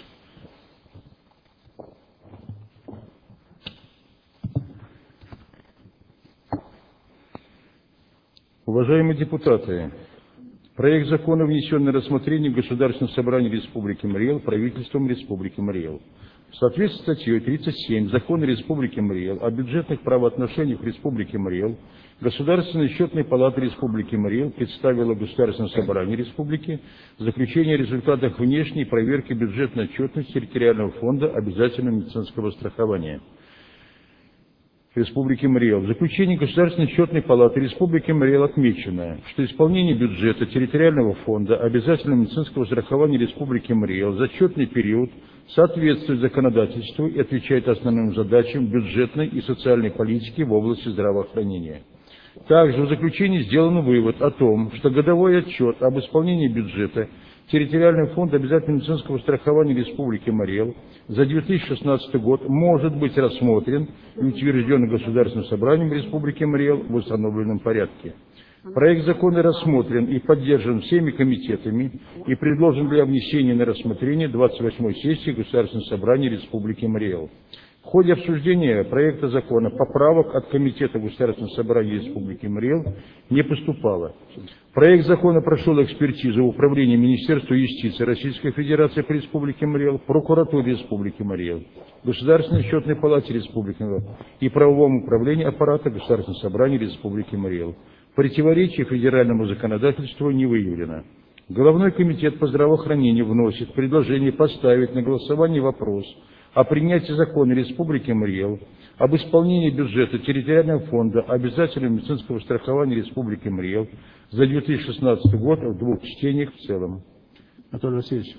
Speaker 16: Уважаемые депутаты, проект закона внесен на рассмотрение Государственного собрания Республики Мариэл правительством Республики Мариэл. В соответствии с статьей тридцать семь Закона Республики Мариэл о бюджетных правоотношениях Республики Мариэл, Государственная счетная палата Республики Мариэл представила Государственное собрание Республики заключение о результатах внешней проверки бюджетной отчетности территориального фонда обязательного медицинского страхования Республики Мариэл. В заключении Государственной счетной палаты Республики Мариэл отмечено, что исполнение бюджета территориального фонда обязательного медицинского страхования Республики Мариэл за отчетный период соответствует законодательству и отвечает основным задачам бюджетной и социальной политики в области здравоохранения. Также в заключении сделан вывод о том, что годовой отчет об исполнении бюджета Территориальный фонд обязательного медицинского страхования Республики Мариэл за две тысячи шестнадцатый год может быть рассмотрен и утвержден Государственным собранием Республики Мариэл в установленном порядке. Проект закона рассмотрен и поддержан всеми комитетами и предложен для внесения на рассмотрение двадцать восьмой сессии Государственного собрания Республики Мариэл. В ходе обсуждения проекта закона поправок от Комитета Государственного собрания Республики Мариэл не поступало. Проект закона прошел экспертизу в Управлении Министерства юстиции Российской Федерации по Республике Мариэл, Прокуратуре Республики Мариэл, Государственной счетной палате Республики Мариэл и Правовом управлении аппарата Государственного собрания Республики Мариэл. Противоречий федеральному законодательству не выявлено. Головной комитет по здравоохранению вносит предложение поставить на голосование вопрос о принятии закона Республики Мариэл об исполнении бюджета территориального фонда обязательного медицинского страхования Республики Мариэл за две тысячи шестнадцатый год в двух чтениях в целом.
Speaker 1: Анатолий Васильевич,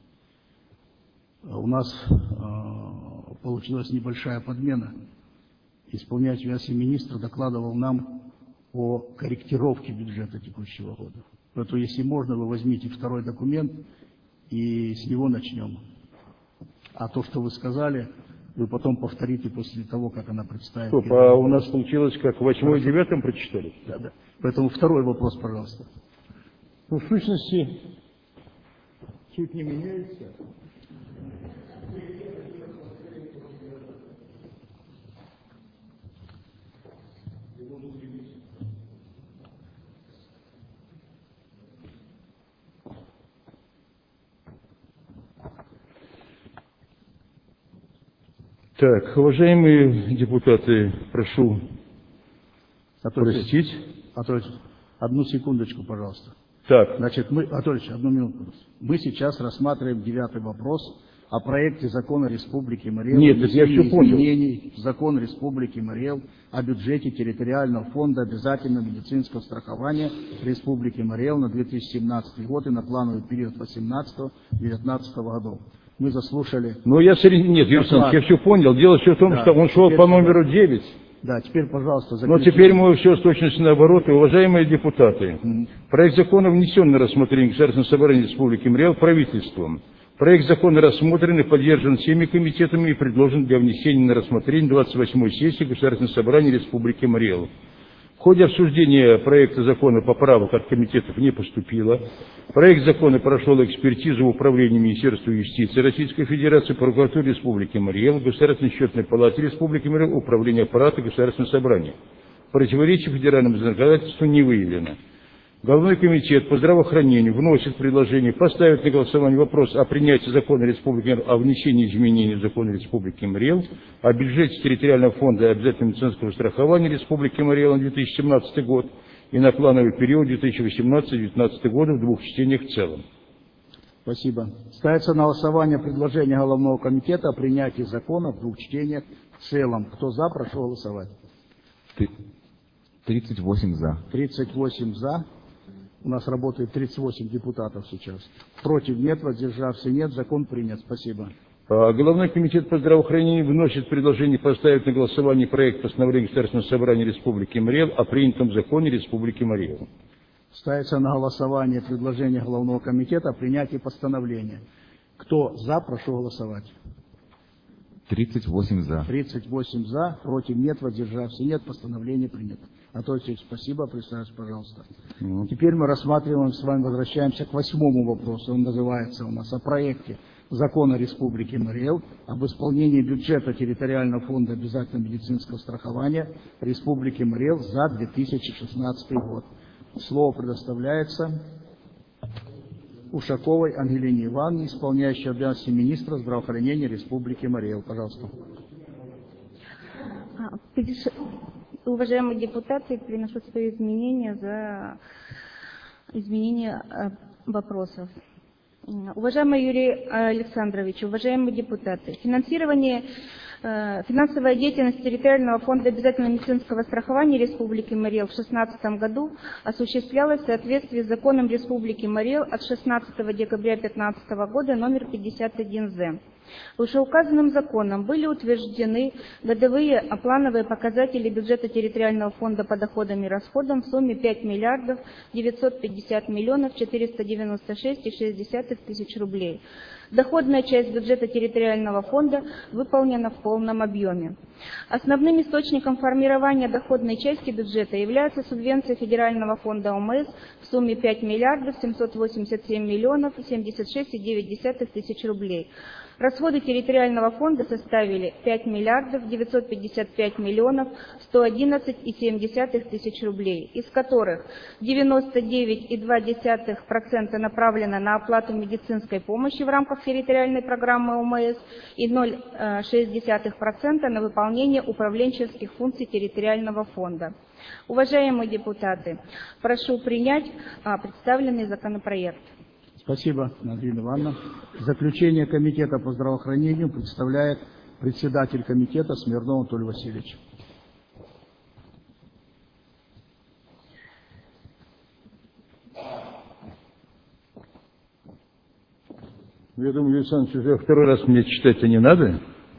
Speaker 1: у нас э, получилась небольшая подмена. Исполняющий обязанности министра докладывал нам о корректировке бюджета текущего года. Поэтому, если можно, вы возьмите второй документ и с него начнем. А то, что вы сказали, вы потом повторите после того, как она представит.
Speaker 16: Стоп, а у нас получилось как в восьмом и девятом прочитали?
Speaker 1: Да, да. Поэтому второй вопрос, пожалуйста.
Speaker 16: Ну, в сущности, суть не меняется. Так, уважаемые депутаты, прошу простить.
Speaker 1: Анатолий, одну секундочку, пожалуйста.
Speaker 16: Так.
Speaker 1: Значит, мы, Анатолий, одну минуту. Мы сейчас рассматриваем девятый вопрос о проекте закона Республики Мариэл.
Speaker 16: Нет, это я все понял.
Speaker 1: Изменений в закон Республики Мариэл о бюджете территориального фонда обязательного медицинского страхования Республики Мариэл на две тысячи семнадцатый год и на плановый период восемнадцатого-девятнадцатого годов. Мы заслушали...
Speaker 16: Ну, я... Нет, Юрий Александрович, я все понял. Дело все в том, да, что он шел по номеру девять.
Speaker 1: Да, теперь, пожалуйста,
Speaker 16: заключите. Но теперь мы все с точностью наоборот. И, уважаемые депутаты, mm-hmm. проект закона внесен на рассмотрение Государственного собрания Республики Мариэл правительством. Проект закона рассмотрен и поддержан всеми комитетами и предложен для внесения на рассмотрение двадцать восьмой сессии Государственного собрания Республики Мариэл. В ходе обсуждения проекта закона поправок от комитетов не поступило. Проект закона прошел экспертизу в Управлении Министерства юстиции Российской Федерации, Прокуратуре Республики Мариэл, Государственной счетной палате Республики Мариэл, Управление аппарата Государственного собрания. Противоречий федеральному законодательству не выявлено. Головной комитет по здравоохранению вносит предложение поставить на голосование вопрос о принятии закона Республики Мариэл о внесении изменений в закон Республики Мариэл о бюджете территориального фонда обязательного медицинского страхования Республики Мариэл на две тысячи семнадцатый год и на плановый период две тысячи восемнадцатый — две тысячи девятнадцатый годы в двух чтениях в целом.
Speaker 1: Спасибо. Ставится на голосование предложение Головного комитета о принятии закона в двух чтениях в целом. Кто за, прошу голосовать.
Speaker 2: тридцать восемь за.
Speaker 1: тридцать восемь за. У нас работает тридцать восемь депутатов сейчас. Против нет, воздержавшихся нет. Закон принят. Спасибо.
Speaker 16: Головной комитет по здравоохранению вносит предложение поставить на голосование проект постановления Государственного собрания Республики Марий Эл о принятом законе Республики Марий Эл.
Speaker 1: Ставится на голосование предложение Головного комитета о принятии постановления. Кто за, прошу голосовать.
Speaker 2: тридцать восемь за.
Speaker 1: тридцать восемь за, против нет, воздержавшихся нет, постановление принято. Анатолий Алексеевич, спасибо, представьте, пожалуйста. Mm-hmm. Теперь мы рассматриваем, с вами возвращаемся к восьмому вопросу. Он называется у нас о проекте закона Республики Марий Эл об исполнении бюджета территориального фонда обязательного медицинского страхования Республики Марий Эл за две тысячи шестнадцатый год. Слово предоставляется Ушаковой Ангелине Ивановне, исполняющей обязанности министра здравоохранения Республики Марий Эл. Пожалуйста.
Speaker 15: Уважаемые депутаты, приношу свои изменения за изменение вопросов. Уважаемый Юрий Александрович, уважаемые депутаты, финансирование, финансовая деятельность территориального фонда обязательного медицинского страхования Республики Марий Эл в две тысячи шестнадцатом году осуществлялась в соответствии с законом Республики Марий Эл от шестнадцатого декабря две тысячи пятнадцатого года номер пятьдесят один зэ. Вышеуказанным законом были утверждены годовые плановые показатели бюджета территориального фонда по доходам и расходам в сумме пять миллиардов девятьсот пятьдесят миллионов четыреста девяносто шесть и шесть десятых тысяч рублей. Доходная часть бюджета территориального фонда выполнена в полном объеме. Основным источником формирования доходной части бюджета является субвенция Федерального фонда О М С в сумме пять миллиардов семьсот восемьдесят семь миллионов семьдесят шесть и девять десятых тысяч рублей. Расходы территориального фонда составили пять миллиардов девятьсот пятьдесят пять миллионов сто одиннадцать и семь десятых тысяч рублей, из которых девяносто девять и два десятых процента направлено на оплату медицинской помощи в рамках территориальной программы О М С и ноль целых шесть десятых процента на выполнение управленческих функций территориального фонда. Уважаемые депутаты, прошу принять а, представленный законопроект.
Speaker 1: Спасибо, Ангелина Ивановна. Заключение комитета по здравоохранению представляет председатель комитета Смирнов Анатолий Васильевич.
Speaker 16: Я думаю, Юрий Александрович, уже второй раз мне читать-то не надо.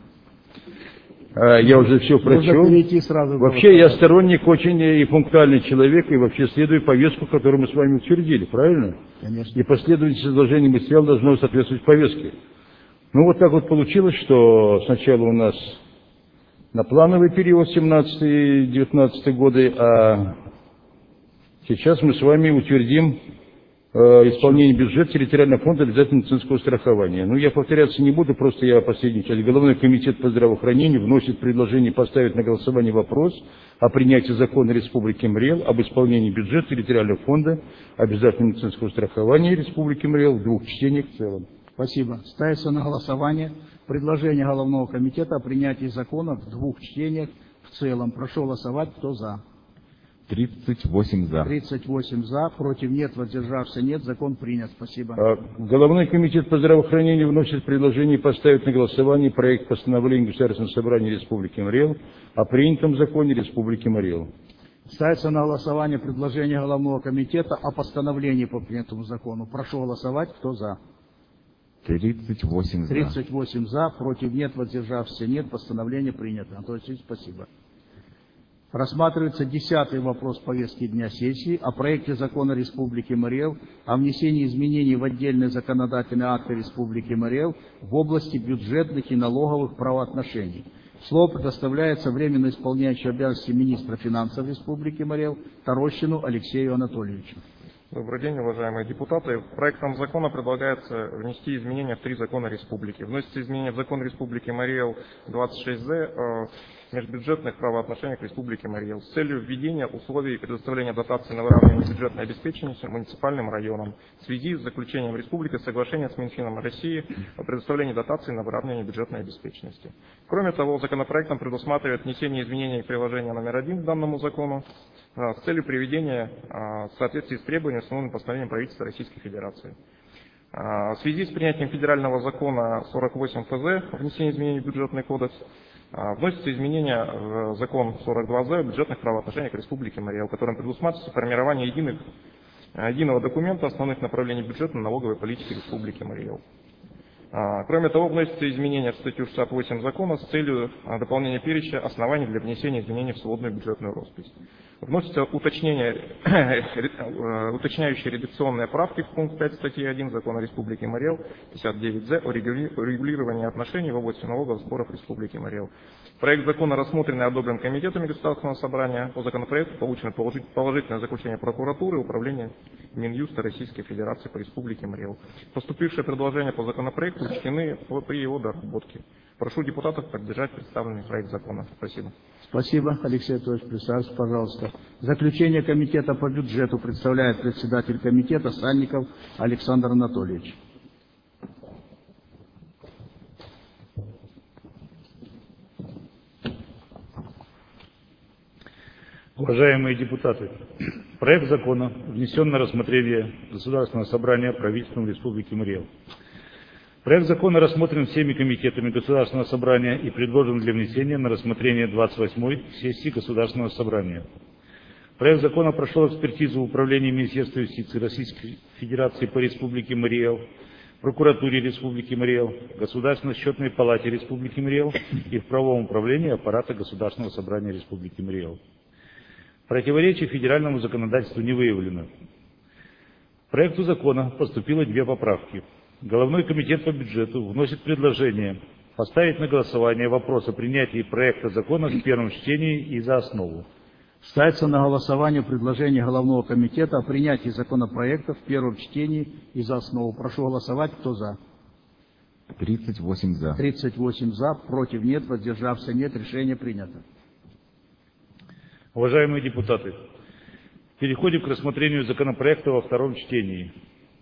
Speaker 16: А я уже все прочел. Вообще я сторонник очень и пунктуальный человек, и вообще следую повестку, которую мы с вами утвердили, правильно?
Speaker 1: Конечно.
Speaker 16: И последовательность изложения материала должно соответствовать повестке. Ну вот так вот получилось, что сначала у нас на плановый период семнадцатый — девятнадцатый годы, а сейчас мы с вами утвердим исполнение бюджета территориального фонда обязательного медицинского страхования. Ну, я повторяться не буду, просто я последний человек. Головной комитет по здравоохранению вносит предложение поставить на голосование вопрос о принятии закона Республики Марий Эл об исполнении бюджета территориального фонда обязательного медицинского страхования Республики Марий Эл в двух чтениях в целом.
Speaker 1: Спасибо. Ставится на голосование предложение Головного комитета о принятии закона в двух чтениях в целом. Прошу голосовать, кто за.
Speaker 2: тридцать восемь за.
Speaker 1: тридцать восемь за, против нет, воздержавшихся нет, закон принят. Спасибо.
Speaker 16: Головной комитет по здравоохранению вносит предложение поставить на голосование проект постановления Государственного собрания Республики Марий Эл о принятом законе Республики Марий Эл.
Speaker 1: Ставится на голосование предложение Головного комитета о постановлении по принятому закону. Прошу голосовать, кто за.
Speaker 2: тридцать восемь за.
Speaker 1: тридцать восемь за, против нет, воздержавшихся нет, постановление принято. Анатолий Алексеевич, спасибо. Рассматривается десятый вопрос повестки дня сессии о проекте закона Республики Марий Эл о внесении изменений в отдельные законодательные акты Республики Марий Эл в области бюджетных и налоговых правоотношений. Слово предоставляется временно исполняющему обязанности министра финансов Республики Марий Эл Тарощину Алексею Анатольевичу.
Speaker 10: Добрый день, уважаемые депутаты. Проектом закона предлагается внести изменения в три закона республики. Вносятся изменения в закон Республики Марий Эл двадцать шесть зэ. межбюджетных правоотношениях Республики Марий Эл с целью введения условий предоставления дотаций на выравнивание бюджетной обеспеченности муниципальным районам в связи с заключением Республики соглашения с Минфином России о предоставлении дотаций на выравнивание бюджетной обеспеченности. Кроме того, законопроектом предусматривает внесение изменений в приложение номер один к данному закону с целью приведения в соответствии с требованиями, установленными постановлением правительства Российской Федерации. В связи с принятием федерального закона сорок восемь эф зэ о внесении изменений в бюджетный кодекс вносятся изменения в закон сорок два зэ о бюджетных правоотношениях Республики Марий Эл, которым предусматривается формирование единых, единого документа основных направлений бюджетно-налоговой политики Республики Марий Эл. Кроме того, вносятся изменения в статью шестьдесят восемь закона с целью дополнения перечня оснований для внесения изменений в сводную бюджетную роспись. Вносятся уточнения, уточняющие редакционные правки в пункт пять статьи один закона Республики Марий Эл пятьдесят девять зэ о регулировании отношений в области налоговых сборов Республики Марий Эл. Проект закона рассмотрен и одобрен комитетами Государственного собрания. По законопроекту получено положительное заключение прокуратуры и управления Минюста Российской Федерации по Республике Марий Эл. Поступившие предложения по законопроекту учтены при его доработке. Прошу депутатов поддержать представленный проект закона. Спасибо.
Speaker 1: Спасибо, Алексей Анатольевич. Присаживайтесь, пожалуйста. Заключение комитета по бюджету представляет председатель комитета Сальников Александр Анатольевич.
Speaker 11: Уважаемые депутаты, проект закона внесен на рассмотрение Государственного собрания правительством Республики Марий Эл. Проект закона рассмотрен всеми комитетами Государственного собрания и предложен для внесения на рассмотрение двадцать восьмой сессии Государственного собрания. Проект закона прошел экспертизу в Управлении Министерства юстиции Российской Федерации по Республике Марий Эл, Прокуратуре Республики Марий Эл, Государственной счетной палате Республики Марий Эл и в правовом управлении аппарата Государственного собрания Республики Марий Эл. Противоречий федеральному законодательству не выявлено. К проекту закона поступило две поправки. Головной комитет по бюджету вносит предложение поставить на голосование вопрос о принятии проекта закона в первом чтении и за основу.
Speaker 1: Ставится на голосование предложение Головного комитета о принятии законопроекта в первом чтении и за основу. Прошу голосовать. Кто за?
Speaker 2: тридцать восемь за.
Speaker 1: тридцать восемь за. Против нет. Воздержавшихся нет. Решение принято.
Speaker 11: Уважаемые депутаты, переходим к рассмотрению законопроекта во втором чтении.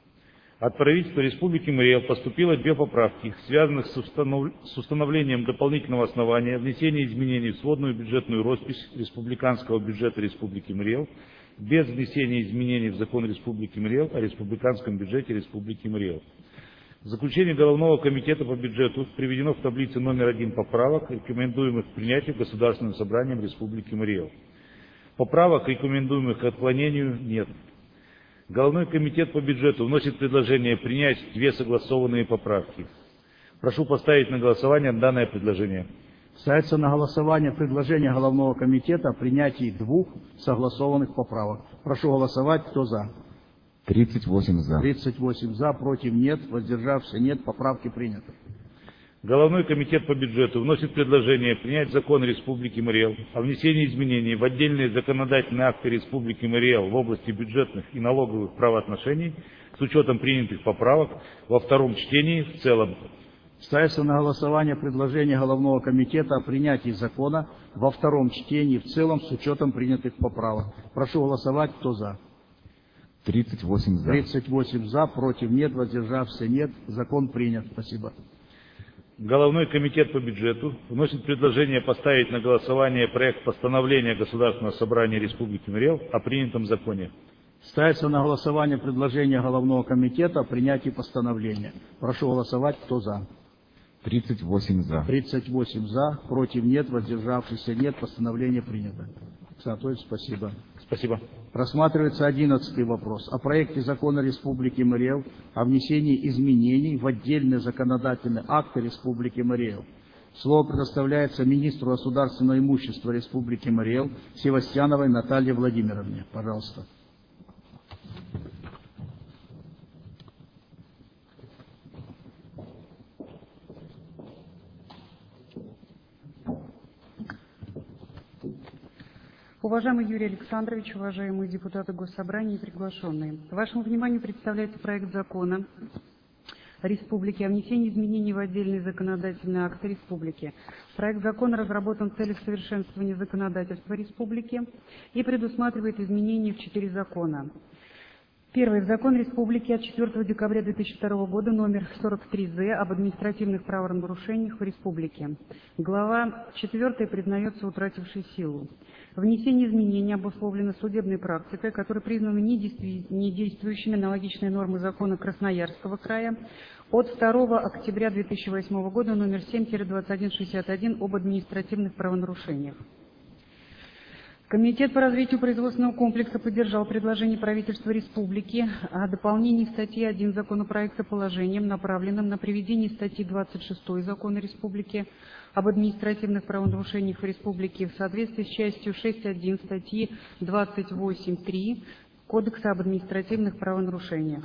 Speaker 11: От правительства Республики Марий Эл поступило две поправки, связанных с, установ... с установлением дополнительного основания внесения изменений в сводную бюджетную роспись республиканского бюджета Республики Марий Эл без внесения изменений в закон Республики Марий Эл о республиканском бюджете Республики Марий Эл. В заключении Головного комитета по бюджету приведено в таблице номер один поправок, рекомендуемых к принятию Государственным собранием Республики Марий Эл. Поправок, рекомендуемых к отклонению, нет. Головной комитет по бюджету вносит предложение принять две согласованные поправки. Прошу поставить на голосование данное предложение.
Speaker 1: Ставится на голосование предложение Головного комитета о принятии двух согласованных поправок. Прошу голосовать. Кто за?
Speaker 2: тридцать восемь за.
Speaker 1: тридцать восемь за. Против нет. Воздержавшихся нет. Поправки приняты.
Speaker 11: Головной комитет по бюджету вносит предложение принять закон Республики Марий Эл о внесении изменений в отдельные законодательные акты Республики Марий Эл в области бюджетных и налоговых правоотношений с учетом принятых поправок во втором чтении в целом.
Speaker 1: Ставится на голосование предложение Головного комитета о принятии закона во втором чтении в целом с учетом принятых поправок. Прошу голосовать. Кто за?
Speaker 2: тридцать восемь за.
Speaker 1: тридцать восемь за. Против нет. Воздержавшихся нет. Закон принят. Спасибо.
Speaker 11: Головной комитет по бюджету вносит предложение поставить на голосование проект постановления Государственного собрания Республики Марий Эл о принятом законе.
Speaker 1: Ставится на голосование предложение Головного комитета о принятии постановления. Прошу голосовать. Кто за?
Speaker 2: тридцать восемь за.
Speaker 1: тридцать восемь за. Против нет. Воздержавшихся нет. Постановление принято. Александр Анатольевич, спасибо.
Speaker 11: Спасибо.
Speaker 1: Рассматривается одиннадцатый вопрос о проекте закона Республики Марий Эл о внесении изменений в отдельные законодательные акты Республики Марий Эл. Слово предоставляется министру государственного имущества Республики Марий Эл Севастьяновой Наталье Владимировне. Пожалуйста.
Speaker 17: Уважаемый Юрий Александрович, уважаемые депутаты Госсобрания и приглашенные, вашему вниманию представляется проект закона Республики о внесении изменений в отдельные законодательные акты Республики. Проект закона разработан в целях совершенствования законодательства Республики и предусматривает изменения в четыре закона. Первый. В закон Республики от четвёртого декабря две тысячи второго года номер сорок три зэ об административных правонарушениях в Республике. Глава четвёртая признается утратившей силу. Внесение изменений обусловлено судебной практикой, которые признаны недействующими аналогичные нормы закона Красноярского края от второго октября две тысячи восьмого года номер семь двадцать один шестьдесят один об административных правонарушениях. Комитет по развитию производственного комплекса поддержал предложение правительства Республики о дополнении статьи один законопроекта положением, направленным на приведение статьи двадцать шесть Закона Республики об административных правонарушениях в Республике в соответствии с частью шесть точка один статьи двадцать восемь точка три Кодекса об административных правонарушениях.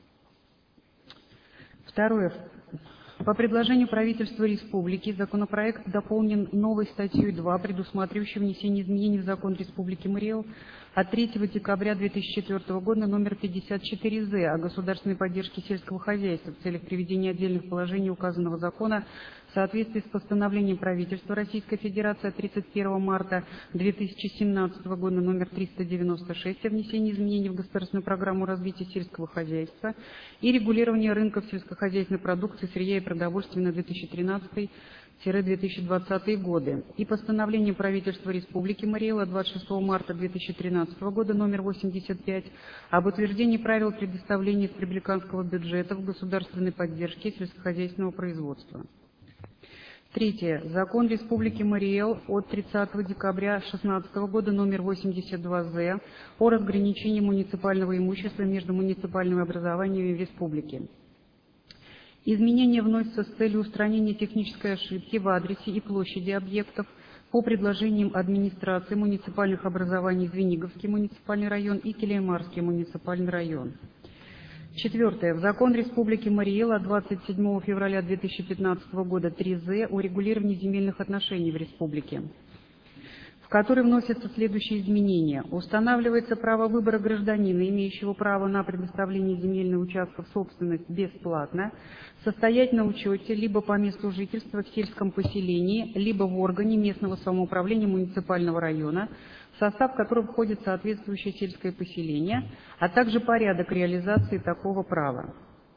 Speaker 17: Второе. По предложению правительства Республики законопроект дополнен новой статьей два, предусматривающей внесение изменений в закон Республики Мариэл от третьего декабря две тысячи четвёртого года номер пятьдесят четыре зэ о государственной поддержке сельского хозяйства в целях приведения отдельных положений указанного закона в соответствии с постановлением правительства Российской Федерации от тридцать первого марта две тысячи семнадцатого года номер триста девяносто шесть о внесении изменений в государственную программу развития сельского хозяйства и регулирования рынков сельскохозяйственной продукции, сырья и продовольствия на две тысячи тринадцатый — две тысячи двадцатый годы и постановление правительства Республики Мариэл от двадцать шестого марта две тысячи тринадцатого года номер восемьдесят пять об утверждении правил предоставления из республиканского бюджета в государственной поддержке сельскохозяйственного производства. Третье. Закон Республики Мариэл от тридцатого декабря две тысячи шестнадцатого года номер восемьдесят два зэ о разграничении муниципального имущества между муниципальными образованиями в Республике. Изменения вносятся с целью устранения технической ошибки в адресе и площади объектов по предложениям администрации муниципальных образований Звениговский муниципальный район и Килимарский муниципальный район. Четвертое. В закон Республики Мариэл от двадцать седьмого февраля две тысячи пятнадцатого года три зэ о регулировании земельных отношений в Республике, в который вносятся следующие изменения. Устанавливается право выбора гражданина, имеющего право на предоставление земельных участков в собственность бесплатно, состоять на учете либо по месту жительства в сельском поселении, либо в органе местного самоуправления муниципального района, в состав которого входит соответствующее сельское поселение, а также порядок реализации такого права.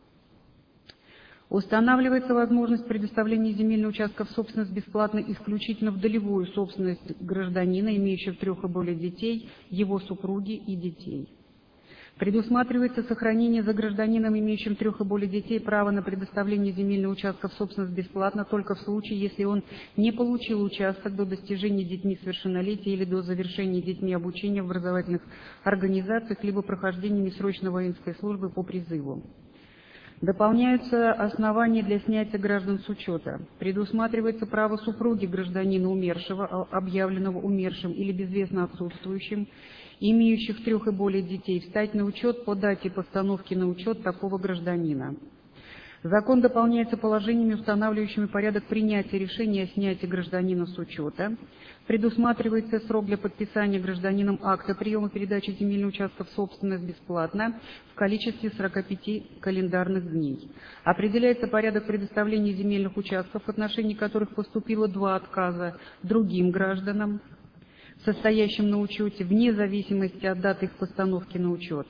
Speaker 17: Устанавливается возможность предоставления земельных участков в собственность бесплатно исключительно в долевую собственность гражданина, имеющего трех и более детей, его супруги и детей. Предусматривается сохранение за гражданином, имеющим трех и более детей, права на предоставление земельных участков в собственность бесплатно только в случае, если он не получил участок до достижения детьми совершеннолетия или до завершения детьми обучения в образовательных организациях, либо прохождения несрочной воинской службы по призыву. Дополняются основания для снятия граждан с учета. Предусматривается право супруги гражданина умершего, объявленного умершим или безвестно отсутствующим, имеющих трех и более детей, встать на учет по дате постановки на учет такого гражданина. Закон дополняется положениями, устанавливающими порядок принятия решения о снятии гражданина с учета. Предусматривается срок для подписания гражданином акта приема передачи земельных участков в собственность бесплатно в количестве сорока пяти календарных дней. Определяется порядок предоставления земельных участков, в отношении которых поступило два отказа другим гражданам, состоящим на учете, вне зависимости от даты их постановки на учет.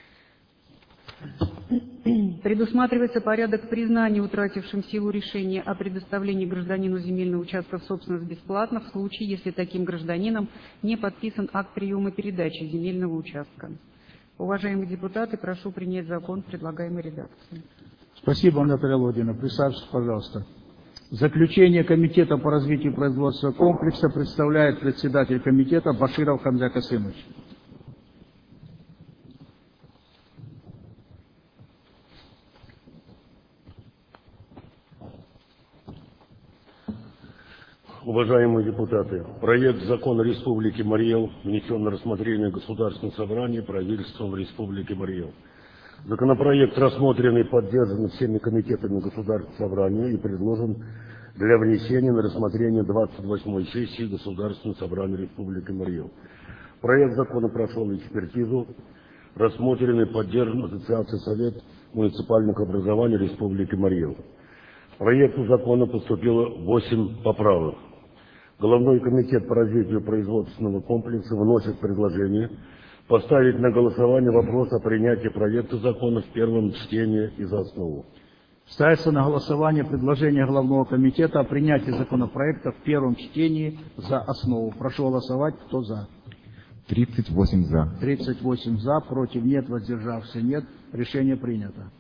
Speaker 17: Предусматривается порядок признания утратившим силу решения о предоставлении гражданину земельного участка в собственность бесплатно в случае, если таким гражданином не подписан акт приема передачи земельного участка. Уважаемые депутаты, прошу принять закон в предлагаемой редакции.
Speaker 1: Спасибо, Наталья Владимировна. Присаживайтесь, пожалуйста. Заключение Комитета по развитию производственного комплекса представляет председатель комитета Баширов Хамза Касымович.
Speaker 18: Уважаемые депутаты, проект закона Республики Мариэл внесен на рассмотрение Государственного собрания правительством Республики Мариэл. Законопроект рассмотрен и поддержан всеми комитетами Государственного собрания и предложен для внесения на рассмотрение двадцать восьмой сессии Государственного собрания Республики Мариэл. Проект закона прошел экспертизу, рассмотрен и поддержан Ассоциацией Совет муниципальных образований Республики Марий Эл. К проекту закона поступило восемь поправок. Головной комитет по развитию производственного комплекса вносит предложение поставить на голосование вопрос о принятии проекта закона в первом чтении и за основу.
Speaker 1: Ставится на голосование предложение Головного комитета о принятии законопроекта в первом чтении за основу. Прошу голосовать. Кто за?
Speaker 2: тридцать восемь за.
Speaker 1: тридцать восемь за, против нет, воздержавшихся нет. Решение принято.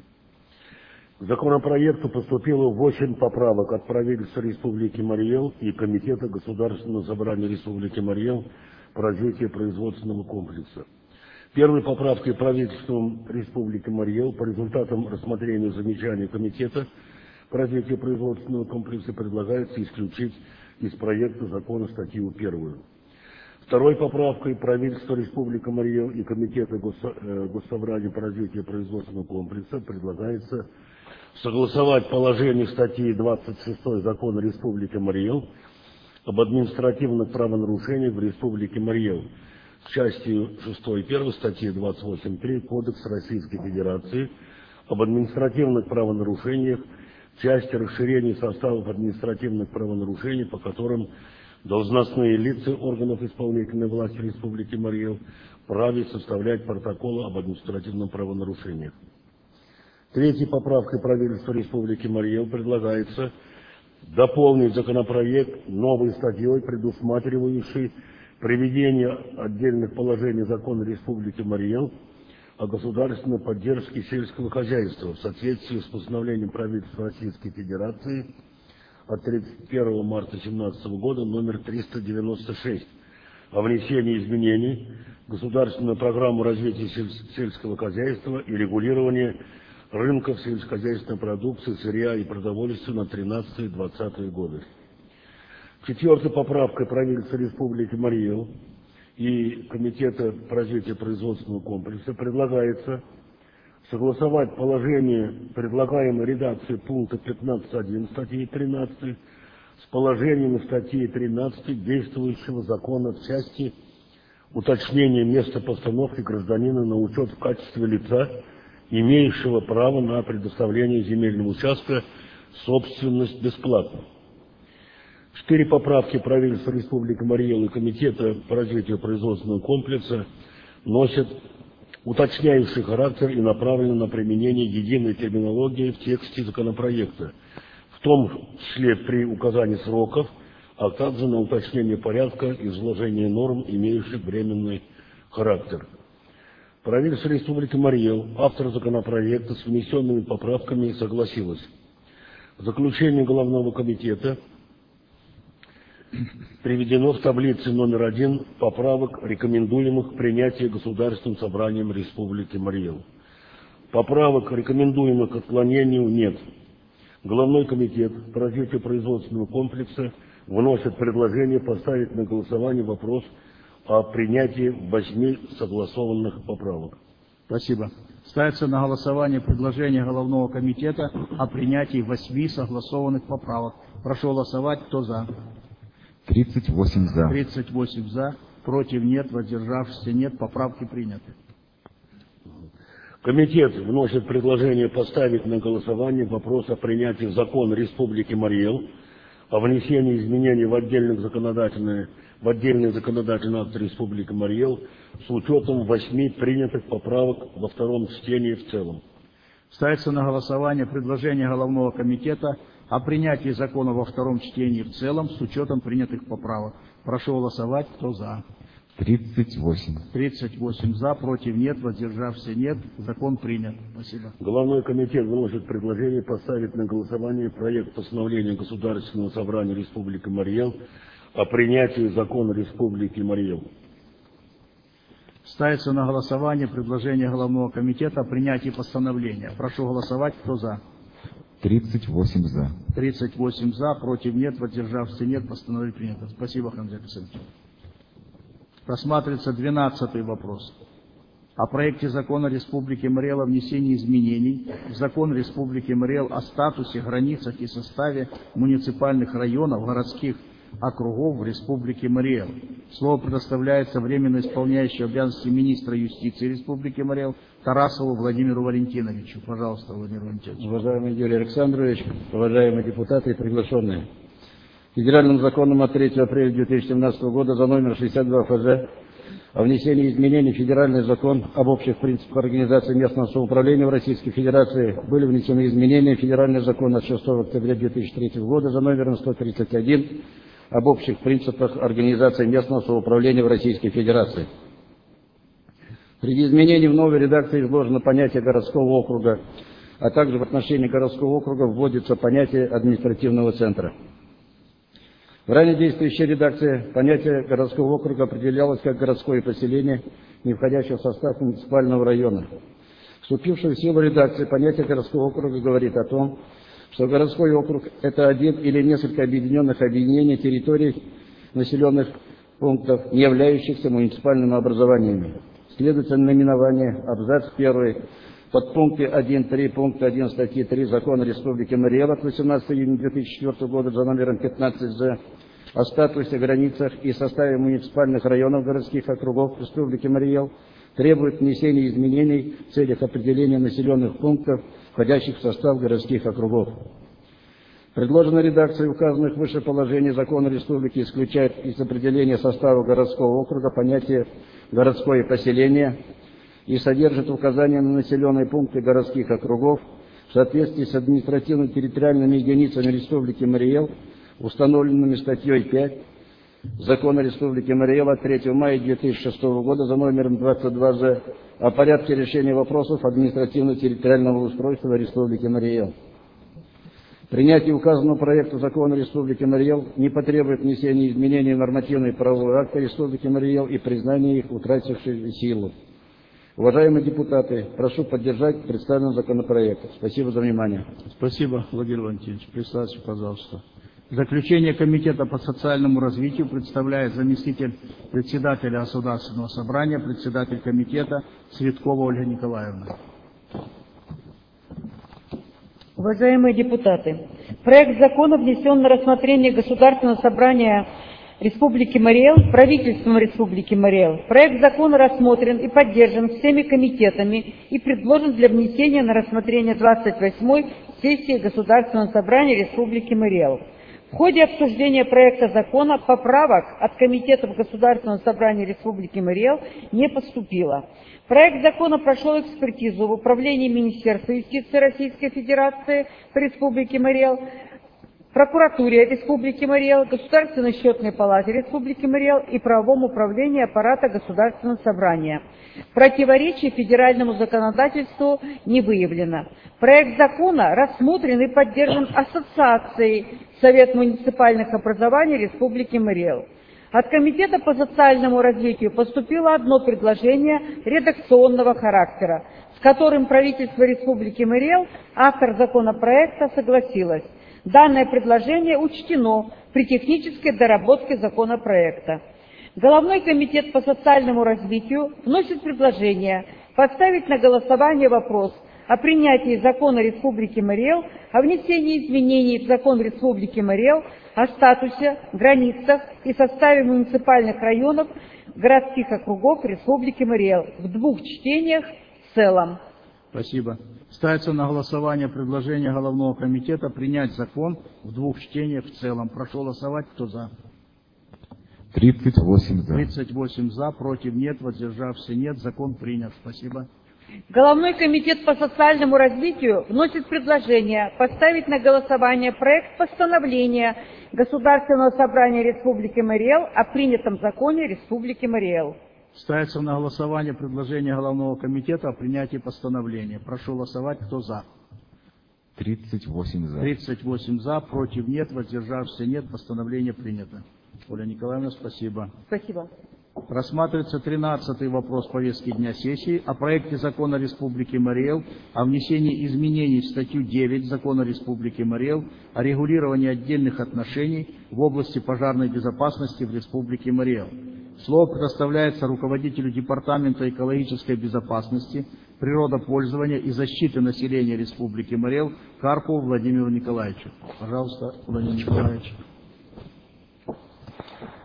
Speaker 18: К законопроекту поступило восемь поправок от правительства Республики Марий Эл и Комитета Государственного собрания Республики Марий Эл по развитию производственного комплекса. Первой поправкой правительством Республики Марий Эл по результатам рассмотрения замечаний Комитета по развитию производственного комплекса предлагается исключить из проекта закона статью первую. Второй поправкой правительства Республики Марий Эл и Комитета Госсобрания по развитию производственного комплекса предлагается согласовать положение статьи двадцать шесть закона Республики Марий Эл об административных правонарушениях в Республике Марий Эл с частью шестой первой статьи двадцать восемь три Кодекса Российской Федерации об административных правонарушениях в части расширения составов административных правонарушений, по которым должностные лица органов исполнительной власти Республики Марий Эл вправе составлять протоколы об административном правонарушении. Третьей поправкой правительства Республики Марий Эл предлагается дополнить законопроект новой статьей, предусматривающей приведение отдельных положений закона Республики Марий Эл о государственной поддержке сельского хозяйства в соответствии с постановлением правительства Российской Федерации от тридцать первого марта две тысячи семнадцатого года номер триста девяносто шесть о внесении изменений в государственную программу развития сельского хозяйства и регулирования рынков сельскохозяйственной продукции, сырья и продовольствия на тринадцатый-двадцатые годы. Четвертой поправкой правительства Республики Марий Эл и Комитета по развитию производственного комплекса предлагается согласовать положение предлагаемой редакции пункта пятнадцать точка один статьи тринадцать с положением статьи тринадцать действующего закона в части уточнения места постановки гражданина на учет в качестве лица, имеющего право на предоставление земельного участка в собственность бесплатно. Четыре поправки правительства Республики Марий Эл и Комитета по развитию производственного комплекса носят уточняющий характер и направлены на применение единой терминологии в тексте законопроекта, в том числе при указании сроков, а также на уточнение порядка изложения норм, имеющих временный характер. Правительство Республики Марий Эл, автор законопроекта с внесенными поправками, согласилось. В заключении Головного комитета приведено в таблице номер один поправок, рекомендуемых к принятию Государственным собранием Республики Марий Эл. Поправок, рекомендуемых к отклонению, нет. Головной комитет по развитию производственного комплекса вносит предложение поставить на голосование вопрос о принятии восьми согласованных поправок.
Speaker 1: Спасибо. Ставится на голосование предложение Головного комитета о принятии восьми согласованных поправок. Прошу голосовать. Кто за?
Speaker 2: тридцать восемь за.
Speaker 1: тридцать восемь за. Против нет. Воздержавшихся нет. Поправки приняты.
Speaker 18: Комитет вносит предложение поставить на голосование вопрос о принятии закона Республики Марий Эл о внесении изменений в отдельных законодательные в отдельный законодательный акт Республики Марий Эл с учетом восьми принятых поправок во втором чтении в целом.
Speaker 1: Ставится на голосование предложение Головного комитета о принятии закона во втором чтении в целом с учетом принятых поправок. Прошу голосовать. Кто за?
Speaker 2: тридцать восемь.
Speaker 1: тридцать восемь за, против нет, воздержавшихся нет. Закон принят. Спасибо.
Speaker 18: Головной комитет вносит предложение поставить на голосование проект постановления Государственного собрания Республики Марий Эл о принятии закона Республики Марий Эл.
Speaker 1: Ставится на голосование предложение Головного комитета о принятии постановления. Прошу голосовать. Кто за?
Speaker 2: тридцать восемь за.
Speaker 1: тридцать восемь за, против нет, воздержавшихся нет. Постановление принято. Спасибо, Хамзат Александрович. Рассматривается двенадцатый вопрос. О проекте закона Республики Марий Эл о внесении изменений в закон Республики Марий Эл о статусе, границах и составе муниципальных районов, городских округов в Республике Марий Эл. Слово предоставляется временно исполняющему обязанности министра юстиции Республики Марий Эл Тарасову Владимиру Валентиновичу. Пожалуйста, Владимир Валентинович.
Speaker 19: Уважаемый Юрий Александрович, уважаемые депутаты и приглашенные. Федеральным законом от третьего апреля две тысячи семнадцатого года за номер шестьдесят два эф зэ о внесении изменений в Федеральный закон об общих принципах организации местного самоуправления в Российской Федерации были внесены изменения в Федеральный закон от шестого октября две тысячи третьего года за номером сто тридцать один об общих принципах организации местного самоуправления в Российской Федерации. Среди изменений в новой редакции изложено понятие городского округа, а также в отношении городского округа вводится понятие административного центра. В ранее действующей редакции понятие городского округа определялось как городское поселение, не входящее в состав муниципального района. Вступившая в силу редакции понятие городского округа говорит о том, что городской округ – это один или несколько объединенных объединений территорий населенных пунктов, не являющихся муниципальными образованиями. Следовательно, наименование, абзац первый, подпункты один точка три пункта один статьи три Закона Республики Марий Эл от восемнадцатого июня две тысячи четвёртого года за номером пятнадцать зэ о статусе, границах и составе муниципальных районов городских округов Республики Марий Эл требует внесения изменений в целях определения населенных пунктов, входящих в состав городских округов. Предложенная редакция указанных выше положений Закона Республики исключает из определения состава городского округа понятие «городское поселение» и содержит указания на населенные пункты городских округов в соответствии с административно-территориальными единицами Республики Марий Эл, установленными статьей пять Закона Республики Марий Эл от третьего мая две тысячи шестого года за номером двадцать два зэ о порядке решения вопросов административно-территориального устройства Республики Марий Эл. Принятие указанного проекта Закона Республики Марий Эл не потребует внесения изменений в нормативные правовые акты Республики Марий Эл и признания их утратившей силу. Уважаемые депутаты, прошу поддержать представленный законопроект. Спасибо за внимание.
Speaker 1: Спасибо, Владимир Валентинович. Представьте, пожалуйста. Заключение Комитета по социальному развитию представляет заместитель председателя Государственного собрания, председатель комитета Цветкова Ольга Николаевна.
Speaker 14: Уважаемые депутаты, проект закона внесен на рассмотрение Государственного собрания Республики Марий Эл правительством Республики Марий Эл. Проект закона рассмотрен и поддержан всеми комитетами и предложен для внесения на рассмотрение двадцать восьмой сессии Государственного собрания Республики Марий Эл. В ходе обсуждения проекта закона поправок от комитетов Государственного собрания Республики Марий Эл не поступило. Проект закона прошел экспертизу в Управлении Министерства юстиции Российской Федерации по Республике Марий Эл, Прокуратуре Республики Марий Эл, Государственной счетной палате Республики Марий Эл и правовом управлении аппарата Государственного собрания. Противоречий федеральному законодательству не выявлено. Проект закона рассмотрен и поддержан Ассоциацией Совет муниципальных образований Республики Марий Эл. От Комитета по социальному развитию поступило одно предложение редакционного характера, с которым правительство Республики Марий Эл, автор законопроекта, согласилось. Данное предложение учтено при технической доработке законопроекта. Головной комитет по социальному развитию вносит предложение поставить на голосование вопрос о принятии закона Республики Марий Эл о внесении изменений в закон Республики Марий Эл о статусе, границах и составе муниципальных районов городских округов Республики Марий Эл в двух чтениях в целом.
Speaker 1: Спасибо. Ставится на голосование предложение Головного комитета принять закон в двух чтениях в целом. Прошу голосовать. Кто за?
Speaker 2: тридцать восемь за.
Speaker 1: тридцать восемь за, против нет, воздержавшихся нет. Закон принят. Спасибо.
Speaker 14: Головной комитет по социальному развитию вносит предложение поставить на голосование проект постановления Государственного собрания Республики Марий Эл о принятом законе Республики Марий Эл.
Speaker 1: Ставится на голосование предложение Головного комитета о принятии постановления. Прошу голосовать. Кто за?
Speaker 2: тридцать восемь за.
Speaker 1: тридцать восемь за, против нет, воздержавшихся нет. Постановление принято. Оля Николаевна, спасибо.
Speaker 14: Спасибо.
Speaker 1: Рассматривается тринадцатый вопрос повестки дня сессии о проекте закона Республики Марий Эл о внесении изменений в статью девять Закона Республики Марий Эл о регулировании отдельных отношений в области пожарной безопасности в Республике Марий Эл. Слово предоставляется руководителю Департамента экологической безопасности, природопользования и защиты населения Республики Марий Эл Карпову Владимиру Николаевичу. Пожалуйста, Владимир Николаевич.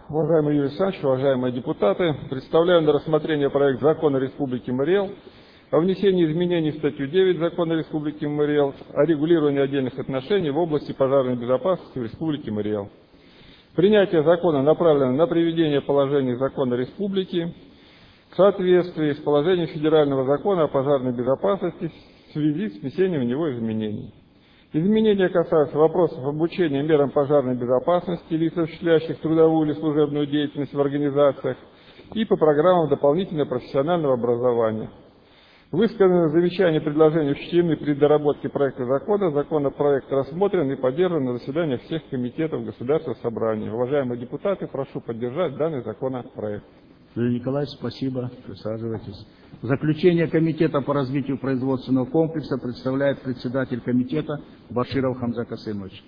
Speaker 20: Уважаемый Юрий Александрович, уважаемые депутаты, представляю на рассмотрение проект закона Республики Мари Эл о внесении изменений в статью девять Закона Республики Мари Эл о регулировании отдельных отношений в области пожарной безопасности в Республике Мари Эл. Принятие закона направлено на приведение положений закона Республики в соответствии с положением Федерального закона о пожарной безопасности в связи с внесением в него изменений. Изменения касаются вопросов обучения мерам пожарной безопасности лиц, осуществляющих трудовую или служебную деятельность в организациях, и по программам дополнительного профессионального образования. Высказанные замечания и предложения учтены при доработке проекта закона. Законопроект рассмотрен и поддержан на заседаниях всех комитетов Государственного собрания. Уважаемые депутаты, прошу поддержать данный законопроект.
Speaker 1: Юрий Николаевич, спасибо. Присаживайтесь. Заключение Комитета по развитию производственного комплекса представляет председатель комитета Баширов Хамза Касымович.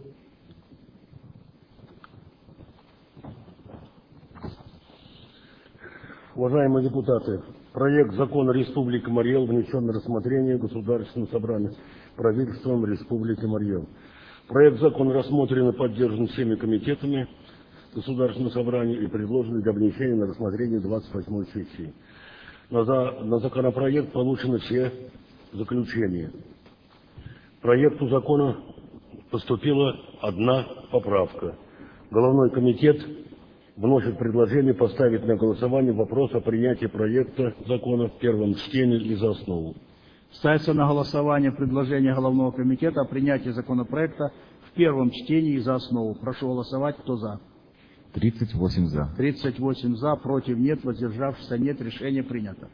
Speaker 18: Уважаемые депутаты, проект закона Республики Мари Эл внесен на рассмотрение Государственного собрания правительством Республики Мари Эл. Проект закона рассмотрен и поддержан всеми комитетами Государственного собрания и предложен для внесения на рассмотрение двадцать восьмой сессии. На, за, на законопроект получены все заключения. К проекту закона поступила одна поправка. Головной комитет вносит предложение поставить на голосование вопрос о принятии проекта закона в первом чтении и за основу.
Speaker 1: Ставится на голосование предложение Головного комитета о принятии законопроекта в первом чтении и за основу. Прошу голосовать. Кто за?
Speaker 2: тридцать восемь за.
Speaker 1: тридцать восемь за, против нет, воздержавшихся нет. Решение принято.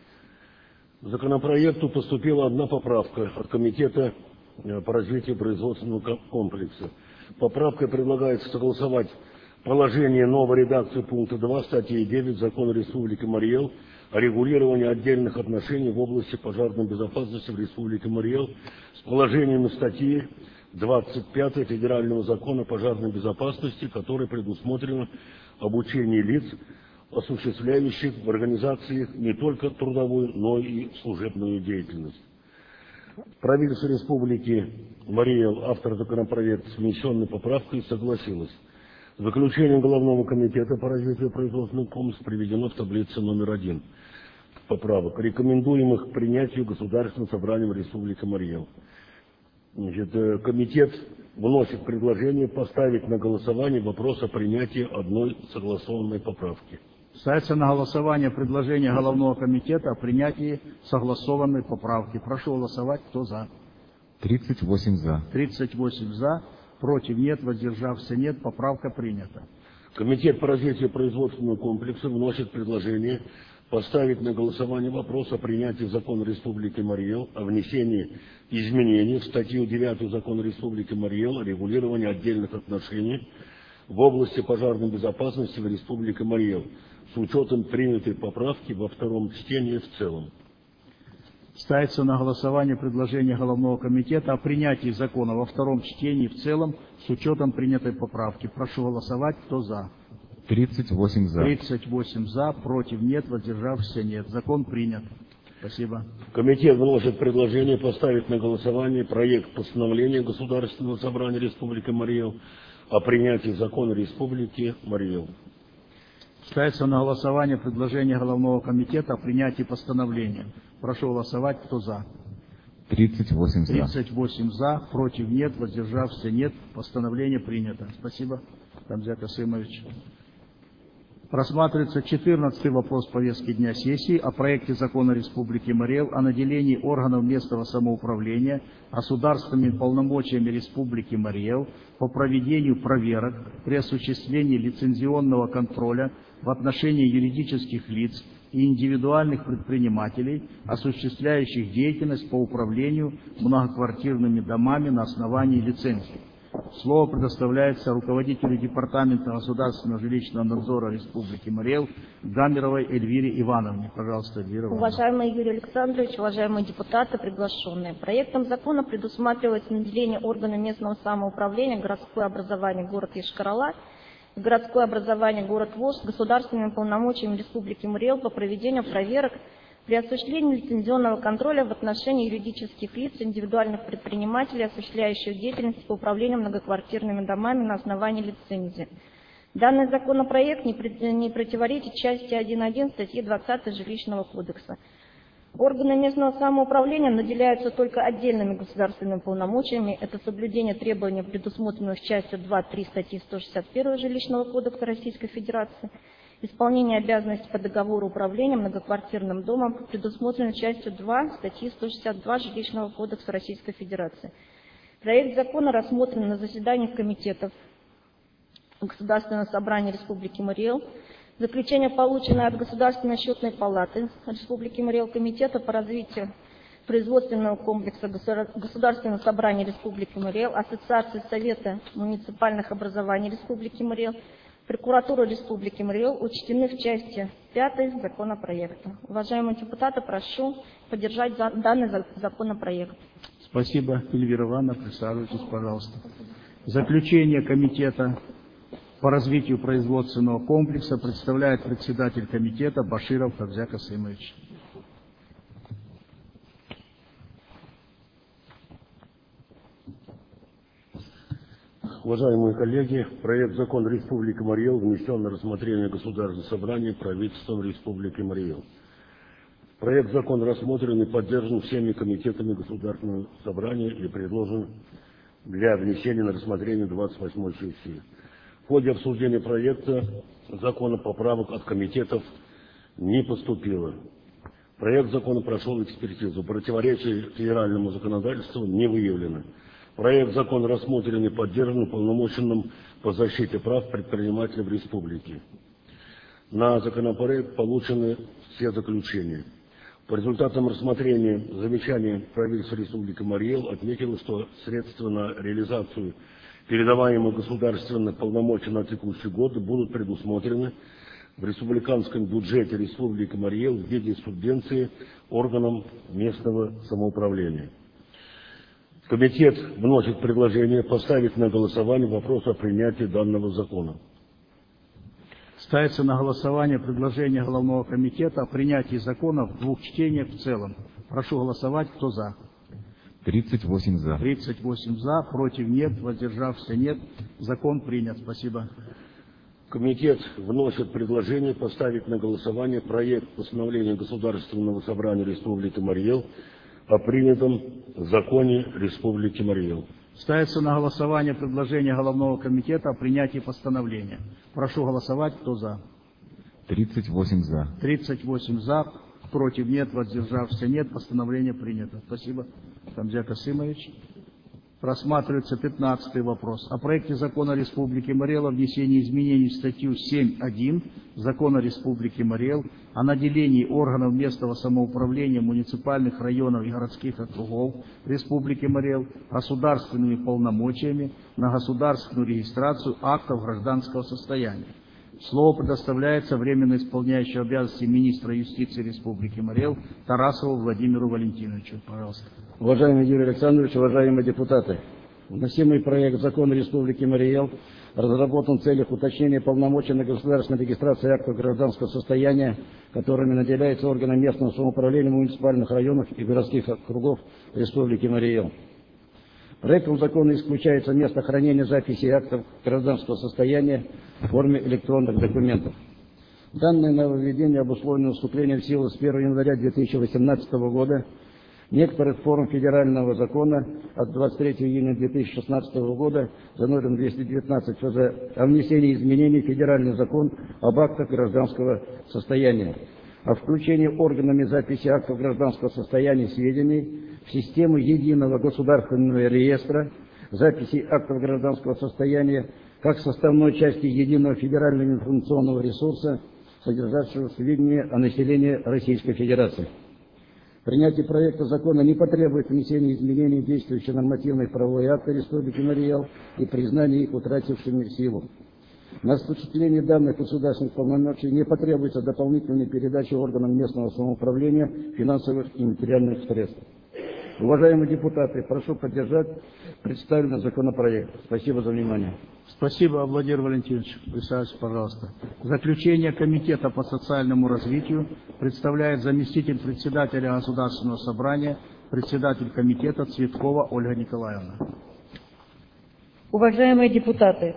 Speaker 18: К законопроекту поступила одна поправка от Комитета по развитию производственного комплекса. Поправкой предлагается согласовать положение новой редакции пункта два статьи девять Закона Республики Мари Эл о регулировании отдельных отношений в области пожарной безопасности в Республике Мари Эл с положениями статьи двадцать пятой Федерального закона пожарной безопасности, которой предусмотрено обучение лиц, осуществляющих в организации не только трудовую, но и служебную деятельность. Правительство Республики Мари Эл, автор законопроекта с внесенной поправкой, согласилось. Заключение Головного комитета по развитию производственного комплекса приведено в таблице номер один поправок, рекомендуемых к принятию Государственным собранием Республики Мари Эл. Значит, комитет вносит предложение поставить на голосование вопрос о принятии одной согласованной поправки.
Speaker 1: Ставится на голосование предложение Головного комитета о принятии согласованной поправки. Прошу голосовать. Кто за?
Speaker 2: тридцать восемь за.
Speaker 1: тридцать восемь за. Против нет. Воздержавшихся нет. Поправка принята.
Speaker 18: Комитет по развитию производственного комплекса вносит предложение поставить на голосование вопрос о принятии закона Республики Мари Эл о внесении изменений в статью девятую Закона Республики Мари Эл о регулировании отдельных отношений в области пожарной безопасности в Республике Мари Эл с учетом принятой поправки во втором чтении в целом.
Speaker 1: Ставится на голосование предложение Головного комитета о принятии закона во втором чтении в целом с учетом принятой поправки. Прошу голосовать. Кто за?
Speaker 2: тридцать восемь за.
Speaker 1: тридцать восемь за. Против нет. Воздержавшихся нет. Закон принят. Спасибо.
Speaker 18: Комитет вносит предложение поставить на голосование проект постановления Государственного собрания Республики Мари Эл о принятии закона Республики Мари Эл.
Speaker 1: Ставится на голосование предложение Головного комитета о принятии постановления. Прошу голосовать. Кто за?
Speaker 2: тридцать восемь за.
Speaker 1: тридцать восемь за. Против нет. Воздержавшихся нет. Постановление принято. Спасибо, Хамза Касымович. Рассматривается четырнадцатый вопрос повестки дня сессии о проекте закона Республики Мари Эл о наделении органов местного самоуправления государственными полномочиями Республики Мари Эл по проведению проверок при осуществлении лицензионного контроля в отношении юридических лиц и индивидуальных предпринимателей, осуществляющих деятельность по управлению многоквартирными домами на основании лицензии. Слово предоставляется руководителю Департамента государственного жилищного надзора Республики Мари Эл Гамеровой Эльвире Ивановне. Пожалуйста, Эльвира Ивановна.
Speaker 21: Уважаемый Юрий Александрович, уважаемые депутаты, приглашенные. Проектом закона предусматривается наделение органа местного самоуправления, городское образование город Йошкар-Ола, городское образование город Волжск государственными полномочиями Республики Мари Эл по проведению проверок при осуществлении лицензионного контроля в отношении юридических лиц, индивидуальных предпринимателей, осуществляющих деятельность по управлению многоквартирными домами на основании лицензии. Данный законопроект не, при- не противоречит части один точка один статьи двадцатой Жилищного кодекса. Органы местного самоуправления наделяются только отдельными государственными полномочиями. Это соблюдение требований, предусмотренных частью два точка три статьи сто шестьдесят первой Жилищного кодекса Российской Федерации, исполнение обязанностей по договору управления многоквартирным домом, предусмотренной частью два статьи сто шестьдесят два Жилищного кодекса Российской Федерации. Проект закона рассмотрен на заседаниях комитетов Государственного собрания Республики Мари-Эл. Заключение, полученное от Государственной счетной палаты Республики Мари-Эл, Комитета по развитию производственного комплекса Государственного собрания Республики Мари-Эл, Ассоциации Совета муниципальных образований Республики Мари-Эл, Прокуратуры Республики Мари-Эл учтены в части пятой законопроекта. Уважаемые депутаты, прошу поддержать данный законопроект.
Speaker 1: Спасибо, Эльвира Ивановна. Присаживайтесь, пожалуйста. Заключение комитета по развитию производственного комплекса представляет председатель комитета Баширов Кабзя Касымович.
Speaker 18: Уважаемые коллеги, проект закона Республики Мари-Эл внесен на рассмотрение Государственного собрания правительством Республики Мари-Эл. Проект закона рассмотрен и поддержан всеми комитетами Государственного собрания и предложен для внесения на рассмотрение двадцать восьмой сессии. В ходе обсуждения проекта закона поправок от комитетов не поступило. Проект закона прошел экспертизу. Противоречий федеральному законодательству не выявлено. Проект закона рассмотрен и поддержан уполномоченным по защите прав предпринимателей в республике. На законопроект получены все заключения. По результатам рассмотрения замечаний правительства Республики Мари-Эл отметило, что средства на реализацию передаваемых государственных полномочий на текущий год будут предусмотрены в республиканском бюджете Республики Мари-Эл в виде субвенции органам местного самоуправления. Комитет вносит предложение поставить на голосование вопрос о принятии данного закона.
Speaker 1: Ставится на голосование предложение Головного комитета о принятии закона в двух чтениях в целом. Прошу голосовать. Кто за?
Speaker 2: тридцать восемь за.
Speaker 1: тридцать восемь за, против нет, воздержавшихся нет. Закон принят. Спасибо.
Speaker 18: Комитет вносит предложение поставить на голосование проект постановления Государственного собрания Республики Мари-Эл о принятом законе Республики Мари-Эл.
Speaker 1: Ставится на голосование предложение Головного комитета о принятии постановления. Прошу голосовать. Кто за?
Speaker 2: тридцать восемь за.
Speaker 1: тридцать восемь за, против нет, воздержавшихся нет. Постановление принято. Спасибо, Камзя Касымович. Рассматривается пятнадцатый вопрос. О проекте закона Республики Мари-Эл о внесении изменений в статью семь точка один закона Республики Мари-Эл о наделении органов местного самоуправления муниципальных районов и городских округов Республики Мари-Эл государственными полномочиями на государственную регистрацию актов гражданского состояния. Слово предоставляется временно исполняющему обязанности министра юстиции Республики Мари-Эл Тарасову Владимиру Валентиновичу. Пожалуйста.
Speaker 19: Уважаемый Юрий Александрович, уважаемые депутаты, вносимый проект закона Республики Мари-Эл разработан в целях уточнения полномочий на государственной регистрации актов гражданского состояния, которыми наделяются органы местного самоуправления муниципальных районов и городских округов Республики Мари-Эл. Проектом закона исключается место хранения записей актов гражданского состояния в форме электронных документов. Данное нововведение обусловлено вступлением в силу с первого января две тысячи восемнадцатого года некоторых форм федерального закона от двадцать третьего июня две тысячи шестнадцатого года за номером двести девятнадцать ФЗ о внесении изменений в федеральный закон об актах гражданского состояния, о включении органами записи актов гражданского состояния сведений в систему единого государственного реестра записи актов гражданского состояния как составной части единого федерального информационного ресурса, содержащего сведения о населении Российской Федерации. Принятие проекта закона не потребует внесения изменений в действующие нормативные правовые акты Республики Мари-Эл и признания их утратившими силу. На осуществление данных государственных полномочий не потребуется дополнительной передачи органам местного самоуправления финансовых и материальных средств. Уважаемые депутаты, прошу поддержать представленный законопроект. Спасибо за внимание.
Speaker 1: Спасибо, Владимир Валентинович. Присаживайтесь, пожалуйста. Заключение Комитета по социальному развитию представляет заместитель председателя Государственного собрания, председатель комитета Цветкова Ольга Николаевна.
Speaker 14: Уважаемые депутаты,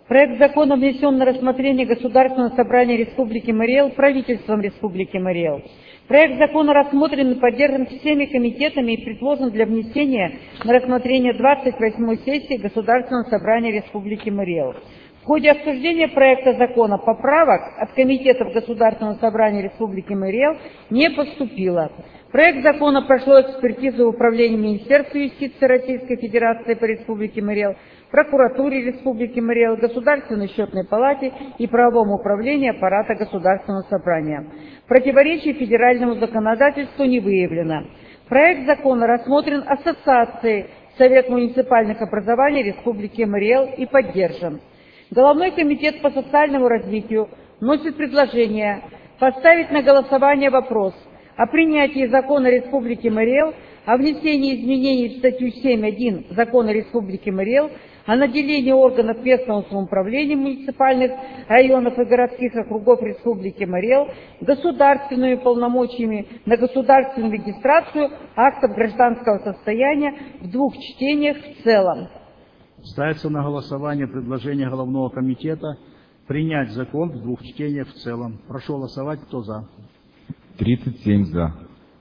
Speaker 14: Проект закона внесен на рассмотрение Государственного собрания Республики Мари-Эл правительством Республики Мари-Эл. Проект закона рассмотрен и поддержан всеми комитетами и предложен для внесения на рассмотрение двадцать восьмой сессии Государственного собрания Республики Мари-Эл. В ходе обсуждения проекта закона поправок от комитетов Государственного собрания Республики Мари-Эл не поступило. Проект закона прошел экспертизу в Управлении Министерства юстиции Российской Федерации по Республике Мари-Эл, Прокуратуре Республики Мари-Эл, Государственной счетной палате и правовому управлению аппарата Государственного собрания. Противоречий федеральному законодательству не выявлено. Проект закона рассмотрен Ассоциацией Совет муниципальных образований Республики Мари-Эл и поддержан. Головной комитет по социальному развитию вносит предложение поставить на голосование вопрос о принятии закона Республики Мари-Эл о внесении изменений в статью семь точка один Закона Республики Мари-Эл о наделении органов местного самоуправления муниципальных районов и городских округов Республики Мари-Эл государственными полномочиями на государственную регистрацию актов гражданского состояния в двух чтениях в целом.
Speaker 1: Ставится на голосование предложение Головного комитета принять закон в двух чтениях в целом. Прошу голосовать, кто за.
Speaker 2: тридцать семь за.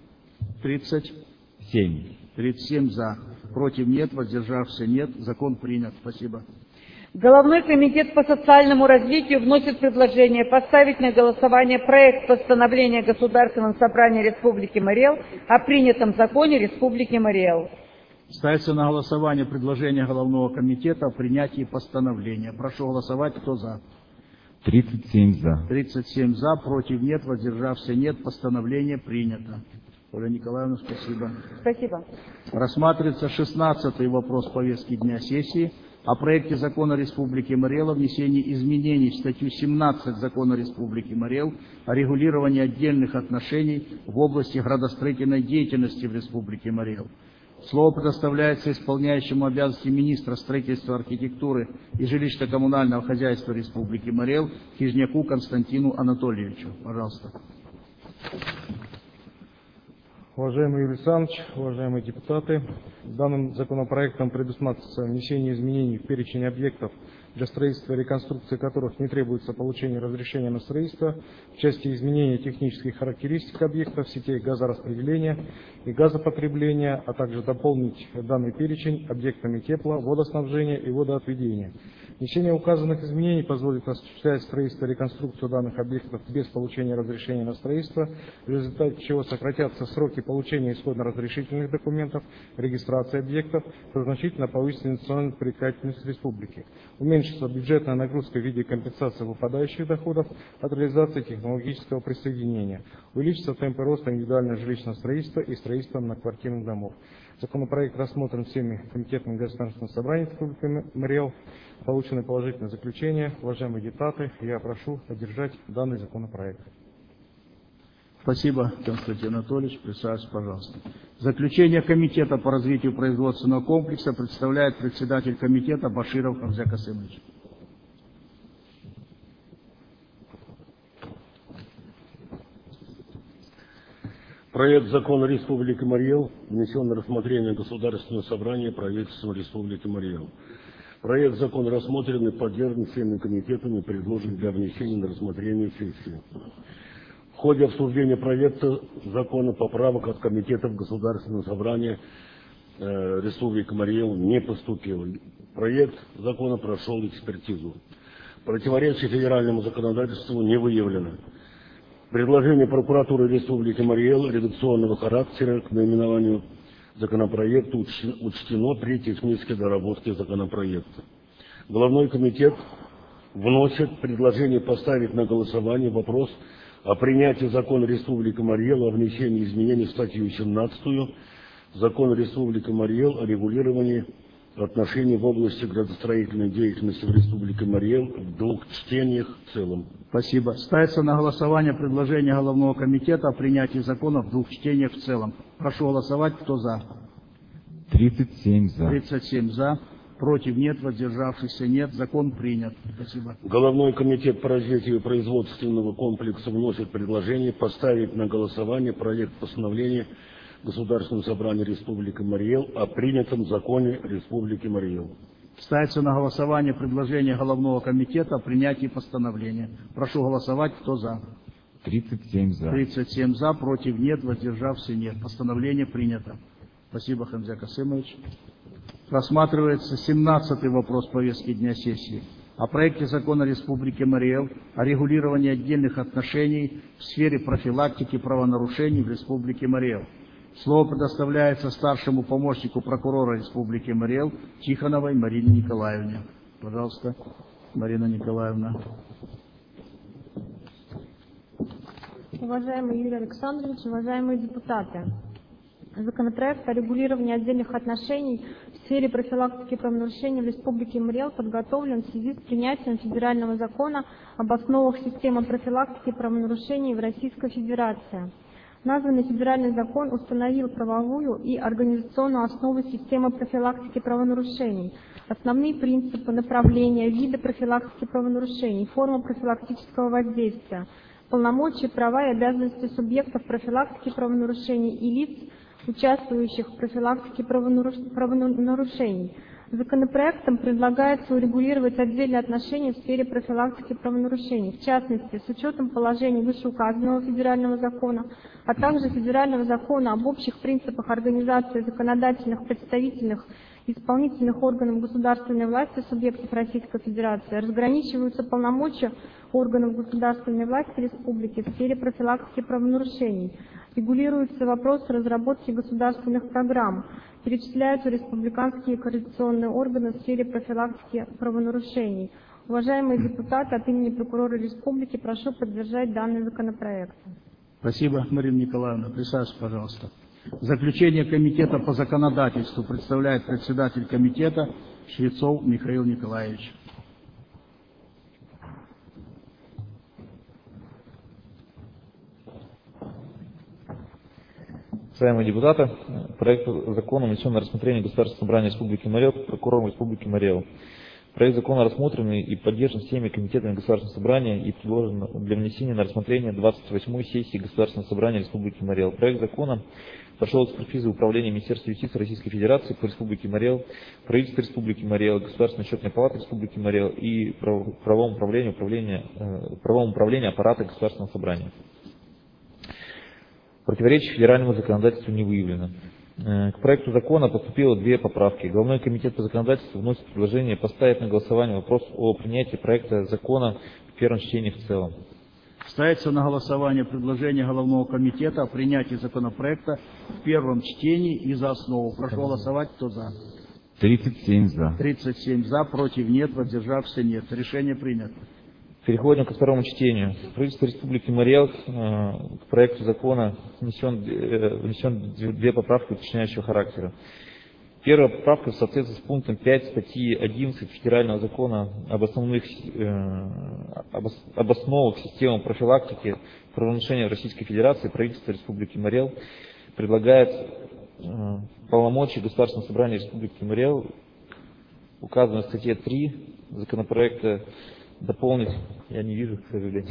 Speaker 1: тридцать
Speaker 2: семь.
Speaker 1: тридцать семь за. Против нет, воздержавшихся нет. Закон принят. Спасибо.
Speaker 14: Головной комитет по социальному развитию вносит предложение поставить на голосование проект постановления Государственного собрания Республики Мари-Эл о принятом законе Республики Мари-Эл.
Speaker 1: Ставится на голосование предложение Головного комитета о принятии постановления. Прошу голосовать, кто за.
Speaker 2: тридцать семь за.
Speaker 1: тридцать семь за, против нет, воздержавшихся нет. Постановление принято. Оля Николаевна, спасибо.
Speaker 14: Спасибо.
Speaker 1: Рассматривается шестнадцатый вопрос повестки дня сессии о проекте закона Республики Мари-Эл о внесении изменений в статью семнадцать Закона Республики Мари-Эл о регулировании отдельных отношений в области градостроительной деятельности в Республике Мари-Эл. Слово предоставляется исполняющему обязанности министра строительства, архитектуры и жилищно-коммунального хозяйства Республики Мари-Эл Хижняку Константину Анатольевичу. Пожалуйста.
Speaker 4: Уважаемый Юрий Александрович, уважаемые депутаты, данным законопроектом предусматривается внесение изменений в перечень объектов, для строительства и реконструкции которых не требуется получение разрешения на строительство, в части изменения технических характеристик объектов, сетей газораспределения и газопотребления, а также дополнить данный перечень объектами тепла, водоснабжения и водоотведения. Внесение указанных изменений позволит осуществлять строительство и реконструкцию данных объектов без получения разрешения на строительство, в результате чего сократятся сроки получения исходно-разрешительных документов, регистрации объектов, что значительно повысит инвестиционную привлекательность республики. Уменьшится бюджетная нагрузка в виде компенсации выпадающих доходов от реализации технологического присоединения. Увеличится темпы роста индивидуального жилищного строительства и строительства многоквартирных домов. Законопроект рассмотрен всеми комитетами Государственного собрания Республики Мари-Эл. Получены положительные заключения. Уважаемые депутаты, я прошу поддержать данный законопроект.
Speaker 1: Спасибо, Константин Анатольевич. Присаживайтесь, пожалуйста. Заключение Комитета по развитию производственного комплекса представляет председатель комитета Баширов Хамза Касымович.
Speaker 18: Проект закона Республики Мари-Эл внесен на рассмотрение Государственного собрания правительства Республики Мари-Эл. Проект закона рассмотрен и поддержан всеми комитетами и предложен для внесения на рассмотрение сессии. В ходе обсуждения проекта закона поправок от комитетов Государственного собрания э, Республики Мари-Эл не поступило. Проект закона прошел экспертизу. Противоречий федеральному законодательству не выявлено. Предложение прокуратуры Республики Мари-Эл редакционного характера к наименованию законопроекта учтено при технической доработке законопроекта. Головной комитет вносит предложение поставить на голосование вопрос о принятии закона Республики Мари-Эл о внесении изменений в статью семнадцать Закона Республики Мари-Эл о регулировании отношений в области градостроительной деятельности в Республике Мари-Эл в двух чтениях в целом.
Speaker 1: Спасибо. Ставится на голосование предложение Головного комитета о принятии закона в двух чтениях в целом. Прошу голосовать, кто за.
Speaker 2: тридцать семь за.
Speaker 1: тридцать семь за. Против нет, воздержавшихся нет. Закон принят. Спасибо.
Speaker 18: Головной комитет по развитию производственного комплекса вносит предложение поставить на голосование проект постановления Государственного собрания Республики Мари-Эл о принятом законе Республики Мари-Эл.
Speaker 1: Ставится на голосование предложение Головного комитета о принятии постановления. Прошу голосовать, кто за.
Speaker 2: тридцать семь за.
Speaker 1: тридцать семь за, против нет, воздержавшихся нет. Постановление принято. Спасибо, Хамзя Касымович. Рассматривается семнадцатый вопрос повестки дня сессии. О проекте закона Республики Марий Эл о регулировании отдельных отношений в сфере профилактики правонарушений в Республике Марий Эл. Слово предоставляется старшему помощнику прокурора Республики Марий Эл Тихоновой Марине Николаевне. Пожалуйста, Марина Николаевна.
Speaker 21: Уважаемый Юрий Александрович, уважаемые депутаты, законопроект о регулировании отдельных отношений в сфере профилактики правонарушений в Республике Марий Эл подготовлен в связи с принятием федерального закона об основах системы профилактики правонарушений в Российской Федерации. Названный федеральный закон установил правовую и организационную основу системы профилактики правонарушений, основные принципы, направления, виды профилактики правонарушений, формы профилактического воздействия, полномочия, права и обязанности субъектов профилактики правонарушений и лиц, участвующих в профилактике правонарушений. Законопроектом предлагается урегулировать отдельные отношения в сфере профилактики правонарушений, в частности, с учетом положений вышеуказанного федерального закона, а также федерального закона об общих принципах организации законодательных, представительных, исполнительных органов государственной власти субъектов Российской Федерации, разграничиваются полномочия органов государственной власти республики в сфере профилактики правонарушений, регулируются вопросы разработки государственных программ, перечисляются республиканские координационные органы в сфере профилактики правонарушений. Уважаемые депутаты, от имени прокурора республики прошу поддержать данный законопроект.
Speaker 1: Спасибо, Марина Николаевна. Присаживайтесь, пожалуйста. Заключение комитета по законодательству представляет председатель комитета Швецов Михаил Николаевич.
Speaker 6: Уважаемые депутаты, проект закона внесен на рассмотрение Государственного собрания Республики Марий Эл прокурором Республики Марий Эл. Проект закона рассмотрен и поддержан всеми комитетами Государственного собрания и предложен для внесения на рассмотрение двадцать восьмой сессии Государственного собрания Республики Марий Эл. Проект закона прошел экспертизу Управления Министерства юстиции Российской Федерации по Республике Марий Эл, правительства Республики Марий Эл, Государственной счетной палаты Республики Марий Эл и правовом управлении, управления, правовом управлении аппарата Государственного собрания. Противоречий федеральному законодательству не выявлено. К проекту закона поступило две поправки. Главной комитет по законодательству вносит предложение поставить на голосование вопрос о принятии проекта закона в первом чтении в целом.
Speaker 1: Ставится на голосование предложение Головного комитета о принятии законопроекта в первом чтении и за основу. Прошу голосовать, кто за.
Speaker 2: тридцать семь за.
Speaker 1: тридцать семь за, против нет, воздержавшихся нет. Решение принято.
Speaker 6: Переходим ко второму чтению. Правительство Республики Марий Эл к проекту закона внесен, внесен две поправки уточняющего характера. Первая поправка в соответствии с пунктом пять статьи одиннадцать Федерального закона об основных об основах системы профилактики правонарушений в Российской Федерации правительство Республики Марий Эл предлагает полномочия Государственного собрания Республики Марий Эл, указанной в статье три законопроекта, дополнить, я не вижу, к сожалению,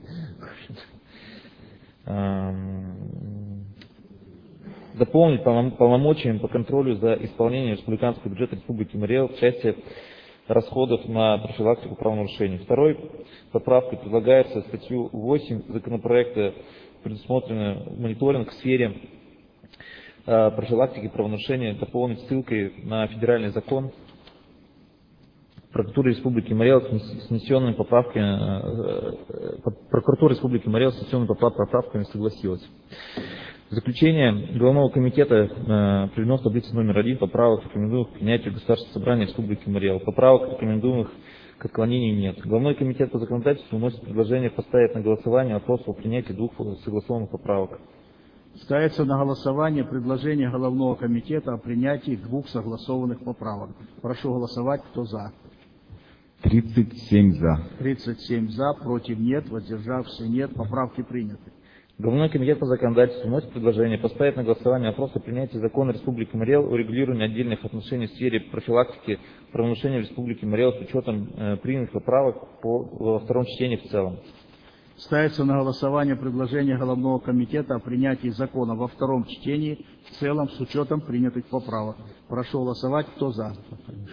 Speaker 6: дополнить полномочиями по контролю за исполнением республиканского бюджета Республики Марий Эл в части расходов на профилактику правонарушений. Второй поправкой предлагается статью восемь законопроекта предусмотренную мониторинг в сфере профилактики правонарушений дополнить ссылкой на федеральный закон Прокуратура Республики Марий Эл с внесенными поправками, Прокуратура Республики Марий Эл с внесенными поправками согласилась. В заключение Главного комитета э, приведено в таблице номер один поправок, рекомендуемых к принятию Государственного собрания Республики Марий Эл. Поправок, рекомендуемых к отклонению, нет. Главной комитет по законодательству вносит предложение поставить на голосование вопрос о принятии двух согласованных поправок.
Speaker 1: Ставится на голосование предложение Головного комитета о принятии двух согласованных поправок. Прошу голосовать, кто за.
Speaker 2: тридцать семь за.
Speaker 1: тридцать семь за, против нет, воздержавшихся нет, поправки приняты.
Speaker 6: Главной комитет по законодательству вносит предложение поставить на голосование вопрос о принятии закона Республики Марий Эл о регулировании отдельных отношений в сфере профилактики правонарушений в Республике Марий Эл с учетом э, принятых поправок по, во втором чтении в целом.
Speaker 1: Ставится на голосование предложение Головного комитета о принятии закона во втором чтении в целом с учетом принятых поправок. Прошу голосовать, кто за.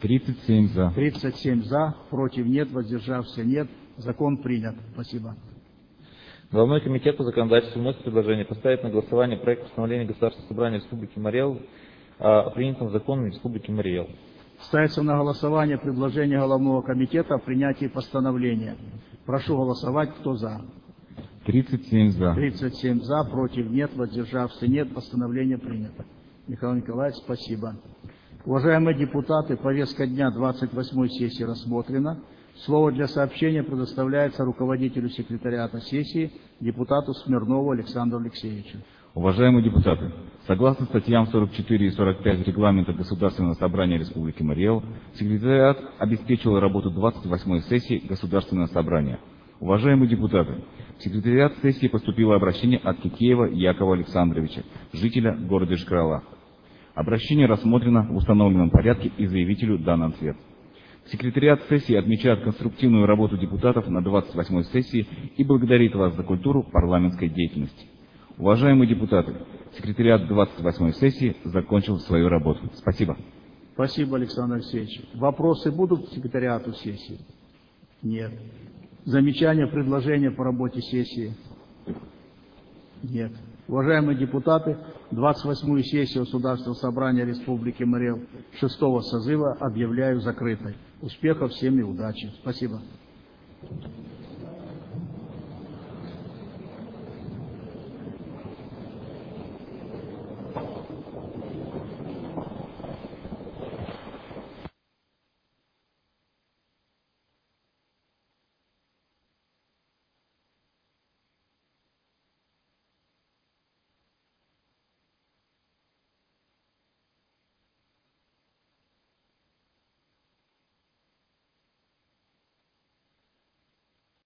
Speaker 2: тридцать семь за.
Speaker 1: тридцать семь за, против нет, воздержавшихся нет. Закон принят. Спасибо.
Speaker 6: Головной комитет по законодательству вносит предложение поставить на голосование проект постановления Государственного собрания Республики Марий Эл о принятом законе Республики Марий Эл.
Speaker 1: Ставится на голосование предложение Головного комитета о принятии постановления. Прошу голосовать, кто за.
Speaker 2: тридцать семь за.
Speaker 1: тридцать семь за, против нет, воздержавшихся нет. Постановление принято. Михаил Николаевич, спасибо. Уважаемые депутаты, повестка дня двадцать восьмой сессии рассмотрена. Слово для сообщения предоставляется руководителю секретариата сессии, депутату Смирнову Александру Алексеевичу.
Speaker 2: Уважаемые депутаты, согласно статьям сорок четыре и сорок пять Регламента Государственного собрания Республики Марий Эл, секретариат обеспечил работу двадцать восьмой сессии Государственного собрания. Уважаемые депутаты, в секретариат сессии поступило обращение от Кикеева Якова Александровича, жителя города Ишкарала. Обращение рассмотрено в установленном порядке и заявителю дан ответ. Секретариат сессии отмечает конструктивную работу депутатов на двадцать восьмой сессии и благодарит вас за культуру парламентской деятельности. Уважаемые депутаты, секретариат двадцать восьмой сессии закончил свою работу. Спасибо.
Speaker 1: Спасибо, Александр Алексеевич. Вопросы будут к секретариату сессии? Нет. Замечания, предложения по работе сессии? Нет. Уважаемые депутаты, двадцать восьмую сессию Государственного собрания Республики Марий Эл шестого созыва объявляю закрытой. Успехов всем и удачи. Спасибо.